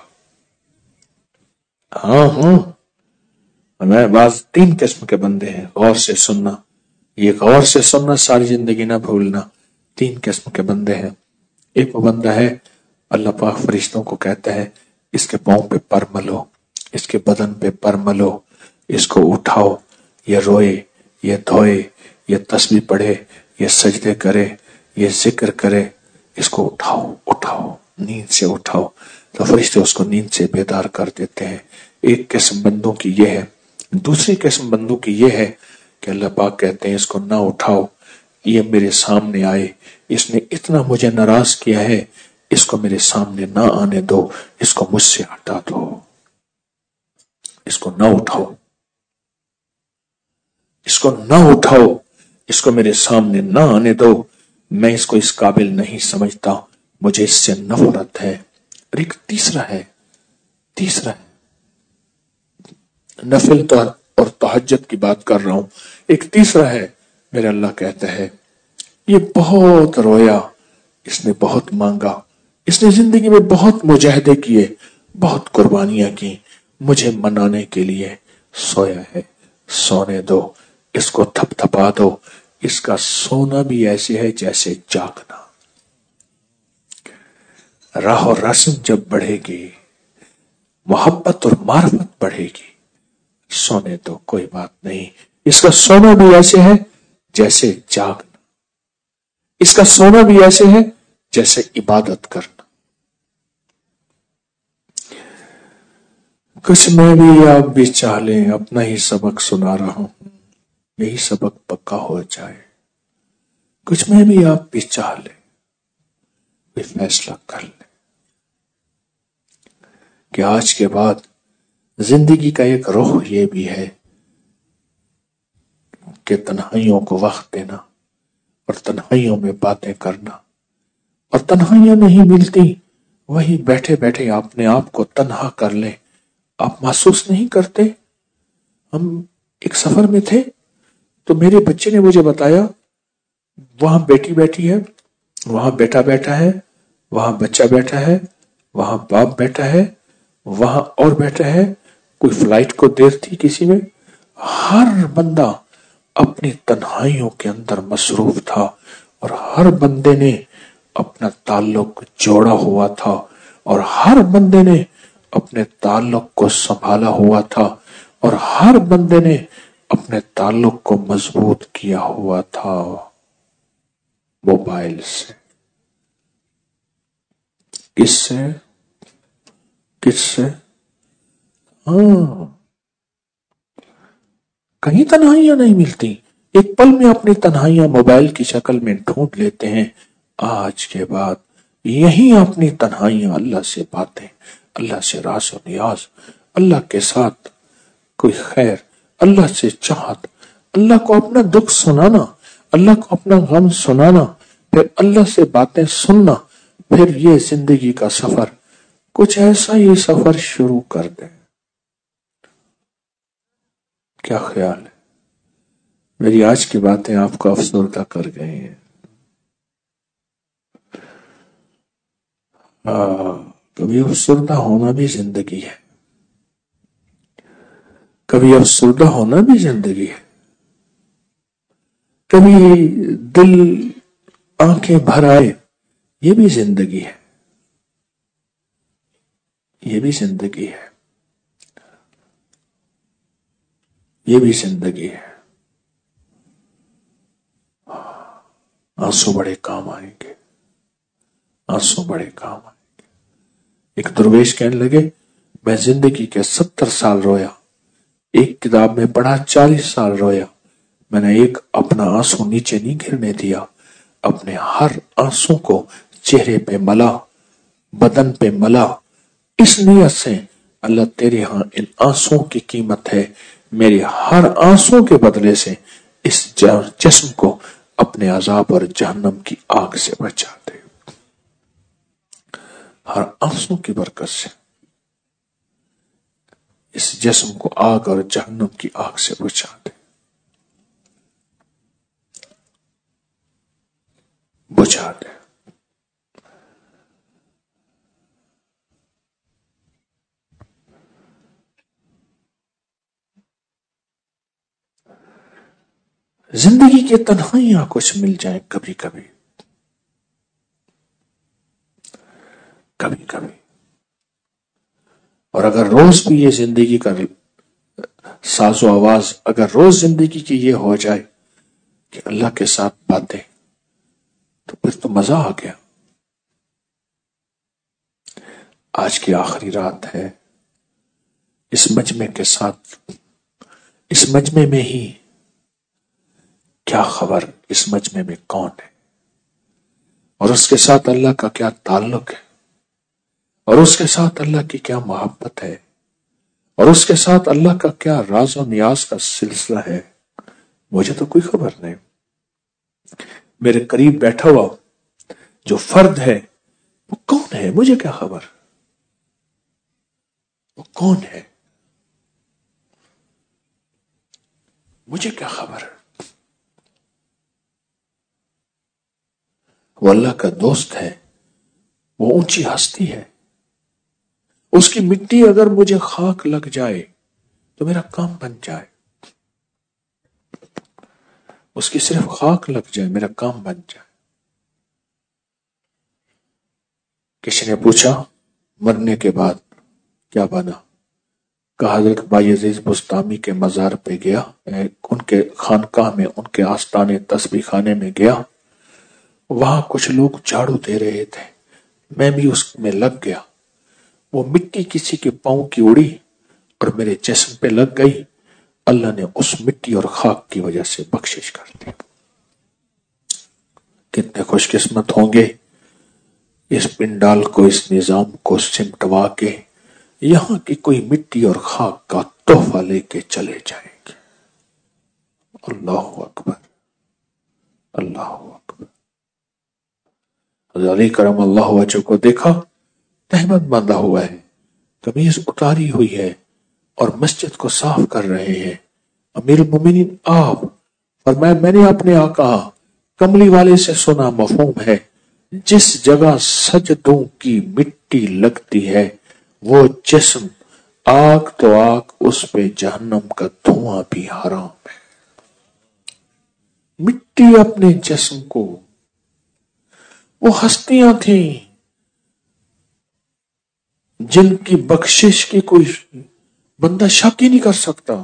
हाँ हाँ मैं बाज तीन किस्म के बंदे हैं, गौर से सुनना, ये गौर से सुनना, सारी जिंदगी ना भूलना। तीन किस्म के बंदे हैं। एक वो बंदा है अल्लाह पाक फरिश्तों को कहता है इसके पांव पे पर मलो, इसके बदन पे पर मलो, इसको उठाओ, ये रोए, ये धोए, ये तस्बीह पढ़े, ये सजदे करे, ये जिक्र करे, इसको उठाओ उठाओ, नींद से उठाओ। तो फरिश्ते उसको नींद से बेदार कर देते हैं। एक किस्म बंदों की ये है। दूसरी किस्म बंदों की ये है कि अल्लाह पाक कहते हैं इसको ना उठाओ, ये मेरे सामने आए, इसने इतना मुझे नाराज किया है, इसको मेरे सामने ना आने दो, इसको मुझसे हटा दो, इसको ना उठाओ, इसको ना उठाओ, इसको मेरे सामने ना आने दो, मैं इसको इस काबिल नहीं समझता, मुझे इससे नफरत है। और एक तीसरा है, तीसरा है नफिल तो और तहज्जुद की बात कर रहा हूं। एक तीसरा है, मेरे अल्लाह कहता है ये बहुत रोया, इसने बहुत मांगा, इसने जिंदगी में बहुत मुजाहिदे किए, बहुत कुर्बानियां की, मुझे मनाने के लिए सोया है, सोने दो, इसको थपथपा दो, इसका सोना भी ऐसे है जैसे जागना। राह और रस्म जब बढ़ेगी, मोहब्बत और मार्फत बढ़ेगी, सोने दो, कोई बात नहीं, इसका सोना भी ऐसे है जैसे जागना, इसका सोना भी ऐसे है जैसे इबादत करना। कुछ मैं भी आप भी चाह लें, अपना ही सबक सुना रहा हूं, यही सबक पक्का हो जाए। कुछ मैं भी आप भी चाह ले, कोई फैसला कर ले कि आज के बाद जिंदगी का एक रुख ये भी है कि तन्हाइयों को वक्त देना और तन्हाइयों में बातें करना। और तन्हाइयां नहीं मिलती, वही बैठे बैठे अपने आप को तन्हा कर ले। आप महसूस नहीं करते? हम एक सफर में थे तो मेरे बच्चे ने मुझे बताया वहां बेटी बैठी है, वहां बेटा बैठा है, वहां बच्चा बैठा है, वहां बाप बैठा है, वहां और बैठा है, कोई फ्लाइट को देर थी किसी में। हर बंदा अपनी तन्हाइयों के अंदर मसरूफ था और हर बंदे ने अपना ताल्लुक जोड़ा हुआ था और हर बंदे ने अपने ताल्लुक को संभाला हुआ था और हर बंदे ने अपने ताल्लुक को मजबूत किया हुआ था मोबाइल से। किससे? किससे? हाँ, کہیں تنہائیاں نہیں ملتی، ایک پل میں اپنی تنہائیاں موبائل کی شکل میں ڈھونڈ لیتے ہیں۔ آج کے بعد یہی اپنی تنہائیاں، اللہ سے باتیں، اللہ سے راز و نیاز، اللہ کے ساتھ کوئی خیر، اللہ سے چاہت، اللہ کو اپنا دکھ سنانا، اللہ کو اپنا غم سنانا، پھر اللہ سے باتیں سننا، پھر یہ زندگی کا سفر کچھ ایسا ہی سفر شروع کر دیں۔ کیا خیال ہے؟ میری آج کی باتیں آپ کو افسردہ کر گئی ہیں؟ کبھی افسردہ ہونا بھی زندگی ہے، کبھی افسردہ ہونا بھی زندگی ہے، کبھی دل آنکھیں بھر آئے، یہ بھی زندگی ہے، یہ بھی زندگی ہے، یہ بھی زندگی ہے۔ آنسو بڑے کام آئیں گے، آنسو بڑے کام آئیں گے۔ ایک درویش کہنے لگے میں زندگی کے ستر سال رویا، ایک کتاب میں پڑھا چالیس سال رویا، میں نے ایک اپنا آنسو نیچے نہیں گرنے دیا، اپنے ہر آنسو کو چہرے پہ ملا، بدن پہ ملا، اس نیت سے اللہ تیرے ہاں ان آنسوں کی قیمت ہے، میرے ہر آنسوں کے بدلے سے اس جسم کو اپنے عذاب اور جہنم کی آگ سے بچا دے، ہر آنسوں کی برکت سے اس جسم کو آگ اور جہنم کی آگ سے بچا دے، بچا دے۔ زندگی کی تنہائیاں کچھ مل جائیں کبھی کبھی، کبھی کبھی، اور اگر روز بھی یہ زندگی کا ساز و آواز، اگر روز زندگی کی یہ ہو جائے کہ اللہ کے ساتھ باتیں، تو پھر تو مزہ آ گیا۔ آج کی آخری رات ہے، اس مجمع کے ساتھ، اس مجمع میں ہی کیا خبر، اس مجمع میں کون ہے اور اس کے ساتھ اللہ کا کیا تعلق ہے، اور اس کے ساتھ اللہ کی کیا محبت ہے، اور اس کے ساتھ اللہ کا کیا راز و نیاز کا سلسلہ ہے، مجھے تو کوئی خبر نہیں۔ میرے قریب بیٹھا ہوا جو فرد ہے وہ کون ہے، مجھے کیا خبر، وہ کون ہے، مجھے کیا خبر۔ وہ اللہ کا دوست ہے، وہ اونچی ہستی ہے، اس کی مٹی اگر مجھے خاک لگ جائے تو میرا کام بن جائے، اس کی صرف خاک لگ جائے میرا کام بن جائے۔ کسی نے پوچھا مرنے کے بعد کیا بنا؟ کہا حضرت بایزید بستامی کے مزار پہ گیا، ان کے خانقاہ میں، ان کے آستانے تسبیح خانے میں گیا، وہاں کچھ لوگ جھاڑو دے رہے تھے، میں بھی اس میں لگ گیا، وہ مٹی کسی کے پاؤں کی اڑی اور میرے جسم پہ لگ گئی، اللہ نے اس مٹی اور خاک کی وجہ سے بخشش کر دی۔ کتنے خوش قسمت ہوں گے اس پنڈال کو، اس نظام کو سمٹوا کے یہاں کی کوئی مٹی اور خاک کا تحفہ لے کے چلے جائیں گے۔ اللہ اکبر، اللہ اکبر۔ حضرت علی کرم اللہ وجہ کو دیکھا، تہمت باندھا ہوا ہے، قمیض اتاری ہوئی ہے اور مسجد کو صاف کر رہے ہیں۔ امیر المومنین آپ فرمایا میں نے اپنے آقا کملی والے سے سنا، مفہوم ہے جس جگہ سجدوں کی مٹی لگتی ہے وہ جسم آگ تو آگ، اس پہ جہنم کا دھواں بھی حرام ہے۔ مٹی اپنے جسم کو، وہ ہستیاں تھیں جن کی بخشش کی کوئی بندہ شک ہی نہیں کر سکتا،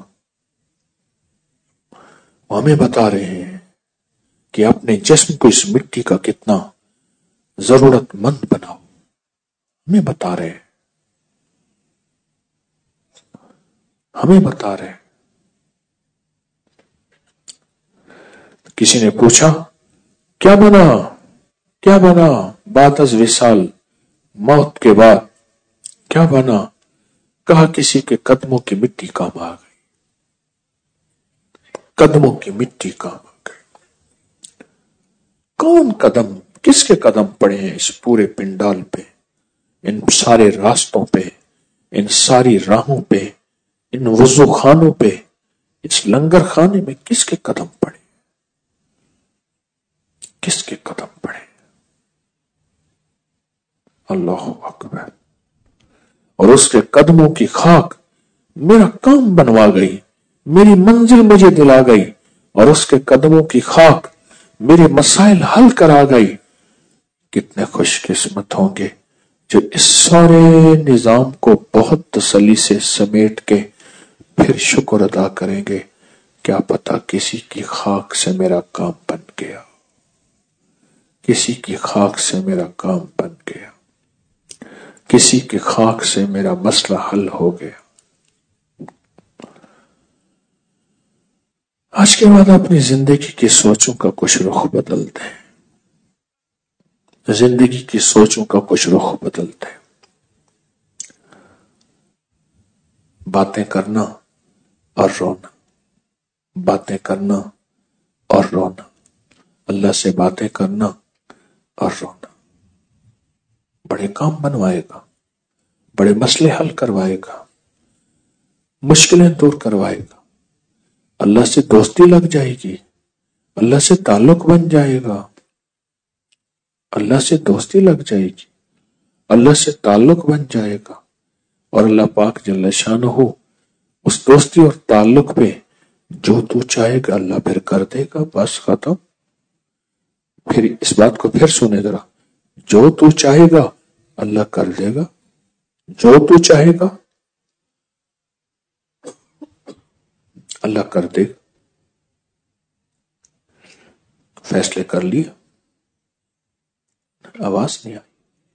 وہ ہمیں بتا رہے ہیں کہ اپنے جسم کو اس مٹی کا کتنا ضرورت مند بناؤ، ہمیں بتا رہے ہیں، ہمیں بتا رہے ہیں۔ کسی نے پوچھا کیا بنا کیا بنا بعد از وصال، موت کے بعد کیا بنا؟ کہا کسی کے قدموں کی مٹی کام آ گئی، قدموں کی مٹی کام آ گئی۔ کون قدم، کس کے قدم پڑے ہیں اس پورے پنڈال پہ، ان سارے راستوں پہ، ان ساری راہوں پہ، ان وضو خانوں پہ، اس لنگر خانے میں کس کے قدم پڑے، کس کے قدم پڑے؟ اللہ اکبر۔ اور اس کے قدموں کی خاک میرا کام بنوا گئی، میری منزل مجھے دلا گئی، اور اس کے قدموں کی خاک میرے مسائل حل کرا گئی۔ کتنے خوش قسمت ہوں گے جو اس سارے نظام کو بہت تسلی سے سمیٹ کے پھر شکر ادا کریں گے، کیا پتا کسی کی خاک سے میرا کام بن گیا، کسی کی خاک سے میرا کام بن گیا، کسی کی خاک سے میرا مسئلہ حل ہو گیا۔ آج کے بعد اپنی زندگی کی سوچوں کا کچھ رخ بدل دیں، زندگی کی سوچوں کا کچھ رخ بدل دیں۔ باتیں کرنا اور رونا، باتیں کرنا اور رونا، اللہ سے باتیں کرنا اور رونا، بڑے کام بنوائے گا، بڑے مسئلے حل کروائے گا، مشکلیں دور کروائے گا، اللہ سے دوستی لگ جائے گی، اللہ سے تعلق بن جائے گا، اللہ سے دوستی لگ جائے گی، اللہ سے تعلق بن جائے گا، اور اللہ پاک جل شانہ اس دوستی اور تعلق پہ جو تو چاہے گا اللہ پھر کر دے گا، بس ختم۔ پھر اس بات کو پھر سنے ذرا، جو تو چاہے گا اللہ کر دے گا، جو تو چاہے گا اللہ کر دے گا۔ فیصلے کر لیا؟ آواز نہیں آئی؟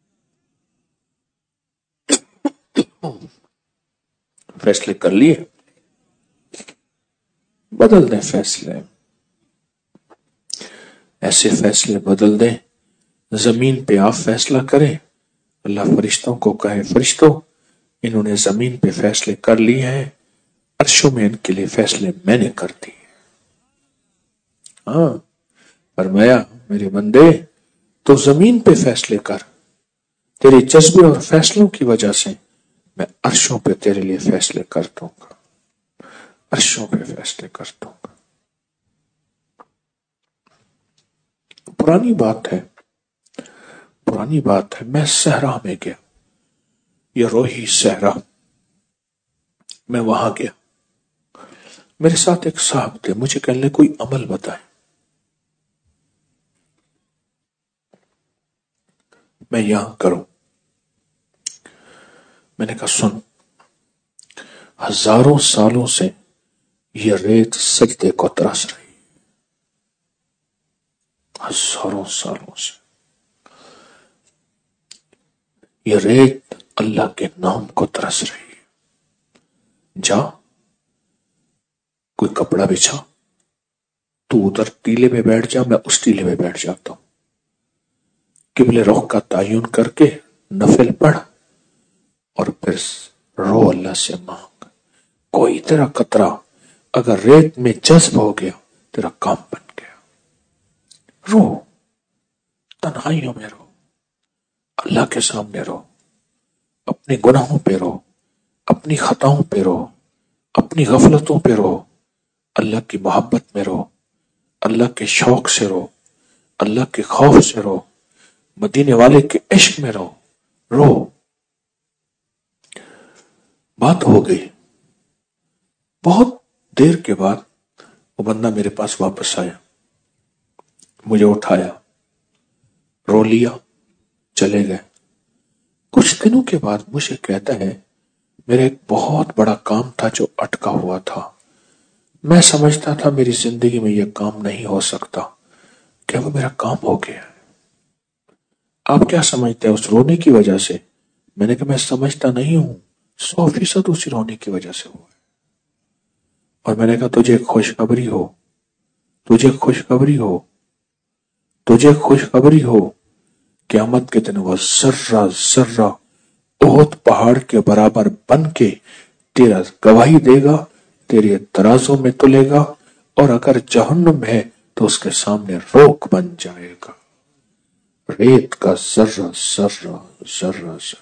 فیصلے کر لیے؟ بدل دیں فیصلے، ایسے فیصلے بدل دیں، زمین پہ آپ فیصلہ کریں، اللہ فرشتوں کو کہے فرشتوں انہوں نے زمین پہ فیصلے کر لیے ہیں، عرشوں میں ان کے لیے فیصلے میں نے کر دیے۔ ہاں فرمایا میرے بندے تو زمین پہ فیصلے کر، تیرے جذبے اور فیصلوں کی وجہ سے میں عرشوں پہ تیرے لیے فیصلے کر دوں گا، عرشوں پہ فیصلے کر دوں گا۔ پرانی بات ہے، پرانی بات ہے، میں صحرا میں گیا، یہ روحی صحرا، میں وہاں گیا، میرے ساتھ ایک صاحب تھے، مجھے کہنے لگے کوئی عمل بتائیں، میں یہاں کروں۔ میں نے کہا سن، ہزاروں سالوں سے یہ ریت سجدے کو ترس رہی، ہزاروں سالوں سے یہ ریت اللہ کے نام کو ترس رہی ہے، جا کوئی کپڑا بچھا، تو ادھر ٹیلے میں بیٹھ جا، میں اس ٹیلے میں بیٹھ جاتا ہوں، قبلے رخ کا تعین کر کے نفل پڑھ اور پھر رو، اللہ سے مانگ، کوئی تیرا قطرہ اگر ریت میں جذب ہو گیا تیرا کام بن گیا۔ رو، تنہائیوں میں رو، اللہ کے سامنے رو، اپنے گناہوں پہ رو، اپنی خطاؤں پہ رو، اپنی غفلتوں پہ رو، اللہ کی محبت میں رو، اللہ کے شوق سے رو، اللہ کے خوف سے رو، مدینے والے کے عشق میں رو، رو۔ بات ہو گئی، بہت دیر کے بعد وہ بندہ میرے پاس واپس آیا، مجھے اٹھایا، رو لیا، چلے گئے۔ کچھ دنوں کے بعد مجھے کہتا ہے میرا ایک بہت بڑا کام تھا جو اٹکا ہوا تھا، میں سمجھتا تھا میری زندگی میں یہ کام نہیں ہو سکتا، کیا وہ میرا کام ہو گیا؟ آپ کیا سمجھتے ہیں اس رونے کی وجہ سے؟ میں نے کہا میں سمجھتا نہیں ہوں، سو فیصد اسی رونے کی وجہ سے ہوا ہے۔ اور میں نے کہا تجھے ایک خوشخبری ہو، تجھے خوشخبری ہو تجھے خوشخبری ہو قیامت کے دن وہ ذرہ ذرہ احد پہاڑ کے برابر بن کے تیرا گواہی دے گا، تیرے ترازوں میں تلے گا، اور اگر جہنم ہے تو اس کے سامنے روک بن جائے گا، ریت کا ذرہ ذرہ ذرہ ذرہ۔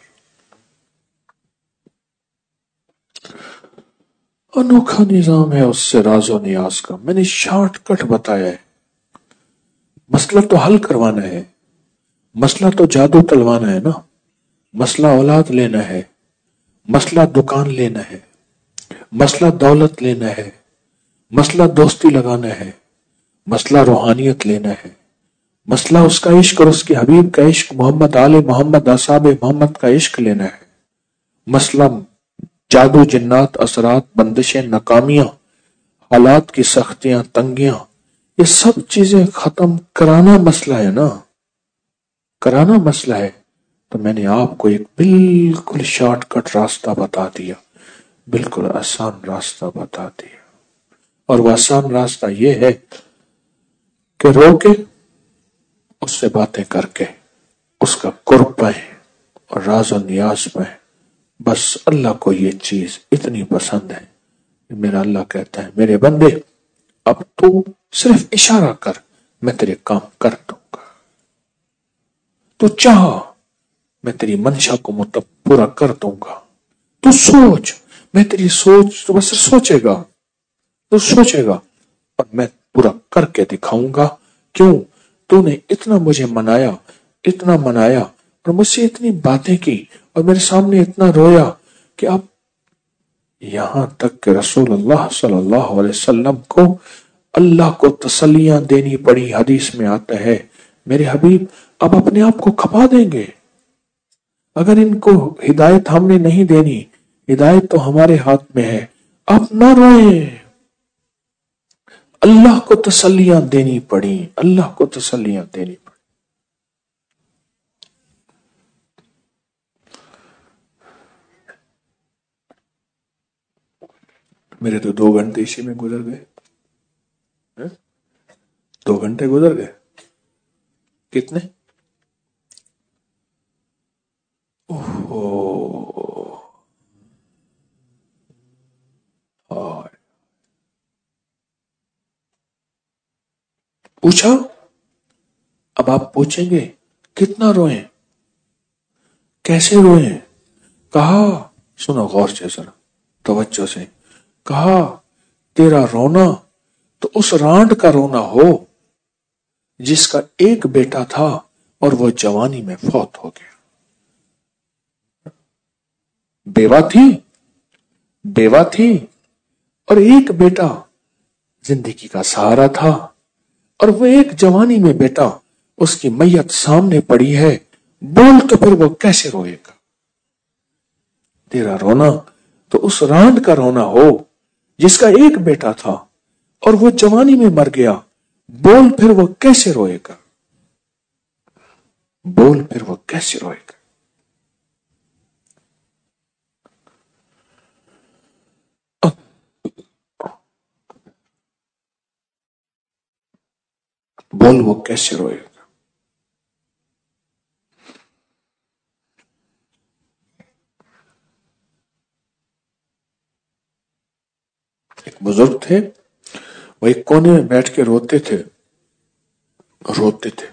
انوکھا نظام ہے اس سے راز و نیاز کا۔ میں نے شارٹ کٹ بتایا ہے، مسئلہ تو حل کروانا ہے، مسئلہ تو جادو تلوانا ہے نا، مسئلہ اولاد لینا ہے، مسئلہ دکان لینا ہے، مسئلہ دولت لینا ہے، مسئلہ دوستی لگانا ہے، مسئلہ روحانیت لینا ہے، مسئلہ اس کا عشق اور اس کے حبیب کا عشق، محمد آل محمد اصحاب محمد کا عشق لینا ہے، مسئلہ جادو جنات اثرات بندشیں ناکامیاں حالات کی سختیاں تنگیاں، یہ سب چیزیں ختم کرانا مسئلہ ہے نا، کرانا مسئلہ ہے۔ تو میں نے آپ کو ایک بالکل شارٹ کٹ راستہ بتا دیا، بالکل آسان راستہ بتا دیا، اور وہ آسان راستہ یہ ہے کہ رو کے اس سے باتیں کر کے اس کا قرب پائیں اور راز و نیاز پائیں۔ بس اللہ کو یہ چیز اتنی پسند ہے کہ میرا اللہ کہتا ہے میرے بندے اب تو صرف اشارہ کر، میں تیرے کام کر دوں گا، تو چاہ میں تیری منشا کو مطلب پورا کر دوں گا، تو سوچ میں تیری سوچ تو بس سوچے گا تو سوچے گا اور میں پورا کر کے دکھاؤں گا۔ کیوں؟ تو نے اتنا مجھے منایا اتنا منایا اور مجھ سے اتنی باتیں کی اور میرے سامنے اتنا رویا کہ اب یہاں تک کہ رسول اللہ صلی اللہ علیہ وسلم کو اللہ کو تسلیاں دینی پڑی۔ حدیث میں آتا ہے میرے حبیب اب اپنے آپ کو کھپا دیں گے، اگر ان کو ہدایت ہم نے نہیں دینی، ہدایت تو ہمارے ہاتھ میں ہے، آپ نہ روئیں۔ اللہ کو تسلیاں دینی پڑی، اللہ کو تسلیاں دینی پڑی۔ میرے تو دو گھنٹے اسی میں گزر گئے، دو گھنٹے گزر گئے۔ کتنے؟ اوہو، پوچھا؟ اب آپ پوچھیں گے کتنا روئیں، کیسے روئیں؟ کہا سنو غور سے ذرا توجہ سے، کہا تیرا رونا تو اس رانڈ کا رونا ہو جس کا ایک بیٹا تھا اور وہ جوانی میں فوت ہو گیا، بیوہ تھی بیوہ تھی اور ایک بیٹا زندگی کا سہارا تھا، اور وہ ایک جوانی میں بیٹا اس کی میت سامنے پڑی ہے، بول تو پھر وہ کیسے روئے گا؟ تیرا رونا تو اس رانڈ کا رونا ہو جس کا ایک بیٹا تھا اور وہ جوانی میں مر گیا، بول پھر وہ کیسے روئے گا؟ بول پھر وہ کیسے روئے گا؟ بول وہ کیسے روئے گا؟ ایک بزرگ تھے، وہ ایک کونے میں بیٹھ کے روتے تھے روتے تھے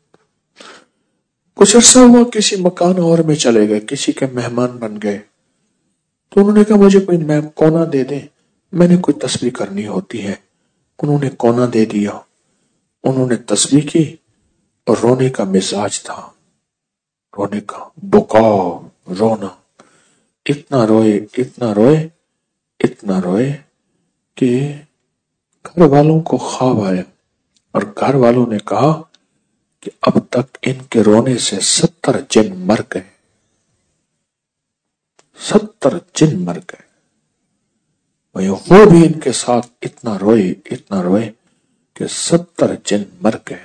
کچھ عرصہ ہوا کسی مکان اور میں چلے گئے، کسی کے مہمان بن گئے، تو انہوں نے کہا مجھے کوئی کونا دے دیں، میں نے کوئی تسبیح کرنی ہوتی ہے۔ انہوں نے کونا دے دیا، انہوں نے تسبیح کی اور رونے کا مزاج تھا، رونے کا بکا رونا، اتنا روئے اتنا روئے اتنا روئے کہ گھر والوں کو خواب آیا اور گھر والوں نے کہا کہ اب تک ان کے رونے سے ستر جن مر گئے، ستر جن مر گئے، وہ بھی ان کے ساتھ اتنا روئے اتنا روئے کہ ستر جن مر گئے۔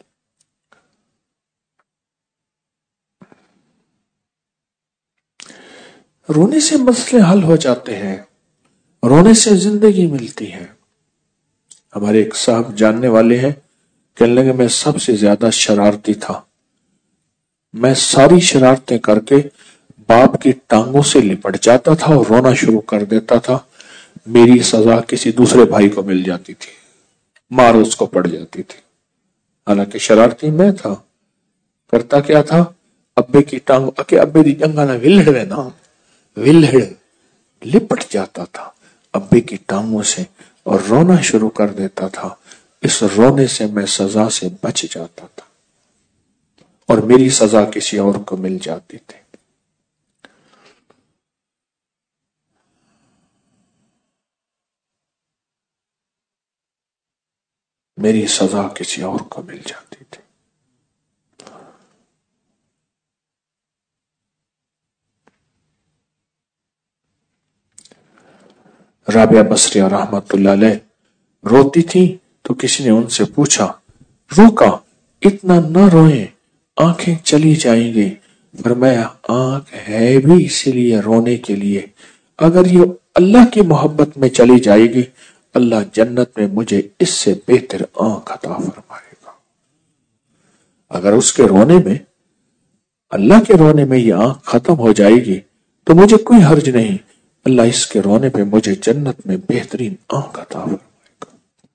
رونے سے مسئلے حل ہو جاتے ہیں، رونے سے زندگی ملتی ہے۔ ہمارے ایک صاحب جاننے والے ہیں، کہنے لگے میں سب سے زیادہ شرارتی تھا، میں ساری شرارتیں کر کے باپ کی ٹانگوں سے لپٹ جاتا تھا اور رونا شروع کر دیتا تھا، میری سزا کسی دوسرے بھائی کو مل جاتی تھی، مار اس کو پڑ جاتی تھی، حالانکہ شرارتی میں تھا۔ کرتا کیا تھا، ابے کی ٹانگ اکے ابے دی جنگا نہ ولہڑے نا ولہڑ لپٹ جاتا تھا ابے کی ٹانگوں سے اور رونا شروع کر دیتا تھا، اس رونے سے میں سزا سے بچ جاتا تھا اور میری سزا کسی اور کو مل جاتی تھی۔ میری سزا کسی اور کو مل جاتی تھی۔ رابعہ بصریہ رحمت اللہ علیہ روتی تھی تو کسی نے ان سے پوچھا، روکا، اتنا نہ روئیں، آنکھیں چلی جائیں گی۔ فرمایا، آنکھ ہے بھی اسی لیے رونے کے لیے، اگر یہ اللہ کی محبت میں چلی جائے گی اللہ جنت میں مجھے اس سے بہتر آنکھ عطا فرمائے گا۔ اگر اس کے رونے میں، اللہ کے رونے میں یہ آنکھ ختم ہو جائے گی تو مجھے کوئی حرج نہیں، اللہ اس کے رونے پہ مجھے جنت میں بہترین آنکھ عطا فرمائے گا،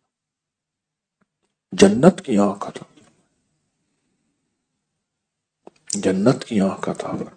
جنت کی آنکھ عطا جنت کی آنکھ عطا فرمائے۔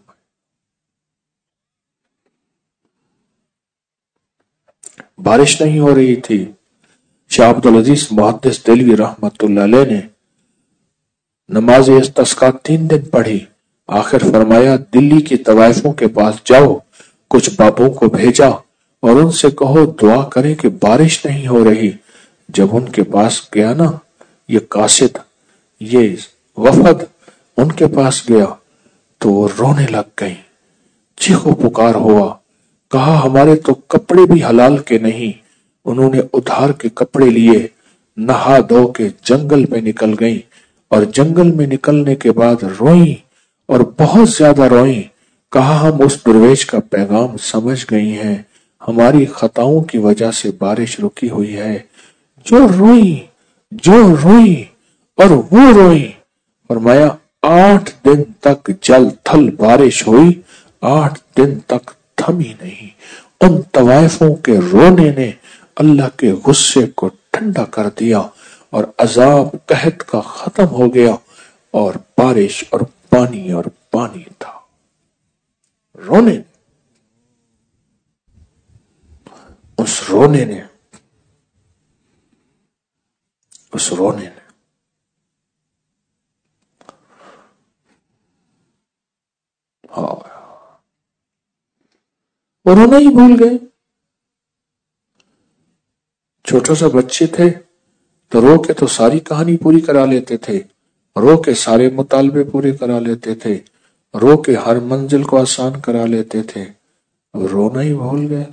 بارش نہیں ہو رہی تھی، شاہ عبدالعزیز محدث دہلوی رحمت اللہ علیہ نے نماز استسقاء تین دن پڑھی، آخر فرمایا دلی کی طوائفوں کے پاس جاؤ، کچھ بابوں کو بھیجا اور ان سے کہو دعا کریں کہ بارش نہیں ہو رہی۔ جب ان کے پاس گیا نا یہ قاصد، یہ وفد ان کے پاس گیا تو وہ رونے لگ گئی، چیخو پکار ہوا، کہا ہمارے تو کپڑے بھی حلال کے نہیں۔ انہوں نے ادھار کے کپڑے لیے، نہا دھو کے جنگل پہ نکل گئیں اور جنگل میں نکلنے کے بعد روئیں اور بہت زیادہ روئیں، کہا ہم اس درویش کا پیغام سمجھ گئی ہیں، ہماری خطاؤں کی وجہ سے بارش رکی ہوئی ہے۔ جو روئیں جو روئیں اور وہ روئیں، فرمایا آٹھ دن تک جل تھل بارش ہوئی، آٹھ دن تک تھمی نہیں۔ ان طوائفوں کے رونے نے اللہ کے غصے کو ٹھنڈا کر دیا اور عذاب قحط کا ختم ہو گیا اور بارش اور پانی اور پانی تھا۔ رونے اس رونے نے اس رونے نے ہاں وہ رونا ہی بھول گئے۔ چھوٹا سا بچے تھے تو رو کے تو ساری کہانی پوری کرا لیتے تھے، رو کے سارے مطالبے پورے کرا لیتے تھے، رو کے ہر منزل کو آسان کرا لیتے تھے، اب رونا ہی بھول گئے،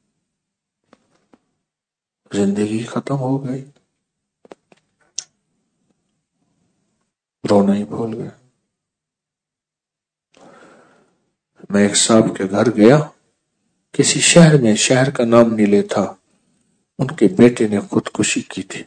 زندگی ختم ہو گئی، رونا ہی بھول گئے۔ میں ایک صاحب کے گھر گیا، کسی شہر میں، شہر کا نام نیلے تھا، ان کے بیٹے نے خودکشی کی تھی۔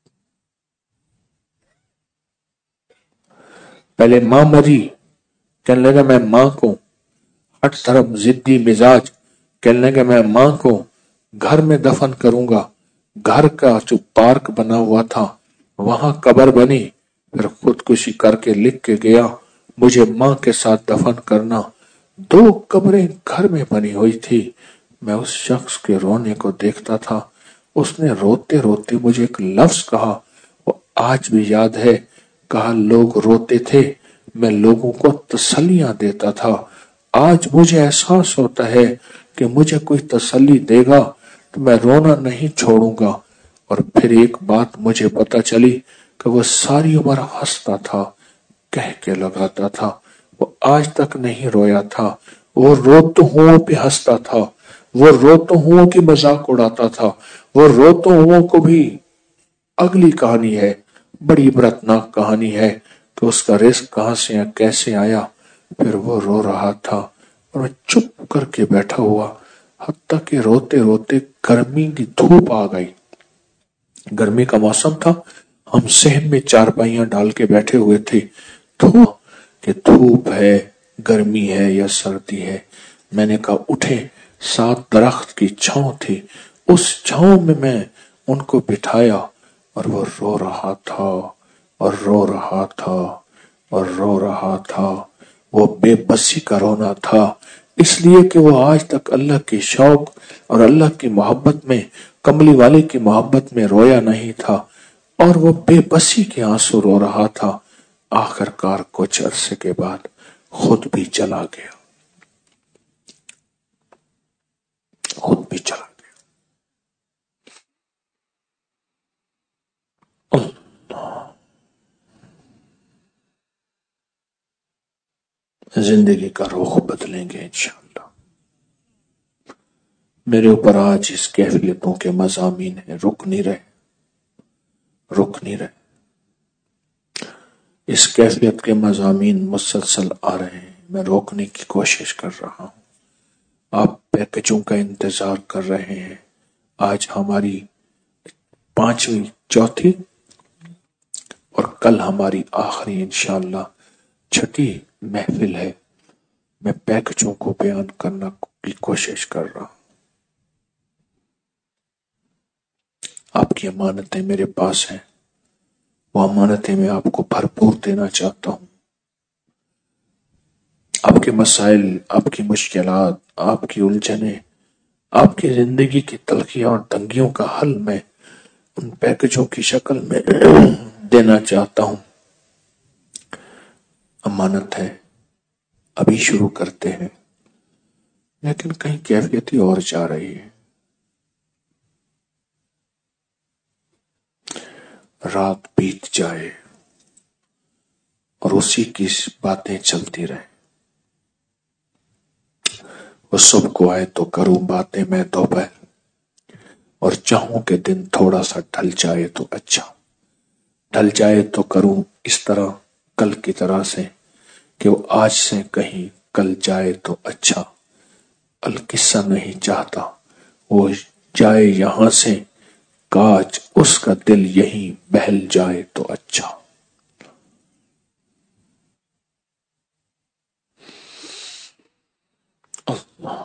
پہلے ماں مری، کہنے لگا میں ماں کو، ہٹ دھرم ضدی مزاج، کہنے لگا میں ماں کو گھر میں دفن کروں گا۔ گھر کا جو پارک بنا ہوا تھا وہاں قبر بنی، پھر خودکشی کر کے لکھ کے گیا مجھے ماں کے ساتھ دفن کرنا۔ دو قبریں گھر میں بنی ہوئی تھی، میں اس شخص کے رونے کو دیکھتا تھا، اس نے روتے روتے مجھے ایک لفظ کہا، وہ آج بھی یاد ہے، کہا لوگ روتے تھے میں لوگوں کو تسلیاں دیتا تھا، آج مجھے احساس ہوتا ہے کہ مجھے کوئی تسلی دے گا تو میں رونا نہیں چھوڑوں گا۔ اور پھر ایک بات مجھے پتا چلی کہ وہ ساری عمر ہنستا تھا، کہہ کے لگاتا تھا، وہ آج تک نہیں رویا تھا، وہ روتوں ہوں پہ ہنستا تھا، وہ روتوں ہوں کی مذاق اڑاتا تھا، وہ روتوں ہوں کو بھی اگلی کہانی ہے، بڑی عبرتناک کہانی ہے کہ اس کا رزق کہاں سے کیسے آیا۔ پھر وہ رو رہا تھا اور میں چپ کر کے بیٹھا ہوا، حتیٰ کہ روتے روتے گرمی کی دھوپ آ گئی، گرمی کا موسم تھا، ہم صحن میں چارپائیاں ڈال کے بیٹھے ہوئے تھے، تو کہ دھوپ ہے، گرمی ہے یا سردی ہے. میں نے کہا اٹھے، سات درخت کی چھاؤں تھی، اس چھاؤں میں میں ان کو بٹھایا اور وہ رو رہا تھا اور رو رہا تھا اور رو رہا تھا. وہ بے بسی کا رونا تھا، اس لیے کہ وہ آج تک اللہ کی شوق اور اللہ کی محبت میں، کملی والے کی محبت میں رویا نہیں تھا، اور وہ بے بسی کے آنسو رو رہا تھا. آخر کار کچھ عرصے کے بعد خود بھی چلا گیا، خود بھی چلا گیا. زندگی کا رخ بدلیں گے انشاءاللہ. میرے اوپر آج اس کیفیتوں کے مضامین ہیں، رک نہیں رہے، رک نہیں رہے. اس کیفیت کے مضامین مسلسل آ رہے ہیں، میں روکنے کی کوشش کر رہا ہوں. آپ پیکجوں کا انتظار کر رہے ہیں. آج ہماری پانچویں چوتھی اور کل ہماری آخری انشاءاللہ چھٹی محفل ہے. میں پیکجوں کو بیان کرنا کی کوشش کر رہا ہوں. آپ کی امانتیں میرے پاس ہیں، وہ امانتیں میں آپ کو بھرپور دینا چاہتا ہوں. آپ کے مسائل، آپ کی مشکلات، آپ کی الجھنیں، آپ کی زندگی کی تلخیاں اور تنگیوں کا حل میں ان پیکجوں کی شکل میں دینا چاہتا ہوں. امانت ہے، ابھی شروع کرتے ہیں، لیکن کہیں کیفیت ہی اور جا رہی ہے. رات بیت جائے اور اسی کی باتیں چلتی رہیں. وہ صبح کو آئے تو کروں باتیں میں دوپہر، اور چاہوں کہ دن تھوڑا سا ڈھل جائے تو اچھا. ڈھل جائے تو کروں اس طرح کل کی طرح سے کہ وہ آج سے کہیں کل جائے تو اچھا. القصہ نہیں چاہتا وہ جائے یہاں سے، کاج اس کا دل یہیں بہل جائے تو اچھا. اللہ.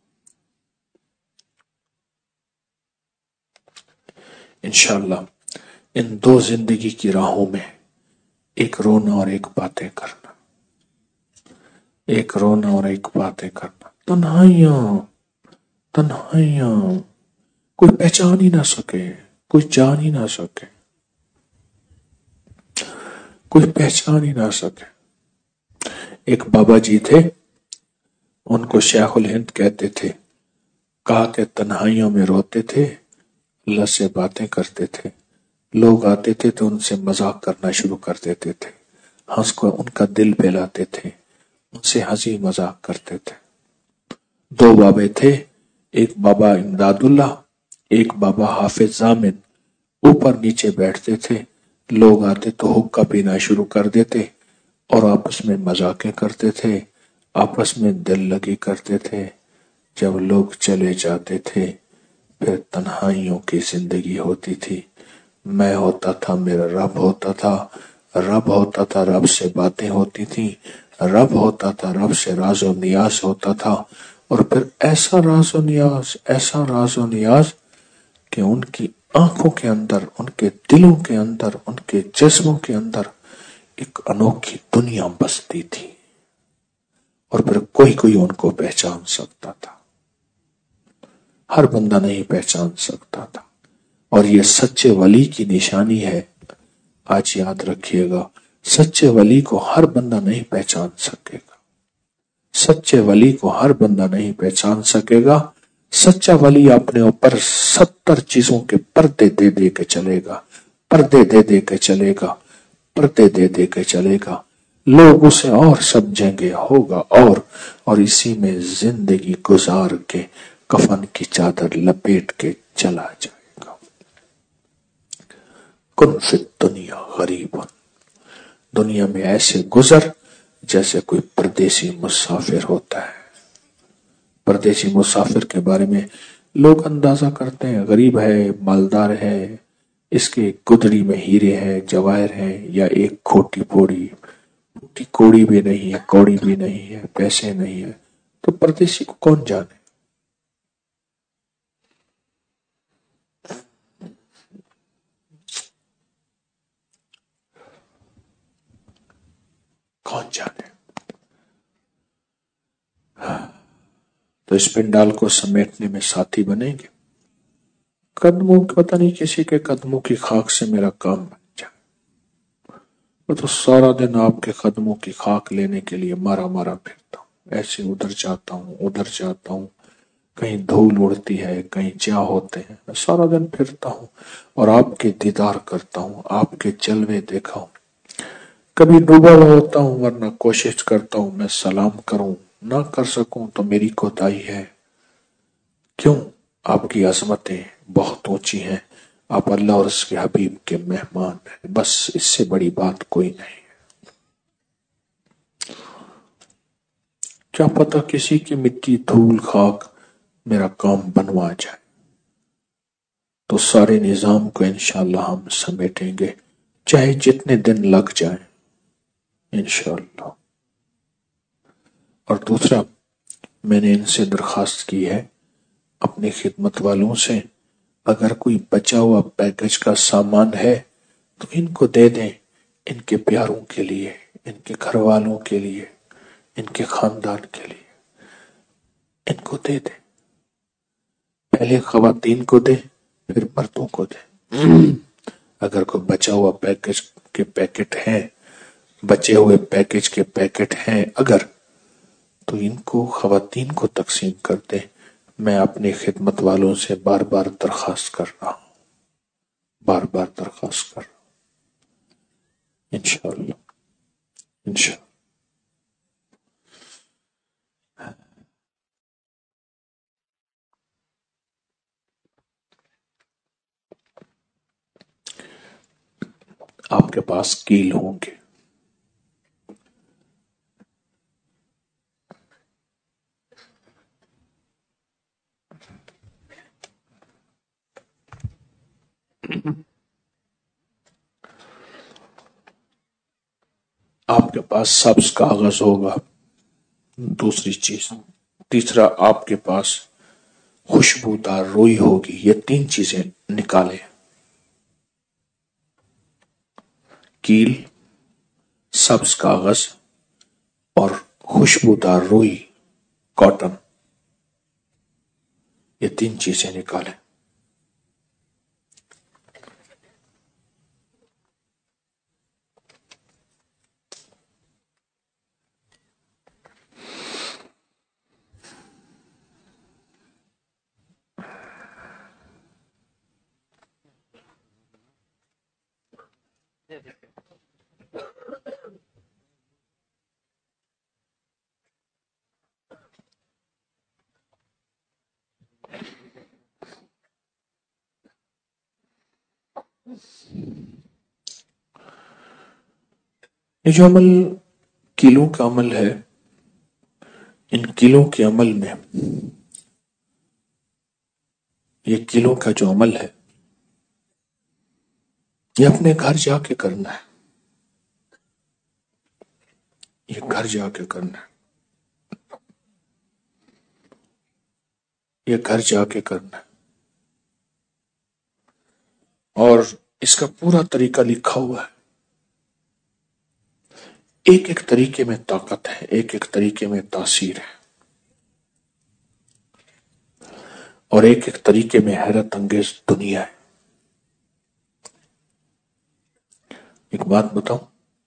انشاءاللہ ان دو زندگی کی راہوں میں ایک رونا اور ایک باتیں کرنا، ایک رونا اور ایک باتیں کرنا. تنہائیاں تنہائیاں کوئی پہچان ہی نہ سکے، کوئی جان ہی نہ سکے، کوئی پہچان ہی نہ سکے. ایک بابا جی تھے، ان کو شیخ الہند کہتے تھے. کہا کہ تنہائیوں میں روتے تھے، اللہ سے باتیں کرتے تھے. لوگ آتے تھے تو ان سے مذاق کرنا شروع کر دیتے تھے، ہنس کو ان کا دل بہلاتے تھے، ان سے ہنسی مذاق کرتے تھے. دو بابے تھے، ایک بابا امداد اللہ، ایک بابا حافظ ضامن. اوپر نیچے بیٹھتے تھے، لوگ آتے تو حقہ پینا شروع کر دیتے اور آپس میں مذاقیں کرتے تھے، آپس میں دل لگی کرتے تھے. جب لوگ چلے جاتے تھے پھر تنہائیوں کی زندگی ہوتی تھی. میں ہوتا تھا، میرا رب ہوتا تھا، رب ہوتا تھا، رب سے باتیں ہوتی تھی، رب ہوتا تھا، رب سے راز و نیاز ہوتا تھا. اور پھر ایسا راز و نیاز، ایسا راز و نیاز کہ ان کی آنکھوں کے اندر، ان کے دلوں کے اندر، ان کے جسموں کے اندر ایک انوکھی دنیا بستی تھی. اور پھر کوئی کوئی ان کو پہچان سکتا تھا، ہر بندہ نہیں پہچان سکتا تھا. اور یہ سچے ولی کی نشانی ہے. آج یاد رکھیے گا، سچے ولی کو ہر بندہ نہیں پہچان سکے گا، سچے ولی کو ہر بندہ نہیں پہچان سکے گا. سچا ولی اپنے اوپر ستر چیزوں کے پردے دے دے کے چلے گا، پردے دے دے کے چلے گا، پردے دے دے کے چلے گا. لوگ اسے اور سمجھیں گے، ہوگا اور اور اسی میں زندگی گزار کے کفن کی چادر لپیٹ کے چلا جائے گا. کن فی الدنیا غریب، دنیا میں ایسے گزر جیسے کوئی پردیسی مسافر ہوتا ہے. پردیسی مسافر کے بارے میں لوگ اندازہ کرتے ہیں، غریب ہے، مالدار ہے، اس کے گدڑی میں ہیرے ہیں، جواہر ہیں، یا ایک کھوٹی پوڑی، پھوٹی کوڑی بھی نہیں ہے، کوڑی بھی نہیں ہے، پیسے نہیں ہے، تو پردیسی کو کون جانے؟ کون جانے؟ تو اس پنڈال کو سمیٹنے میں ساتھی بنیں گے؟ قدموں پتہ نہیں کسی کے قدموں کی خاک سے میرا کام بن جائے، میں تو سارا دن آپ کے قدموں کی خاک لینے کے لیے مارا مارا پھرتا ہوں، ایسے ادھر جاتا ہوں ادھر جاتا ہوں، کہیں دھول اڑتی ہے، کہیں چیا ہوتے ہیں، میں سارا دن پھرتا ہوں اور آپ کے دیدار کرتا ہوں، آپ کے جلوے دیکھا ہوں، کبھی ڈوبا ہوا ہوتا ہوں، ورنہ کوشش کرتا ہوں میں سلام کروں، نہ کر سکوں تو میری کوتاہی ہے۔ کیوں؟ آپ کی عظمتیں بہت اونچی ہیں، آپ اللہ اور اس کے حبیب کے مہمان ہیں، بس اس سے بڑی بات کوئی نہیں ہے۔ کیا پتہ کسی کی مٹی دھول خاک میرا کام بنوا جائے، تو سارے نظام کو انشاءاللہ ہم سمیٹیں گے، چاہے جتنے دن لگ جائیں انشاءاللہ۔ اور دوسرا، میں نے ان سے درخواست کی ہے اپنی خدمت والوں سے، اگر کوئی بچا ہوا پیکج کا سامان ہے تو ان کو دے دیں، ان کے پیاروں کے لیے، ان کے گھر والوں کے لیے، ان کے خاندان کے لیے، ان کو دے دیں، پہلے خواتین کو دیں پھر مردوں کو دیں۔ اگر کوئی بچا ہوا پیکج کے پیکٹ ہیں، بچے ہوئے پیکج کے پیکٹ ہیں اگر، تو ان کو خواتین کو تقسیم کر دیں۔ میں اپنی خدمت والوں سے بار بار درخواست کر رہا ہوں، بار بار درخواست کر رہا ہوں، انشاءاللہ انشاءاللہ۔ آپ کے پاس کیل ہوں گے، آپ کے پاس سبز کاغذ ہوگا، دوسری چیز، تیسرا آپ کے پاس خوشبودار روئی ہوگی، یہ تین چیزیں نکالیں، کیل، سبز کاغذ اور خوشبودار روئی، کاٹن، یہ تین چیزیں نکالیں۔ یہ جو عمل کیلوں کا عمل ہے، ان کیلوں کے عمل میں، یہ کیلوں کا جو عمل ہے یہ اپنے گھر جا کے کرنا ہے، یہ گھر جا کے کرنا ہے، یہ گھر جا کے کرنا ہے، اور اس کا پورا طریقہ لکھا ہوا ہے، ایک ایک طریقے میں طاقت ہے، ایک ایک طریقے میں تاثیر ہے، اور ایک ایک طریقے میں حیرت انگیز دنیا ہے۔ ایک بات بتاؤں،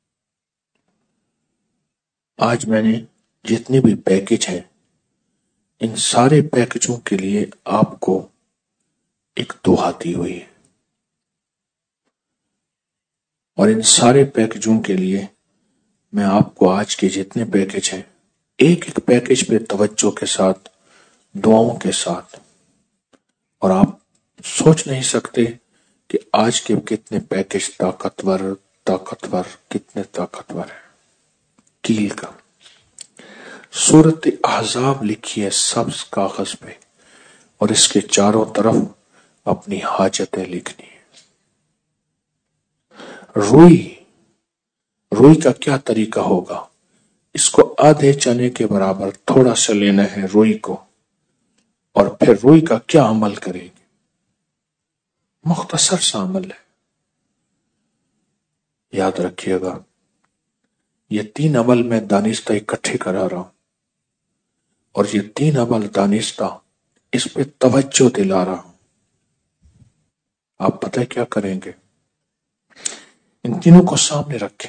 آج میں نے جتنے بھی پیکج ہیں ان سارے پیکجوں کے لیے آپ کو ایک دعا دی ہوئی ہے، اور ان سارے پیکجوں کے لیے میں آپ کو آج کے جتنے پیکج ہیں ایک ایک پیکج پہ توجہ کے ساتھ، دعاؤں کے ساتھ، اور آپ سوچ نہیں سکتے کہ آج کے کتنے پیکج طاقتور طاقتور کتنے طاقتور ہیں۔ کیل کا سورت احزاب لکھی ہے سبز کاغذ پہ، اور اس کے چاروں طرف اپنی حاجتیں لکھنی ہے، روئی روئی کا کیا طریقہ ہوگا؟ اس کو آدھے چنے کے برابر تھوڑا سا لینا ہے روئی کو، اور پھر روئی کا کیا عمل کریں گے؟ مختصر سا عمل ہے، یاد رکھیے گا۔ یہ تین عمل میں دانستہ اکٹھے کرا رہا ہوں، اور یہ تین عمل دانستہ اس پہ توجہ دلا رہا ہوں۔ آپ پتہ کیا کریں گے؟ ان تینوں کو سامنے رکھیں،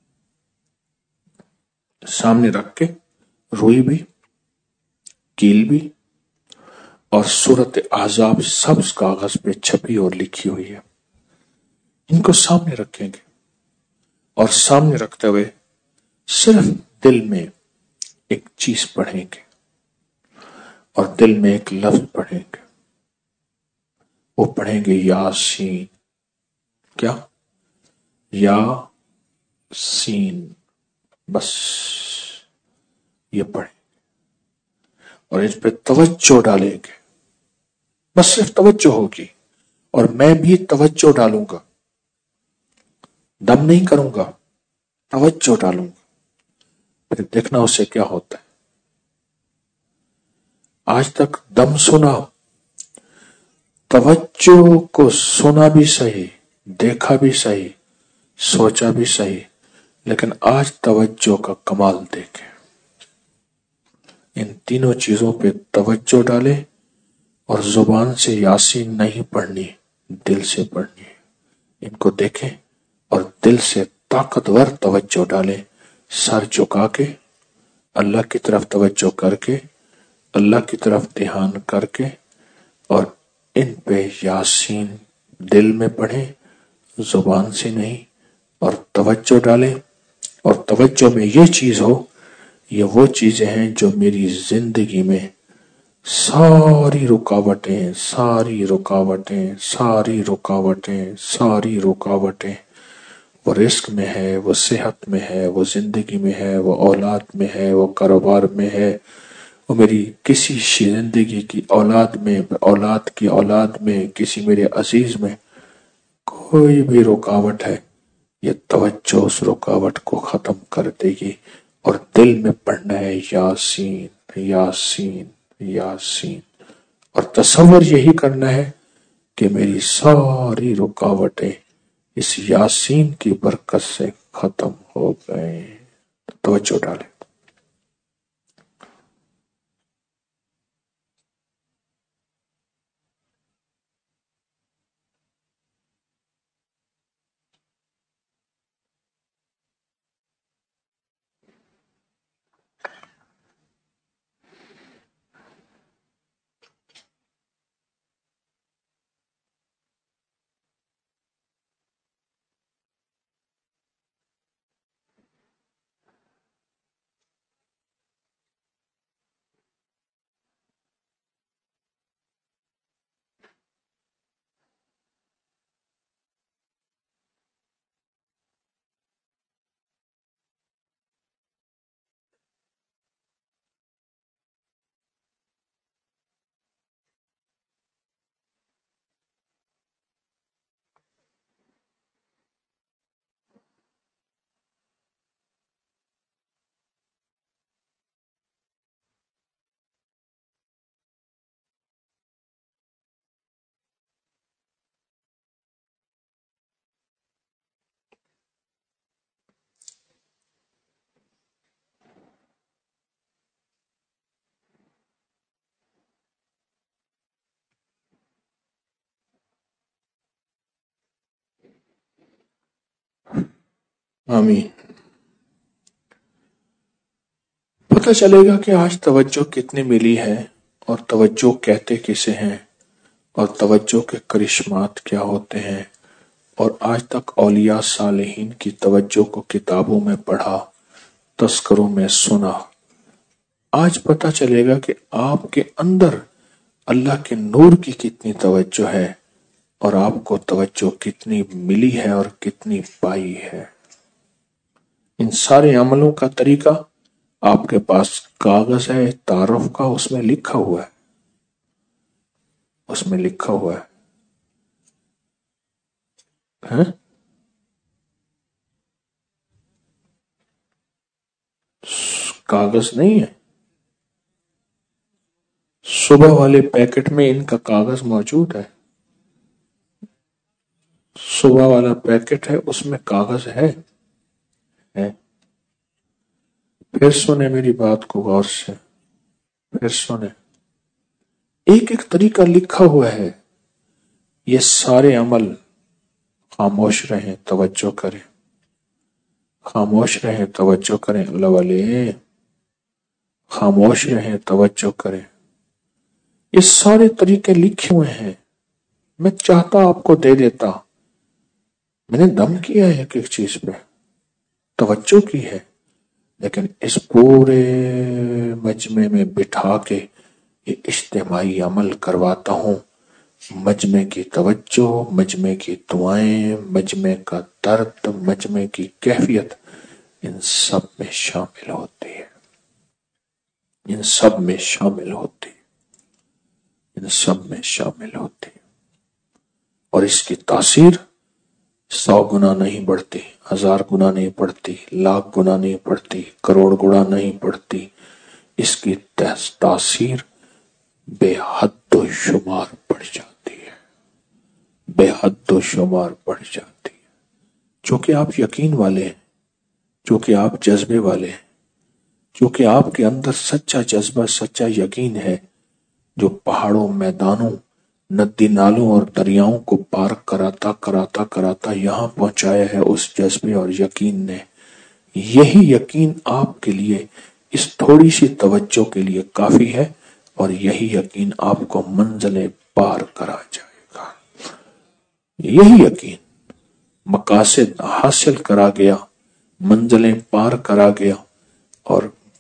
سامنے رکھ کے روئی بھی، کیل بھی، اور سورت احزاب سبز کاغذ پہ چھپی اور لکھی ہوئی ہے، ان کو سامنے رکھیں گے، اور سامنے رکھتے ہوئے صرف دل میں ایک چیز پڑھیں گے، اور دل میں ایک لفظ پڑھیں گے۔ وہ پڑھیں گے یاسین۔ کیا؟ یا سین، بس یہ پڑھیں، اور اس پہ توجہ ڈالیں گے، بس صرف توجہ ہوگی، اور میں بھی توجہ ڈالوں گا، دم نہیں کروں گا، توجہ ڈالوں گا، پھر دیکھنا اسے کیا ہوتا ہے۔ آج تک دم سنا، توجہ کو سنا بھی صحیح، دیکھا بھی صحیح، سوچا بھی صحیح، لیکن آج توجہ کا کمال دیکھیں۔ ان تینوں چیزوں پہ توجہ ڈالے، اور زبان سے یاسین نہیں پڑھنی، دل سے پڑھنی ہے۔ ان کو دیکھیں اور دل سے طاقتور توجہ ڈالیں، سر جھکا کے، اللہ کی طرف توجہ کر کے، اللہ کی طرف دھیان کر کے، اور ان پہ یاسین دل میں پڑھیں، زبان سے نہیں، اور توجہ ڈالیں۔ اور توجہ میں یہ چیز ہو، یہ وہ چیزیں ہیں جو میری زندگی میں ساری رکاوٹیں ساری رکاوٹیں ساری رکاوٹیں ساری رکاوٹیں وہ رزق میں ہے، وہ صحت میں ہے، وہ زندگی میں ہے، وہ اولاد میں ہے، وہ کاروبار میں ہے، وہ میری کسی زندگی کی اولاد میں، اولاد کی اولاد میں، کسی میرے عزیز میں کوئی بھی رکاوٹ ہے، یہ توجہ اس رکاوٹ کو ختم کر دے گی۔ اور دل میں پڑھنا ہے یاسین یاسین یاسین، اور تصور یہی کرنا ہے کہ میری ساری رکاوٹیں اس یاسین کی برکت سے ختم ہو گئے۔ توجہ ڈالیں۔ آمین۔ پتہ چلے گا کہ آج توجہ کتنی ملی ہے، اور توجہ کہتے کسے ہیں، اور توجہ کے کرشمات کیا ہوتے ہیں، اور آج تک اولیاء صالحین کی توجہ کو کتابوں میں پڑھا، تذکروں میں سنا۔ آج پتہ چلے گا کہ آپ کے اندر اللہ کے نور کی کتنی توجہ ہے، اور آپ کو توجہ کتنی ملی ہے اور کتنی پائی ہے۔ ان سارے عملوں کا طریقہ آپ کے پاس کاغذ ہے تعارف کا، اس میں لکھا ہوا ہے، اس میں لکھا ہوا ہے۔ کاغذ نہیں ہے، صبح والے پیکٹ میں ان کا کاغذ موجود ہے، صبح والا پیکٹ ہے اس میں کاغذ ہے ہے پھر سنیں میری بات کو غور سے، پھر سنیں، ایک ایک طریقہ لکھا ہوا ہے، یہ سارے عمل خاموش رہیں، توجہ کریں، خاموش رہیں، توجہ کریں، اللہ والے خاموش رہیں، توجہ کریں، یہ سارے طریقے لکھے ہوئے ہیں، میں چاہتا آپ کو دے دیتا، میں نے دم کیا ہے ایک ایک چیز پہ، توجہ کی ہے، لیکن اس پورے مجمع میں بٹھا کے یہ اجتماعی عمل کرواتا ہوں، مجمع کی توجہ، مجمع کی دعائیں، مجمع کا درد، مجمع کی کیفیت ان سب میں شامل ہوتی ہے، ان سب میں شامل ہوتی ہے، ان سب میں شامل ہوتی ہے، اور اس کی تاثیر سو گنا نہیں بڑھتی، ہزار گنا نہیں بڑھتی، لاکھ گنا نہیں بڑھتی، کروڑ گنا نہیں بڑھتی، اس کی تاثیر بے حد و شمار بڑھ جاتی ہے، بے حد و شمار بڑھ جاتی ہے، چونکہ آپ یقین والے ہیں، چونکہ آپ جذبے والے ہیں، چونکہ آپ کے اندر سچا جذبہ، سچا یقین ہے، جو پہاڑوں، میدانوں، ندی نالوں اور دریاؤں کو پار کراتا کراتا کراتا یہاں پہنچایا ہے، اس جذبے اور یقین نے، یہی یقین آپ کے لیے اس تھوڑی سی توجہ کے لیے کافی ہے، اور یہی یقین آپ کو منزلیں پار کرا جائے گا، یہی یقین مقاصد حاصل کرا گیا، منزلیں پار کرا گیا، اور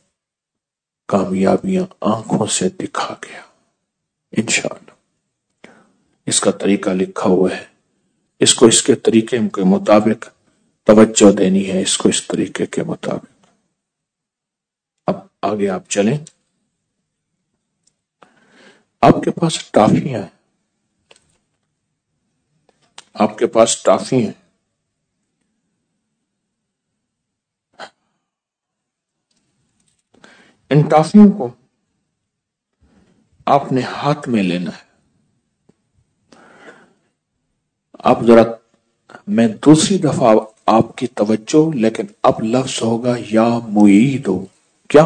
کامیابیاں آنکھوں سے دکھا گیا، انشاءاللہ۔ اس کا طریقہ لکھا ہوا ہے، اس کو اس کے طریقے کے مطابق توجہ دینی ہے، اس کو اس طریقے کے مطابق۔ اب آگے آپ چلیں، آپ کے پاس ٹافیاں ہیں، آپ کے پاس ٹافی ہیں، ان ٹافیوں کو آپ نے ہاتھ میں لینا ہے، آپ ذرا، میں دوسری دفعہ آپ کی توجہ، لیکن اب لفظ ہوگا یا معیدو، کیا؟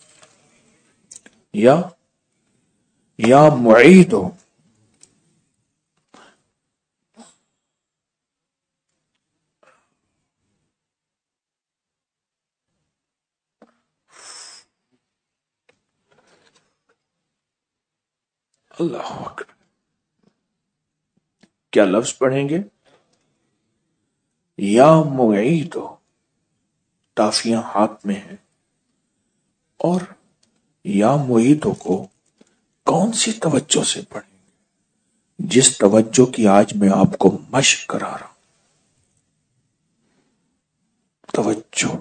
یا یا معیدو، اللہ اکبر، کیا لفظ پڑھیں گے؟ یا معیدو، ٹافیاں ہاتھ میں ہیں، اور یا معیدو کو کون سی توجہ سے پڑھیں گے؟ جس توجہ کی آج میں آپ کو مشق کرا رہا ہوں، توجہ،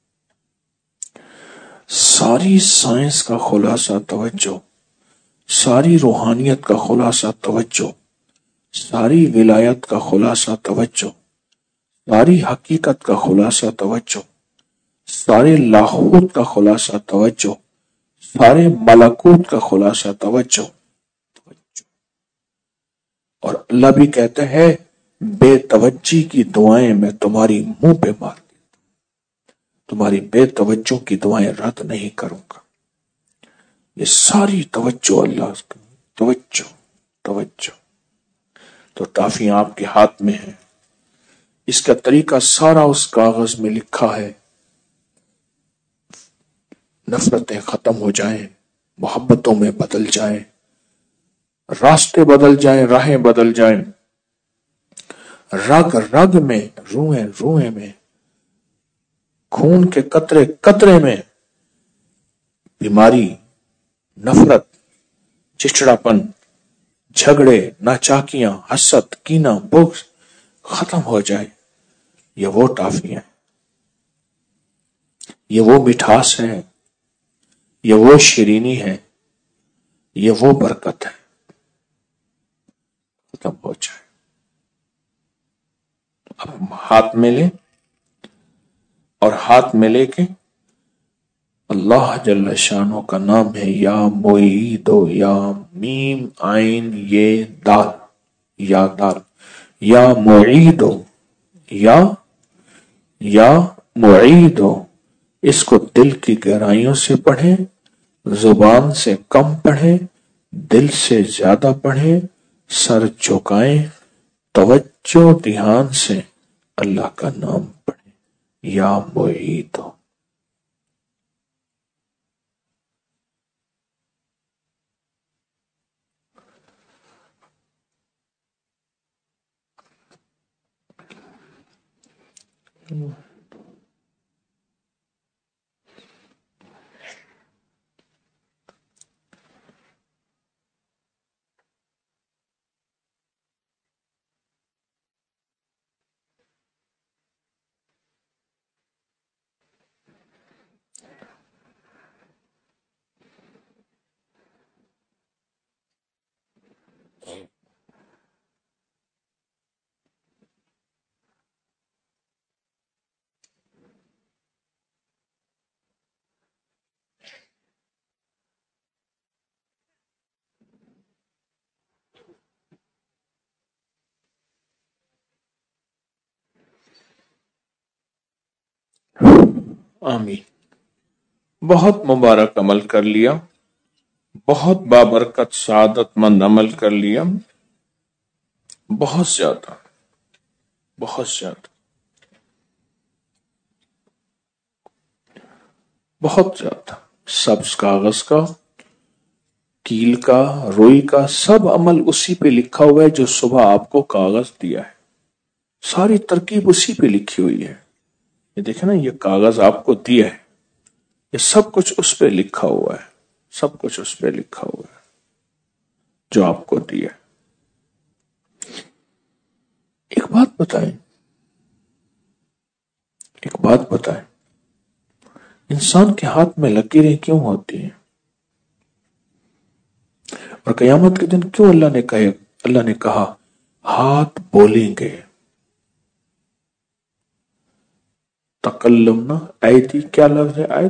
ساری سائنس کا خلاصہ توجہ، ساری روحانیت کا خلاصہ توجہ، ساری ولایت کا خلاصہ توجہ، ساری حقیقت کا خلاصہ توجہ، سارے لاہوت کا خلاصہ توجہ، سارے ملکوت کا خلاصہ توجہ، توجہ۔ اور اللہ بھی کہتے ہیں بے توجہی کی دعائیں میں تمہاری منہ پہ مار دی، تمہاری بے توجہ کی دعائیں رد نہیں کروں گا، یہ ساری توجہ اللہ کی، توجہ، توجہ۔ تو ٹافیاں آپ کے ہاتھ میں ہیں، اس کا طریقہ سارا اس کاغذ میں لکھا ہے، نفرتیں ختم ہو جائیں، محبتوں میں بدل جائیں، راستے بدل جائیں، راہیں بدل جائیں، رگ رگ میں، روئیں روئیں میں، خون کے قطرے قطرے میں بیماری، نفرت، چچڑاپن، جھگڑے، ناچاکیاں، حسد، کینہ، بغض ختم ہو جائے، یہ وہ ٹافیاں ہیں، یہ وہ مٹھاس ہے، یہ وہ شیرینی ہے، یہ وہ برکت ہے، ختم ہو جائے۔ اب ہاتھ میں لیں، اور ہاتھ میں لے کے اللہ جل شانہ کا نام ہے یا معیدو، یا میم عین یہ دال، یا دال، یا معیدو، یا یا معیدو، اس کو دل کی گہرائیوں سے پڑھیں، زبان سے کم پڑھیں، دل سے زیادہ پڑھیں، سر جھکائیں، توجہ دھیان سے اللہ کا نام پڑھیں، یا معیدو۔ آمین۔ بہت مبارک عمل کر لیا، بہت بابرکت سعادت مند عمل کر لیا، بہت زیادہ، بہت زیادہ، بہت زیادہ۔ سبز کاغذ کا، کیل کا، روئی کا، سب عمل اسی پہ لکھا ہوا ہے جو صبح آپ کو کاغذ دیا ہے، ساری ترکیب اسی پہ لکھی ہوئی ہے۔ یہ دیکھیں نا، یہ کاغذ آپ کو دیا ہے، یہ سب کچھ اس پہ لکھا ہوا ہے، سب کچھ اس پہ لکھا ہوا ہے جو آپ کو دیا ہے۔ ایک بات بتائیں، ایک بات بتائیں، انسان کے ہاتھ میں لکیریں کیوں ہوتی ہیں؟ اور قیامت کے دن کیوں اللہ نے کہے اللہ نے کہا ہاتھ بولیں گے؟ تکلمنا ایدی، کیا لفظ ہے آیت؟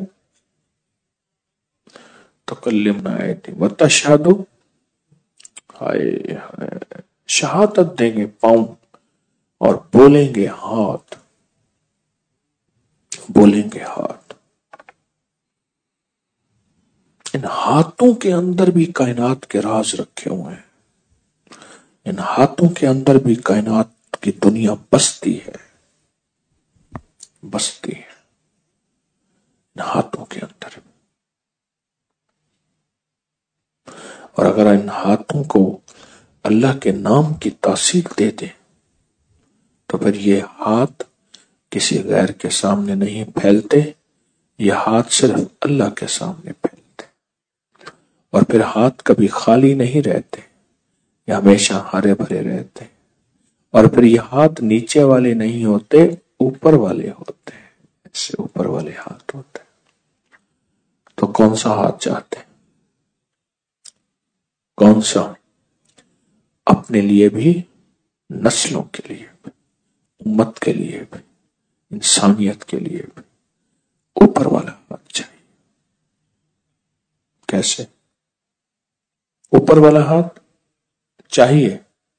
تکلمنا ایدی وتشہد، ہائے ہائے، شہادت دیں گے پاؤں اور بولیں گے ہاتھ، بولیں گے ہاتھ۔ ان ہاتھوں کے اندر بھی کائنات کے راز رکھے ہوئے ہیں، ان ہاتھوں کے اندر بھی کائنات کی دنیا بستی ہے، بستی ہے ان ہاتھوں کے اندر۔ اور اگر ان ہاتھوں کو اللہ کے نام کی تاثیر دے دیں تو پھر یہ ہاتھ کسی غیر کے سامنے نہیں پھیلتے، یہ ہاتھ صرف اللہ کے سامنے پھیلتے، اور پھر ہاتھ کبھی خالی نہیں رہتے، یہ ہمیشہ ہرے بھرے رہتے، اور پھر یہ ہاتھ نیچے والے نہیں ہوتے، اوپر والے ہوتے ہیں، ایسے اوپر والے ہاتھ ہوتے ہیں۔ تو کون سا ہاتھ چاہتے ہیں؟ کون سا؟ اپنے لیے بھی، نسلوں کے لیے بھی، امت کے لیے بھی، انسانیت کے لیے بھی اوپر والا ہاتھ چاہیے۔ کیسے اوپر والا ہاتھ چاہیے؟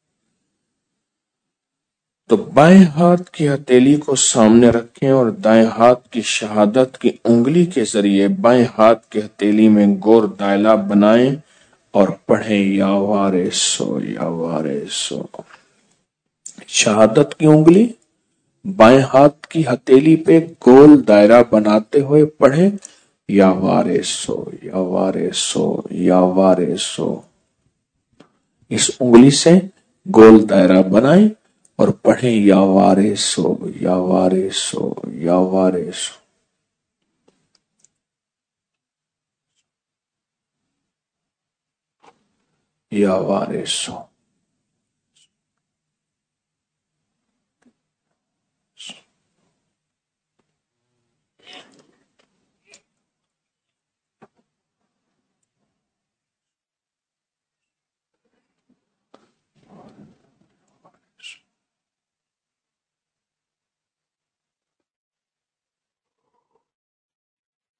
تو بائیں ہاتھ کی ہتھیلی کو سامنے رکھیں اور دائیں ہاتھ کی شہادت کی انگلی کے ذریعے بائیں ہاتھ کی ہتھیلی میں گور دائلہ بنائیں اور پڑھیں یا وارثو، یا وارثو۔ شہادت کی انگلی بائیں ہاتھ کی ہتھیلی پہ گول دائرہ بناتے ہوئے پڑھیں یا وارثو، یا وارثو، یا وارثو۔ اس انگلی سے گول دائرہ بنائیں اور پڑھیں یا وارثو، یا وارثو، یا وارثو۔ یا وارثو۔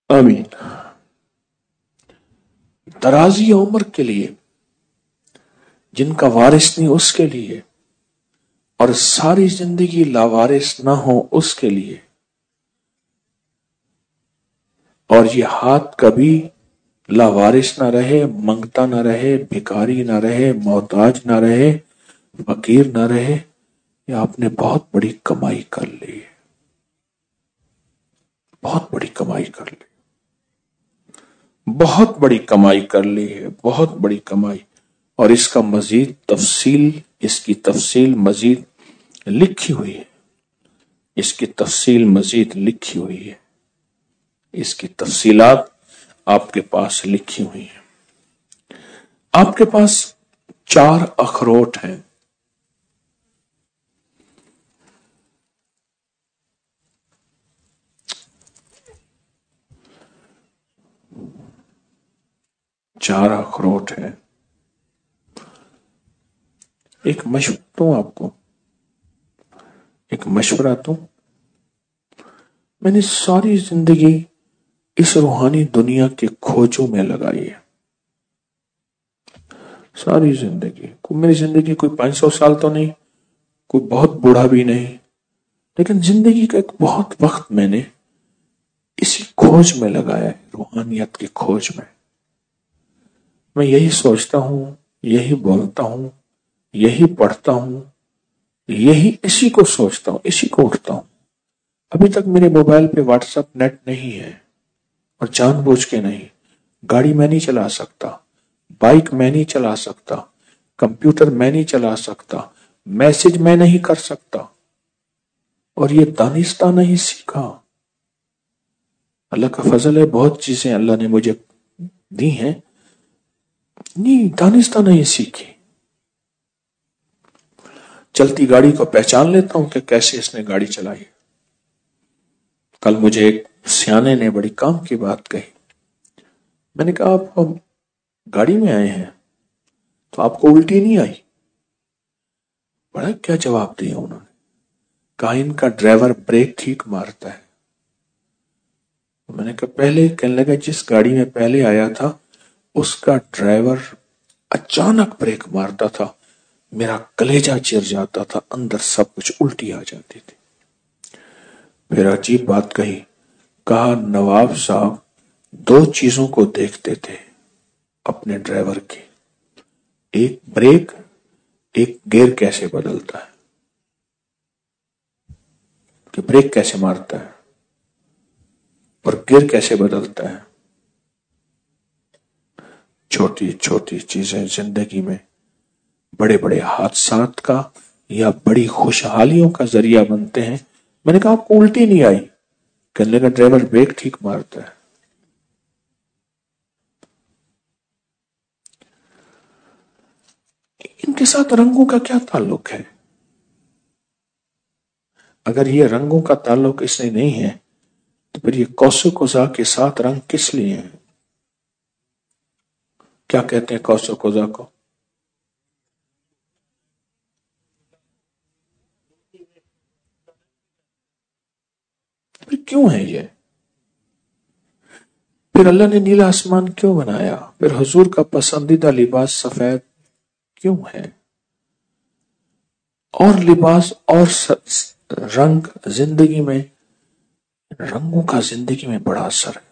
آمین. درازی عمر کے لیے، جن کا وارث نہیں اس کے لیے، اور ساری زندگی لاوارث نہ ہو اس کے لیے، اور یہ ہاتھ کبھی لاوارث نہ رہے، منگتا نہ رہے، بھکاری نہ رہے، محتاج نہ رہے، فقیر نہ رہے. یہ آپ نے بہت بڑی کمائی کر لی، بہت بڑی کمائی کر لی، بہت بڑی کمائی کر لی ہے، بہت بڑی کمائی. اور اس کا مزید تفصیل، اس کی تفصیل مزید لکھی ہوئی ہے، اس کی تفصیل مزید لکھی ہوئی ہے، اس کی تفصیلات آپ کے پاس لکھی ہوئی ہیں. آپ کے پاس چار اخروٹ ہیں. چار اخروٹ ہیں. ایک مشورہ دوں آپ کو، ایک مشورہ دوں. میں نے ساری زندگی اس روحانی دنیا کے کھوجوں میں لگائی ہے، ساری زندگی. میری زندگی کوئی پانچ سو سال تو نہیں، کوئی بہت بوڑھا بھی نہیں، لیکن زندگی کا ایک بہت وقت میں نے اسی کھوج میں لگایا ہے، روحانیت کی کھوج میں. میں یہی سوچتا ہوں، یہی بولتا ہوں، یہی پڑھتا ہوں، یہی اسی کو سوچتا ہوں، اسی کو اٹھتا ہوں. ابھی تک میرے موبائل پہ واٹس ایپ نیٹ نہیں ہے، اور جان بوجھ کے نہیں. گاڑی میں نہیں چلا سکتا، بائک میں نہیں چلا سکتا، کمپیوٹر میں نہیں چلا سکتا، میسج میں نہیں کر سکتا. اور یہ دانستہ نہیں سیکھا. اللہ کا فضل ہے، بہت چیزیں اللہ نے مجھے دی ہیں، نہیں دانستہ نہیں سیکھی. چلتی گاڑی کو پہچان لیتا ہوں کہ کیسے اس نے گاڑی چلائی. کل مجھے ایک سیانے نے بڑی کام کی بات کہی. میں نے کہا آپ گاڑی میں آئے ہیں تو آپ کو الٹی نہیں آئی؟ بڑا کیا جواب دیا انہوں نے. کہا ان کا ڈرائیور بریک ٹھیک مارتا ہے. میں نے کہا پہلے، کہنے لگا جس گاڑی میں پہلے آیا تھا اس کا ڈرائیور اچانک بریک مارتا تھا، میرا کلیجہ چیر جاتا تھا، اندر سب کچھ الٹی آ جاتی تھی. پھر عجیب بات کہی. کہا نواب صاحب دو چیزوں کو دیکھتے تھے اپنے ڈرائیور کی، ایک بریک، ایک گیئر کیسے بدلتا ہے، کہ بریک کیسے مارتا ہے اور گیئر کیسے بدلتا ہے. چھوٹی چھوٹی چیزیں زندگی میں بڑے بڑے حادثات کا یا بڑی خوشحالیوں کا ذریعہ بنتے ہیں. میں نے کہا آپ کو الٹی نہیں آئی؟ کہنے لگا ڈرائیور بریک ٹھیک مارتا ہے. ان کے ساتھ رنگوں کا کیا تعلق ہے؟ اگر یہ رنگوں کا تعلق اس نے نہیں ہے تو پھر یہ کوسو کوزا کے ساتھ رنگ کس لیے ہیں؟ کیا کہتے ہیں کوسو کوزا کو؟ پھر کیوں ہے یہ؟ پھر اللہ نے نیلا آسمان کیوں بنایا؟ پھر حضور کا پسندیدہ لباس سفید کیوں ہے؟ اور لباس اور رنگ زندگی میں، رنگوں کا زندگی میں بڑا اثر ہے.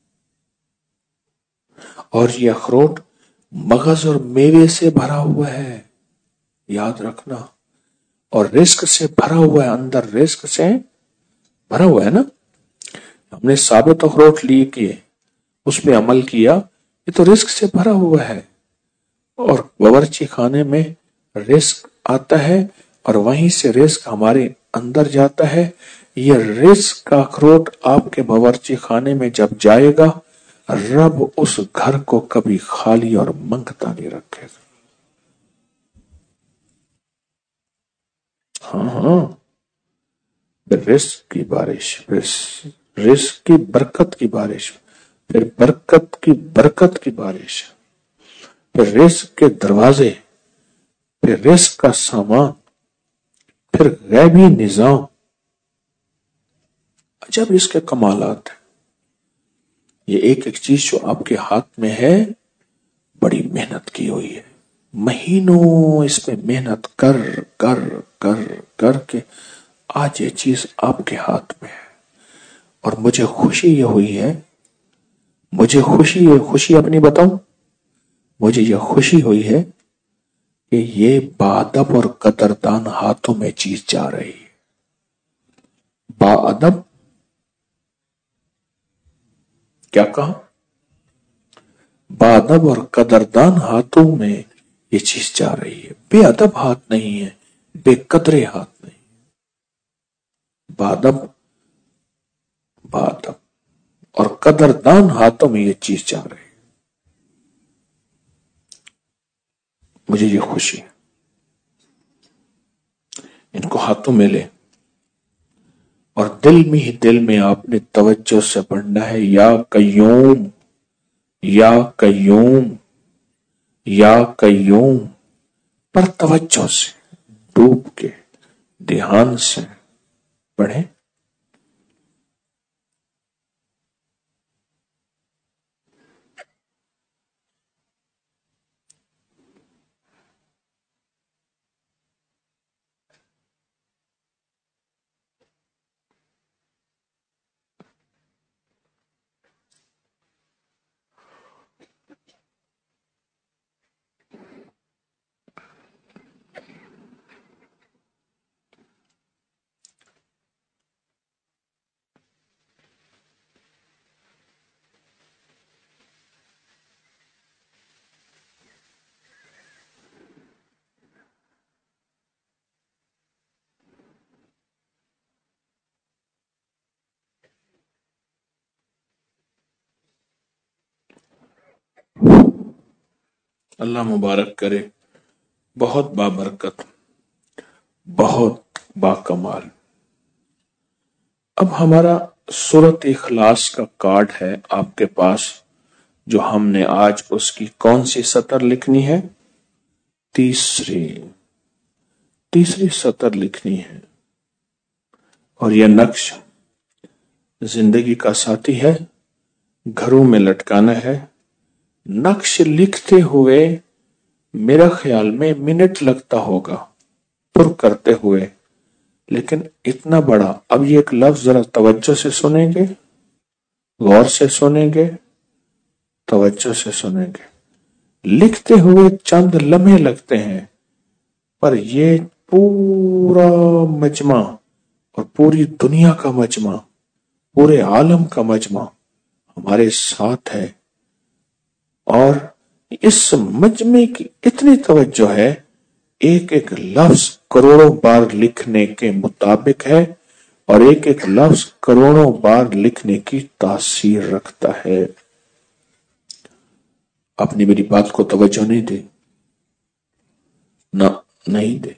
اور یہ اخروٹ مغز اور میوے سے بھرا ہوا ہے، یاد رکھنا. اور رزق سے بھرا ہوا ہے، اندر رزق سے بھرا ہوا ہے نا. ہم نے ثابت اخروٹ لیے کیے، اس پہ عمل کیا، یہ تو رزق سے بھرا ہوا ہے. اور باورچی خانے میں رزق آتا ہے اور وہیں سے رزق ہمارے اندر جاتا ہے. یہ رزق کا اخروٹ آپ کے باورچی خانے میں جب جائے گا، رب اس گھر کو کبھی خالی اور منگتا نہیں رکھے گا. ہاں ہاں، پھر رزق کی بارش، پھر رزق کی برکت کی بارش، پھر برکت کی برکت کی بارش، پھر رزق کے دروازے، پھر رزق کا سامان، پھر غیبی نظام. عجب اس کے کمالات ہیں. یہ ایک ایک چیز جو آپ کے ہاتھ میں ہے بڑی محنت کی ہوئی ہے، مہینوں اس پہ محنت کر کر کر کر کے آج یہ چیز آپ کے ہاتھ میں ہے۔ اور مجھے خوشی یہ ہوئی ہے، مجھے خوشی یہ خوشی اپنی بتاؤں، مجھے یہ خوشی ہوئی ہے کہ یہ باادب اور قدردان ہاتھوں میں چیز جا رہی ہے۔ باادب کیا کہا؟ باادب اور قدردان ہاتھوں میں یہ چیز جا رہی ہے، بے ادب ہاتھ نہیں ہے، بے قدرے ہاتھ نہیں، باادب باادب اور قدردان ہاتھوں میں یہ چیز جا رہی ہے۔ مجھے یہ خوشی ہے، ان کو ہاتھوں میں لے اور دل میں ہی دل میں آپ نے توجہ سے پڑھنا ہے، یا قیوم یا قیوم یا قیوم، پر توجہ سے ڈوب کے دھیان سے پڑھیں۔ اللہ مبارک کرے، بہت بابرکت، بہت باکمال۔ اب ہمارا سورۃ اخلاص کا کارڈ ہے آپ کے پاس، جو ہم نے آج اس کی کون سی سطر لکھنی ہے؟ تیسری تیسری سطر لکھنی ہے، اور یہ نقش زندگی کا ساتھی ہے، گھروں میں لٹکانا ہے۔ نقش لکھتے ہوئے میرا خیال میں منٹ لگتا ہوگا پر کرتے ہوئے، لیکن اتنا بڑا، اب یہ ایک لفظ ذرا توجہ سے سنیں گے، غور سے سنیں گے، توجہ سے سنیں گے۔ لکھتے ہوئے چند لمحے لگتے ہیں، پر یہ پورا مجمع اور پوری دنیا کا مجمع، پورے عالم کا مجمع ہمارے ساتھ ہے، اور اس مجمع کی اتنی توجہ ہے، ایک ایک لفظ کروڑوں بار لکھنے کے مطابق ہے، اور ایک ایک لفظ کروڑوں بار لکھنے کی تاثیر رکھتا ہے۔ آپ نے میری بات کو توجہ نہیں دی، نہ نہیں دے،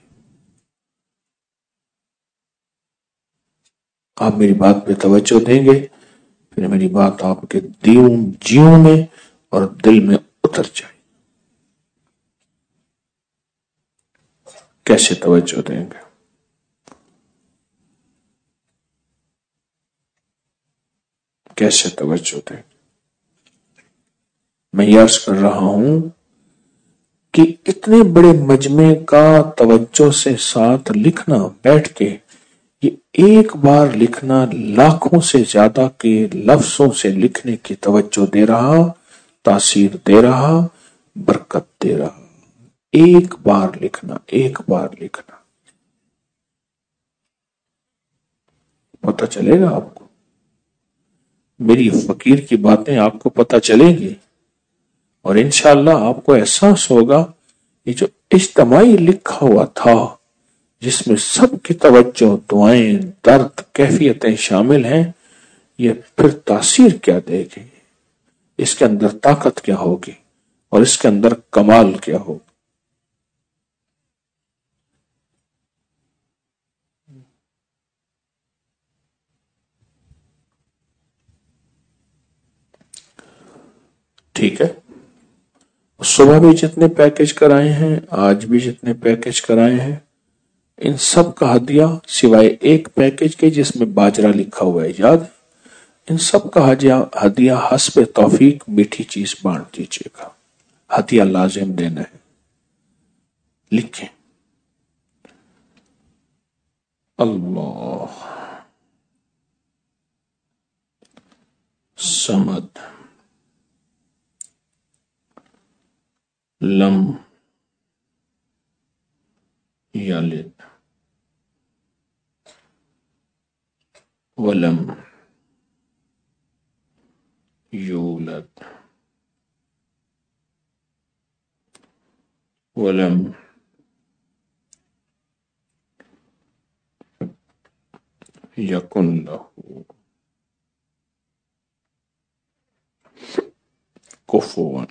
آپ میری بات پہ توجہ دیں گے، پھر میری بات آپ کے دیوں جیوں میں اور دل میں اتر جائے۔ کیسے توجہ دیں گے؟ کیسے توجہ دیں گے؟ میں یہ عرض کر رہا ہوں کہ اتنے بڑے مجمع کا توجہ سے ساتھ لکھنا، بیٹھ کے یہ ایک بار لکھنا لاکھوں سے زیادہ کے لفظوں سے لکھنے کی توجہ دے رہا، تاثیر دے رہا، برکت دے رہا۔ ایک بار لکھنا، ایک بار لکھنا، پتہ چلے گا آپ کو، میری فقیر کی باتیں آپ کو پتہ چلیں گی، اور انشاءاللہ آپ کو احساس ہوگا یہ جو اجتماعی لکھا ہوا تھا، جس میں سب کی توجہ، دعائیں، درد، کیفیتیں شامل ہیں، یہ پھر تاثیر کیا دے گی، اس کے اندر طاقت کیا ہوگی، اور اس کے اندر کمال کیا ہوگا۔ ٹھیک ہے، صبح بھی جتنے پیکج کرائے ہیں، آج بھی جتنے پیکج کرائے ہیں، ان سب کا ہدیہ سوائے ایک پیکج کے جس میں باجرہ لکھا ہوا ہے، یاد، ان سب کا ہدیہ حسب توفیق میٹھی چیز بانٹ دیجیے گا. ہدیہ لازم دینا ہے. لکھیں اللہ صمد لم یلد ولم یولد ولم یکن لہ کفوا.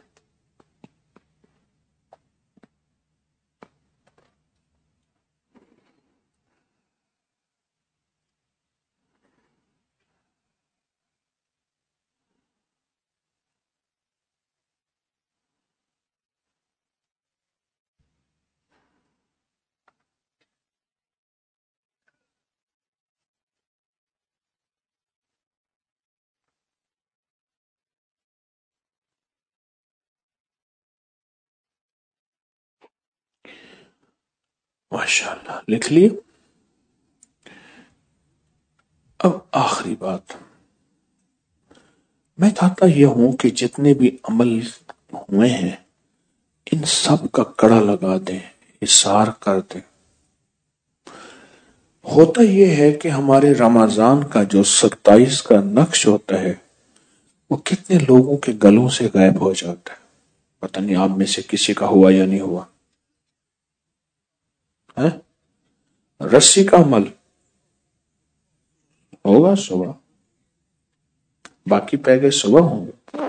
ماشاء اللہ لکھ لیے. اب آخری بات میں چاہتا یہ ہوں کہ جتنے بھی عمل ہوئے ہیں ان سب کا کڑا لگا دیں, حصار کر دیں. ہوتا یہ ہے کہ ہمارے رمضان کا جو ستائیس کا نقش ہوتا ہے وہ کتنے لوگوں کے گلوں سے غائب ہو جاتا ہے. پتہ نہیں آپ میں سے کسی کا ہوا یا نہیں ہوا. ہے رسی کا عمل ہوگا صبح, باقی پیگے صبح ہوں گے,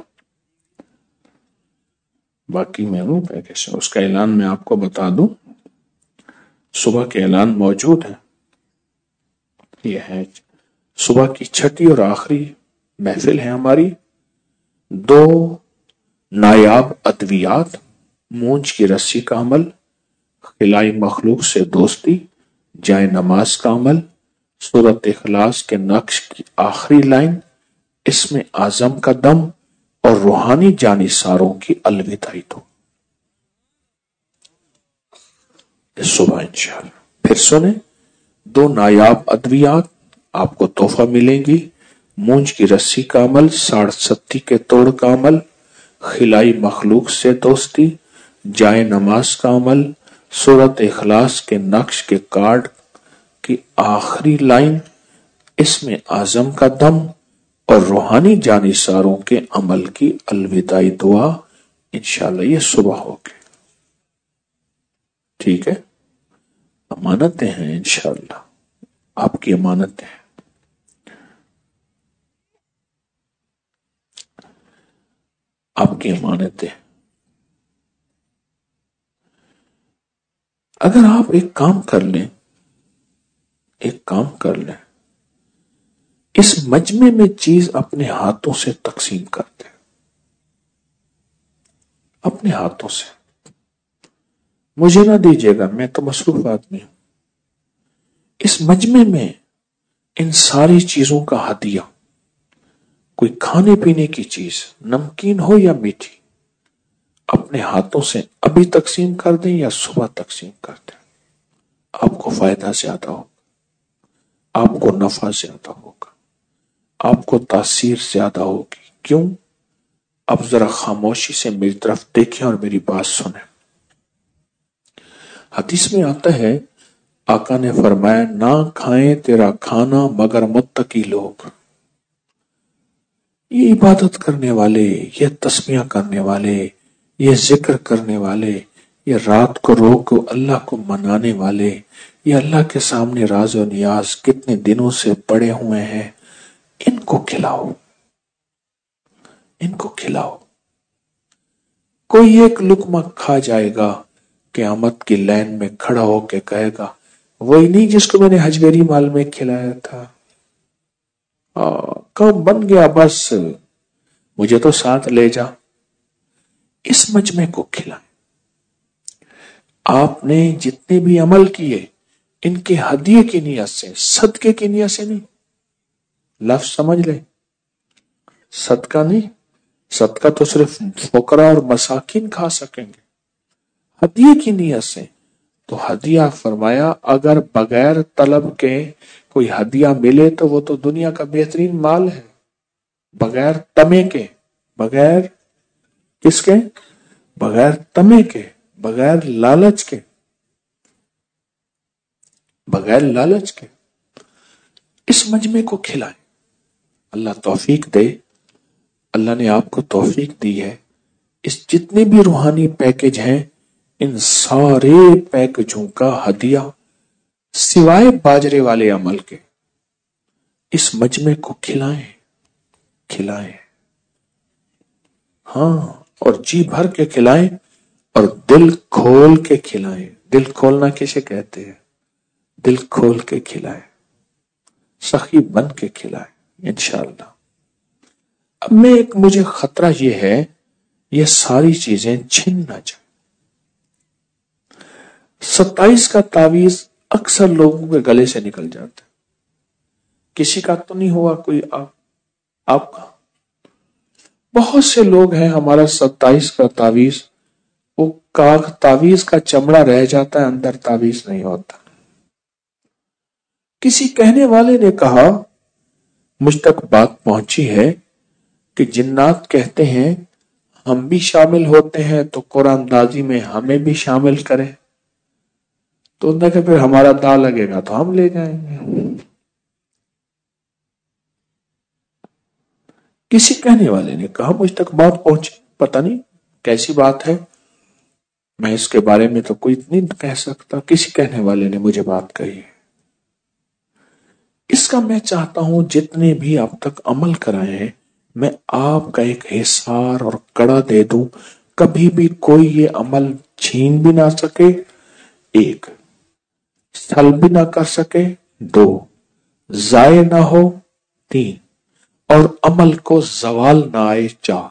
باقی میں ہوں پیگے سے. اس کا اعلان میں آپ کو بتا دوں, صبح کے اعلان موجود ہیں. یہ ہے صبح کی چھٹی اور آخری محفل ہے ہماری. دو نایاب ادویات, مونج کی رسی کا عمل, خلائی مخلوق سے دوستی, جائے نماز کا عمل, سورت اخلاص کے نقش کی آخری لائن, اسم اعظم کا دم, اور روحانی جانثاروں کی الوداعی. تو صبح انشاءاللہ پھر سنیں. دو نایاب ادویات آپ کو تحفہ ملیں گی. مونج کی رسی کا عمل, ساڑھ ستی کے توڑ کا عمل, خلائی مخلوق سے دوستی, جائے نماز کا عمل, سورت اخلاص کے نقش کے کارڈ کی آخری لائن, اسم اعظم کا دم, اور روحانی جانثاروں کے عمل کی الوداعی دعا. انشاءاللہ یہ صبح ہوگی. ٹھیک ہے, امانتیں ہیں انشاءاللہ, آپ کی امانتیں ہیں. آپ کی امانتیں. اگر آپ ایک کام کر لیں, ایک کام کر لیں, اس مجمع میں چیز اپنے ہاتھوں سے تقسیم کر دیں, اپنے ہاتھوں سے. مجھے نہ دیجیے گا, میں تو مصروف آدمی ہوں. اس مجمع میں ان ساری چیزوں کا ہدیہ, کوئی کھانے پینے کی چیز, نمکین ہو یا میٹھی, اپنے ہاتھوں سے ابھی تقسیم کر دیں یا صبح تقسیم کر دیں. آپ کو فائدہ زیادہ ہوگا, آپ کو نفع زیادہ ہوگا, آپ کو تاثیر زیادہ ہوگی. کیوں؟ اب ذرا خاموشی سے میری طرف دیکھیں اور میری بات سنیں. حدیث میں آتا ہے, آقا نے فرمایا, نہ کھائیں تیرا کھانا مگر متقی لوگ. یہ عبادت کرنے والے, یہ تسمیہ کرنے والے, یہ ذکر کرنے والے, یہ رات کو رو کو اللہ کو منانے والے, یہ اللہ کے سامنے راز و نیاز کتنے دنوں سے پڑے ہوئے ہیں, ان کو کھلاؤ, ان کو کھلاؤ. کوئی ایک لقمہ کھا جائے گا, قیامت کی لائن میں کھڑا ہو کے کہے گا, وہی نہیں جس کو میں نے حجویری مال میں کھلایا تھا, کب بن گیا, بس مجھے تو ساتھ لے جا. اس مجمع کو کھلائیں. آپ نے جتنے بھی عمل کیے ان کے ہدیے کی نیت سے, صدقے کی نیت سے نہیں. لفظ سمجھ لیں, सदका नहीं, सदका तो सिर्फ फुकरा और मसाकिन खा सकेंगे, हदिये की नीयत से। तो हदिया फरमाया अगर बगैर तलब के कोई हदिया मिले तो वो तो दुनिया का बेहतरीन माल है, बगैर तमे के, बगैर किसके, बगैर तमे के, बगैर लालच के, बगैर लालच के इस मजमे को खिलाएं। अल्लाह तौफीक दे, अल्लाह ने आपको तौफीक दी है। इस जितने भी रूहानी पैकेज हैं, इन सारे पैकेजों का हदिया सिवाय बाजरे वाले अमल के इस मजमे को खिलाएं, खिलाएं, हाँ, और जी भर के खिलाएं और दिल खोल के खिलाएं। दिल खोलना किसे कहते हैं? दिल खोल के खिलाएं, सखी बन के खिलाएं इंशाअल्लाह। अब मैं एक मुझे खतरा यह है ये सारी चीजें छिन ना जाए। सत्ताईस का तावीज अक्सर लोगों के गले से निकल जाता है। किसी का तो नहीं हुआ कोई आप, आपका? बहुत से लोग हैं हमारा सत्ताईस का तावीज, वो का तावीज का चमड़ा रह जाता है, अंदर तावीज नहीं होता। किसी कहने वाले ने कहा, मुझ तक बात पहुंची है कि जिन्नात कहते हैं हम भी शामिल होते हैं तो कुरानदाजी में हमें भी शामिल करें। तो उन्होंने कहा फिर हमारा दा लगेगा तो हम ले जाएंगे। किसी कहने वाले ने कहा, मुझ तक बात पहुंची, पता नहीं कैसी बात है, मैं इसके बारे में तो कोई नहीं कह सकता, किसी कहने वाले ने मुझे बात कही। इसका मैं चाहता हूं जितने भी अब तक अमल कराए हैं मैं आपका एक हिसार और कड़ा दे दूं, कभी भी कोई ये अमल छीन भी ना सके, एक, छल भी ना कर सके, दो, जाये ना हो, तीन, और अमल को जवाल ना आए, चार।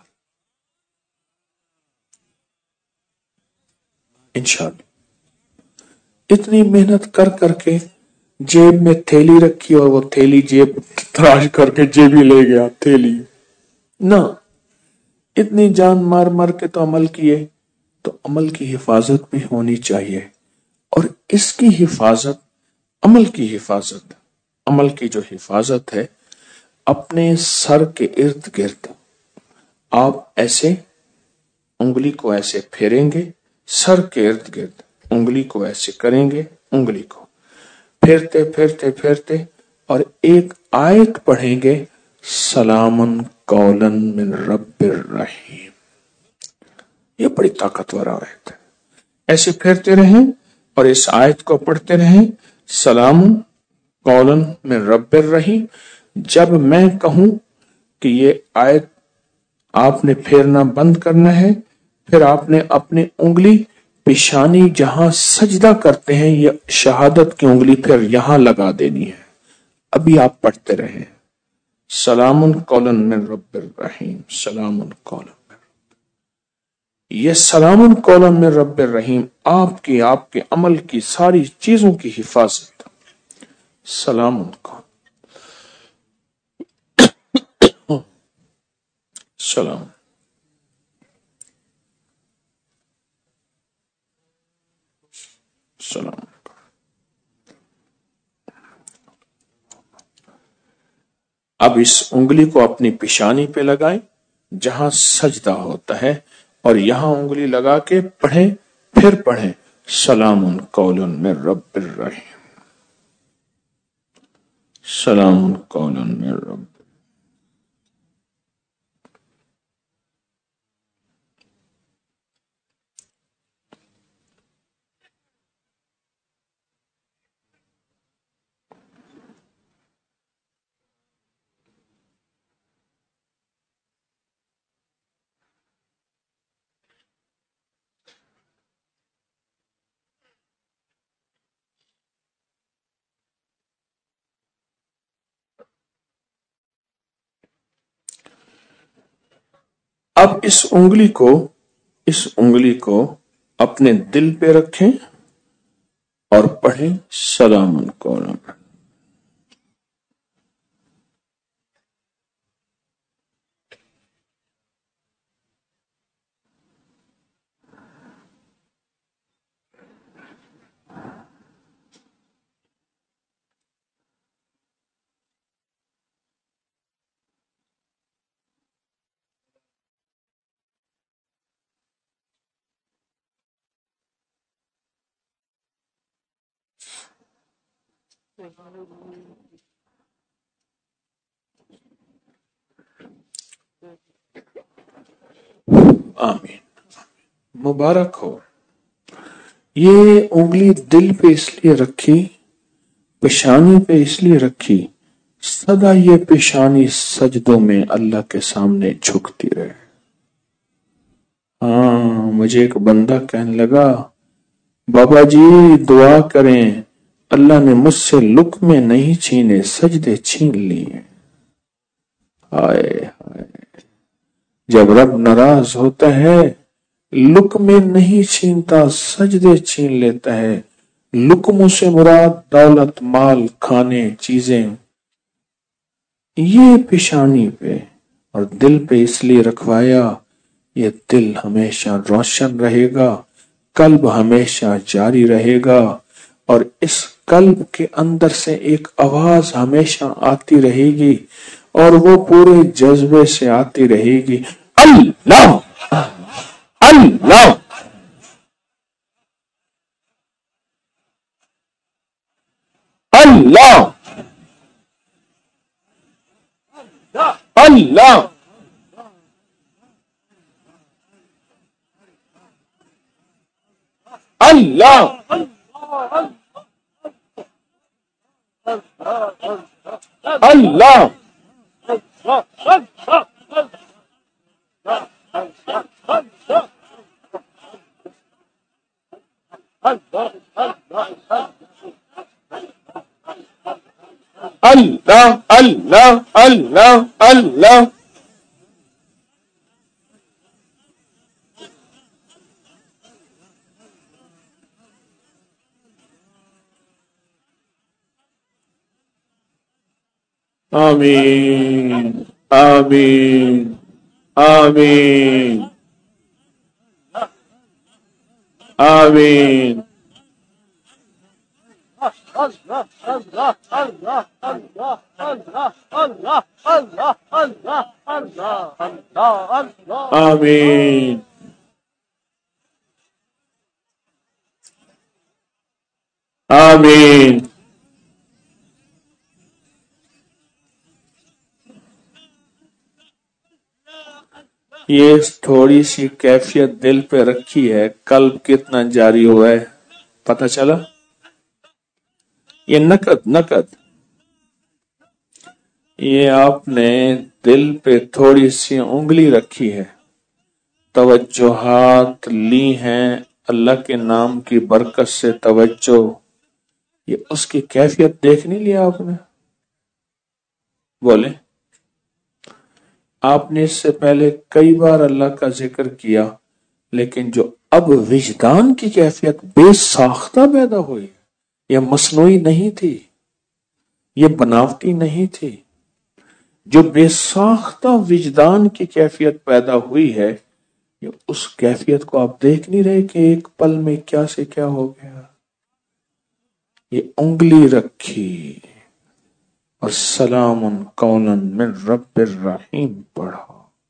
इंशाअल्लाह इतनी मेहनत कर करके जेब में थैली रखी और वो थैली जेब तराश करके जेबी ले गया थैली ना, इतनी जान मार मार के तो अमल किए, तो अमल की हिफाजत भी होनी चाहिए। और इसकी हिफाजत, अमल की हिफाजत, अमल की जो हिफाजत है, अपने सर के इर्द गिर्द आप ऐसे उंगली को ऐसे फेरेंगे, सर के इर्द गिर्द उंगली को ऐसे करेंगे, उंगली को फेरते फेरते फेरते और एक आयत पढ़ेंगे, सलामुन कौलन मिन रब्बिर रहीम। ये बड़ी ताकतवर आयत है। ऐसे फेरते रहें और इस आयत को पढ़ते रहें, सलामुन कौलन मिन रब्बिर रहीम। जब मैं कहूं कि ये आयत आपने फेरना बंद करना है, फिर आपने अपनी उंगली पेशानी जहां सजदा करते हैं, ये शहादत की उंगली फिर यहां लगा देनी है। अभी आप पढ़ते रहें, सलामुन कौलन मिन रब्बिर रहीम, सलामुन कौलन। ये सलामुन कौलन मिन रब्बिर रहीम आपकी आपके अमल की सारी चीजों की हिफाजत। सलामुन कौलन, सलाम, सलाम। अब इस उंगली को अपनी पेशानी पे लगाएं जहां सजदा होता है, और यहां उंगली लगा के पढ़ें, फिर पढ़ें, सलामुन कौलन मिन रब्बिर रहीम, सलामुन कौलन मिन रब्बिर। अब इस उंगली को इस उंगली को अपने दिल पे रखें और पढ़ें, सलामुन कौलन। آمین، مبارک ہو۔ یہ انگلی دل پہ اس لیے رکھی، پیشانی پہ اس لیے رکھی، سدا یہ پیشانی سجدوں میں اللہ کے سامنے جھکتی رہے۔ ہاں، مجھے ایک بندہ کہنے لگا بابا جی دعا کریں، اللہ نے مجھ سے لقمے نہیں چھینے، سجدے چھین لیے۔ ہائے ہائے، جب رب ناراض ہوتا ہے لقمے نہیں چھینتا، سجدے چھین لیتا ہے۔ لقموں سے مراد دولت، مال، کھانے، چیزیں، یہ پیشانی پہ اور دل پہ اس لیے رکھوایا، یہ دل ہمیشہ روشن رہے گا، قلب ہمیشہ جاری رہے گا، اور اس قلب کے اندر سے ایک آواز ہمیشہ آتی رہے گی، اور وہ پورے جذبے سے آتی رہے گی، اللہ اللہ اللہ اللہ اللہ اللہ اللہ اللہ اللہ اللہ۔ آمین آمین آمین آمین۔ آمین آمین۔ یہ تھوڑی سی کیفیت دل پہ رکھی ہے، قلب کتنا جاری ہوا ہے پتہ چلا؟ یہ نقد نقد یہ آپ نے دل پہ تھوڑی سی انگلی رکھی ہے، توجہات لی ہیں اللہ کے نام کی برکت سے، توجہ، یہ اس کی کیفیت دیکھ نہیں لیا آپ نے؟ بولے آپ نے اس سے پہلے کئی بار اللہ کا ذکر کیا، لیکن جو اب وجدان کی کیفیت بے ساختہ پیدا ہوئی، یہ مصنوعی نہیں تھی، یہ بناوٹی نہیں تھی، جو بے ساختہ وجدان کی کیفیت پیدا ہوئی ہے، یہ اس کیفیت کو آپ دیکھ نہیں رہے کہ ایک پل میں کیا سے کیا ہو گیا۔ یہ انگلی رکھی اور سلام قولا من رب الرحیم پڑھا،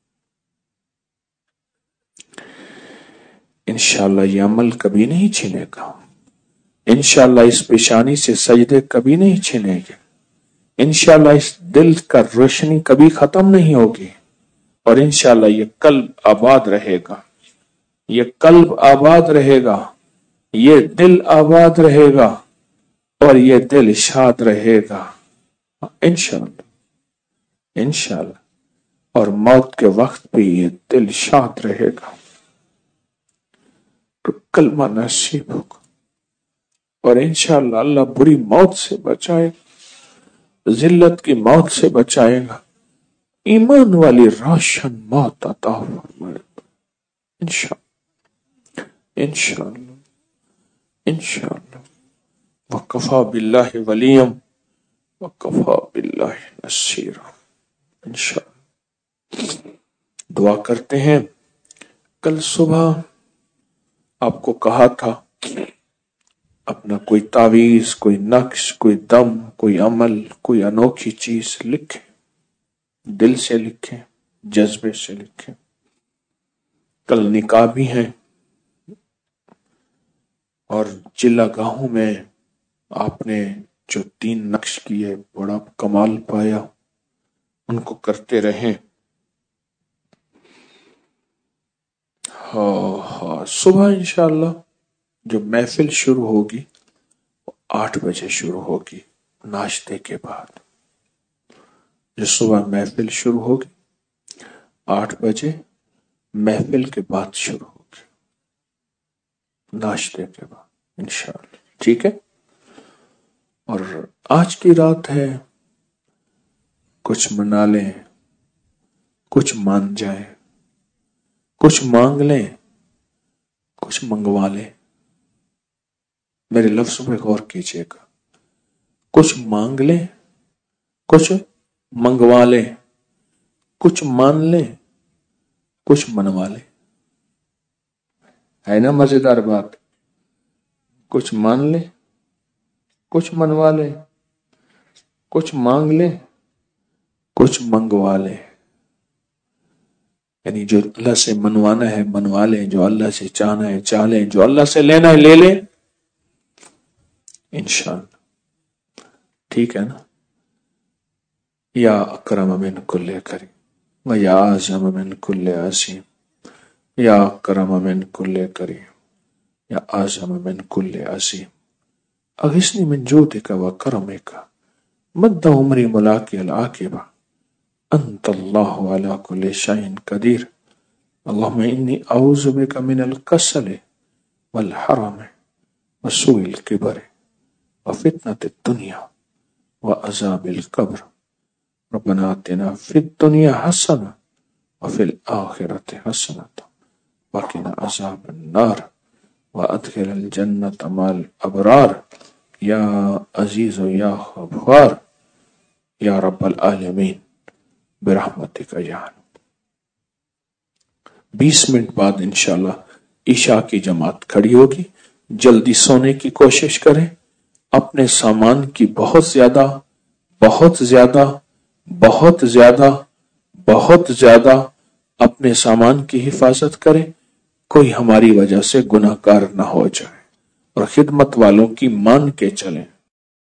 انشاءاللہ یہ عمل کبھی نہیں چھنے گا، انشاءاللہ اس پیشانی سے سجدے کبھی نہیں چھنے گے، انشاءاللہ اس دل کا روشنی کبھی ختم نہیں ہوگی، اور انشاءاللہ یہ قلب آباد رہے گا، یہ قلب آباد رہے گا، یہ دل آباد رہے گا، اور یہ دل شاد رہے گا انشاءاللہ انشاءاللہ، اور موت کے وقت بھی یہ دل شاد رہے گا، تو کلمہ نصیب ہوگا، اور انشاءاللہ اللہ بری موت سے بچائے گا، ذلت کی موت سے بچائے گا، ایمان والی روشن موت عطا فرمائے گا انشاءاللہ انشاءاللہ انشاءاللہ۔ وکفا باللہ ولیم وکفا باللہ نصیرا انشاءاللہ۔ دعا کرتے ہیں، کل صبح آپ کو کہا تھا اپنا کوئی تعویذ، کوئی نقش، کوئی دم، کوئی عمل، کوئی انوکھی چیز لکھیں، دل سے لکھیں، جذبے سے لکھیں۔ کل نکاح بھی ہیں، اور چلا گاہوں میں آپ نے جو تین نقش کیے بڑا کمال پایا، ان کو کرتے رہیں۔ ہاں ہاں صبح انشاءاللہ جو محفل شروع ہوگی وہ آٹھ بجے شروع ہوگی ناشتے کے بعد۔ جو صبح محفل شروع ہوگی آٹھ بجے محفل کے بعد شروع ہوگی، ناشتے کے بعد انشاءاللہ، ٹھیک ہے؟ اور آج کی رات ہے، کچھ منا لیں، کچھ مان جائیں، کچھ مانگ لیں، کچھ منگوا لیں۔ میرے لفظوں پہ غور کیجیے گا، کچھ مانگ لیں، کچھ منگوا لیں، کچھ مان لیں، کچھ منوا لیں۔ ہے نا مزیدار بات؟ کچھ مان لیں، کچھ منوا لیں، کچھ مانگ لیں، کچھ منگوا لیں۔ یعنی جو اللہ سے منوانا ہے منوا لیں، جو اللہ سے چاہنا ہے چاہ لیں، جو اللہ سے لینا ہے لے لیں انشاءاللہ، ٹھیک ہے نا؟ یا اکرم من کل کریم و یا اعظم من کل عظیم، یا اکرم من کل کریم یا اعظم من کل عظیم، اغثنی من جودک و کرمک مد عمری ملاقی العاقبہ انت اللہ علی کل شیء قدیر، اللہم انی اعوذ بک من الکسل والحرم وسوء الکبر وفتنة الدنیا وعذاب القبر، ربنا آتنا فی الدنیا حسنہ وفی الآخرۃ حسنۃ وقنا عذاب النار وادخل الجنۃ مع الابرار یا عزیز یا غفار یا رب العالمین برحمتک یا رب۔ بیس منٹ بعد انشاءاللہ عشاء کی جماعت کھڑی ہوگی، جلدی سونے کی کوشش کریں، اپنے سامان کی بہت زیادہ بہت زیادہ بہت زیادہ بہت زیادہ اپنے سامان کی حفاظت کریں، کوئی ہماری وجہ سے گناہ کار نہ ہو جائے، اور خدمت والوں کی مان کے چلیں۔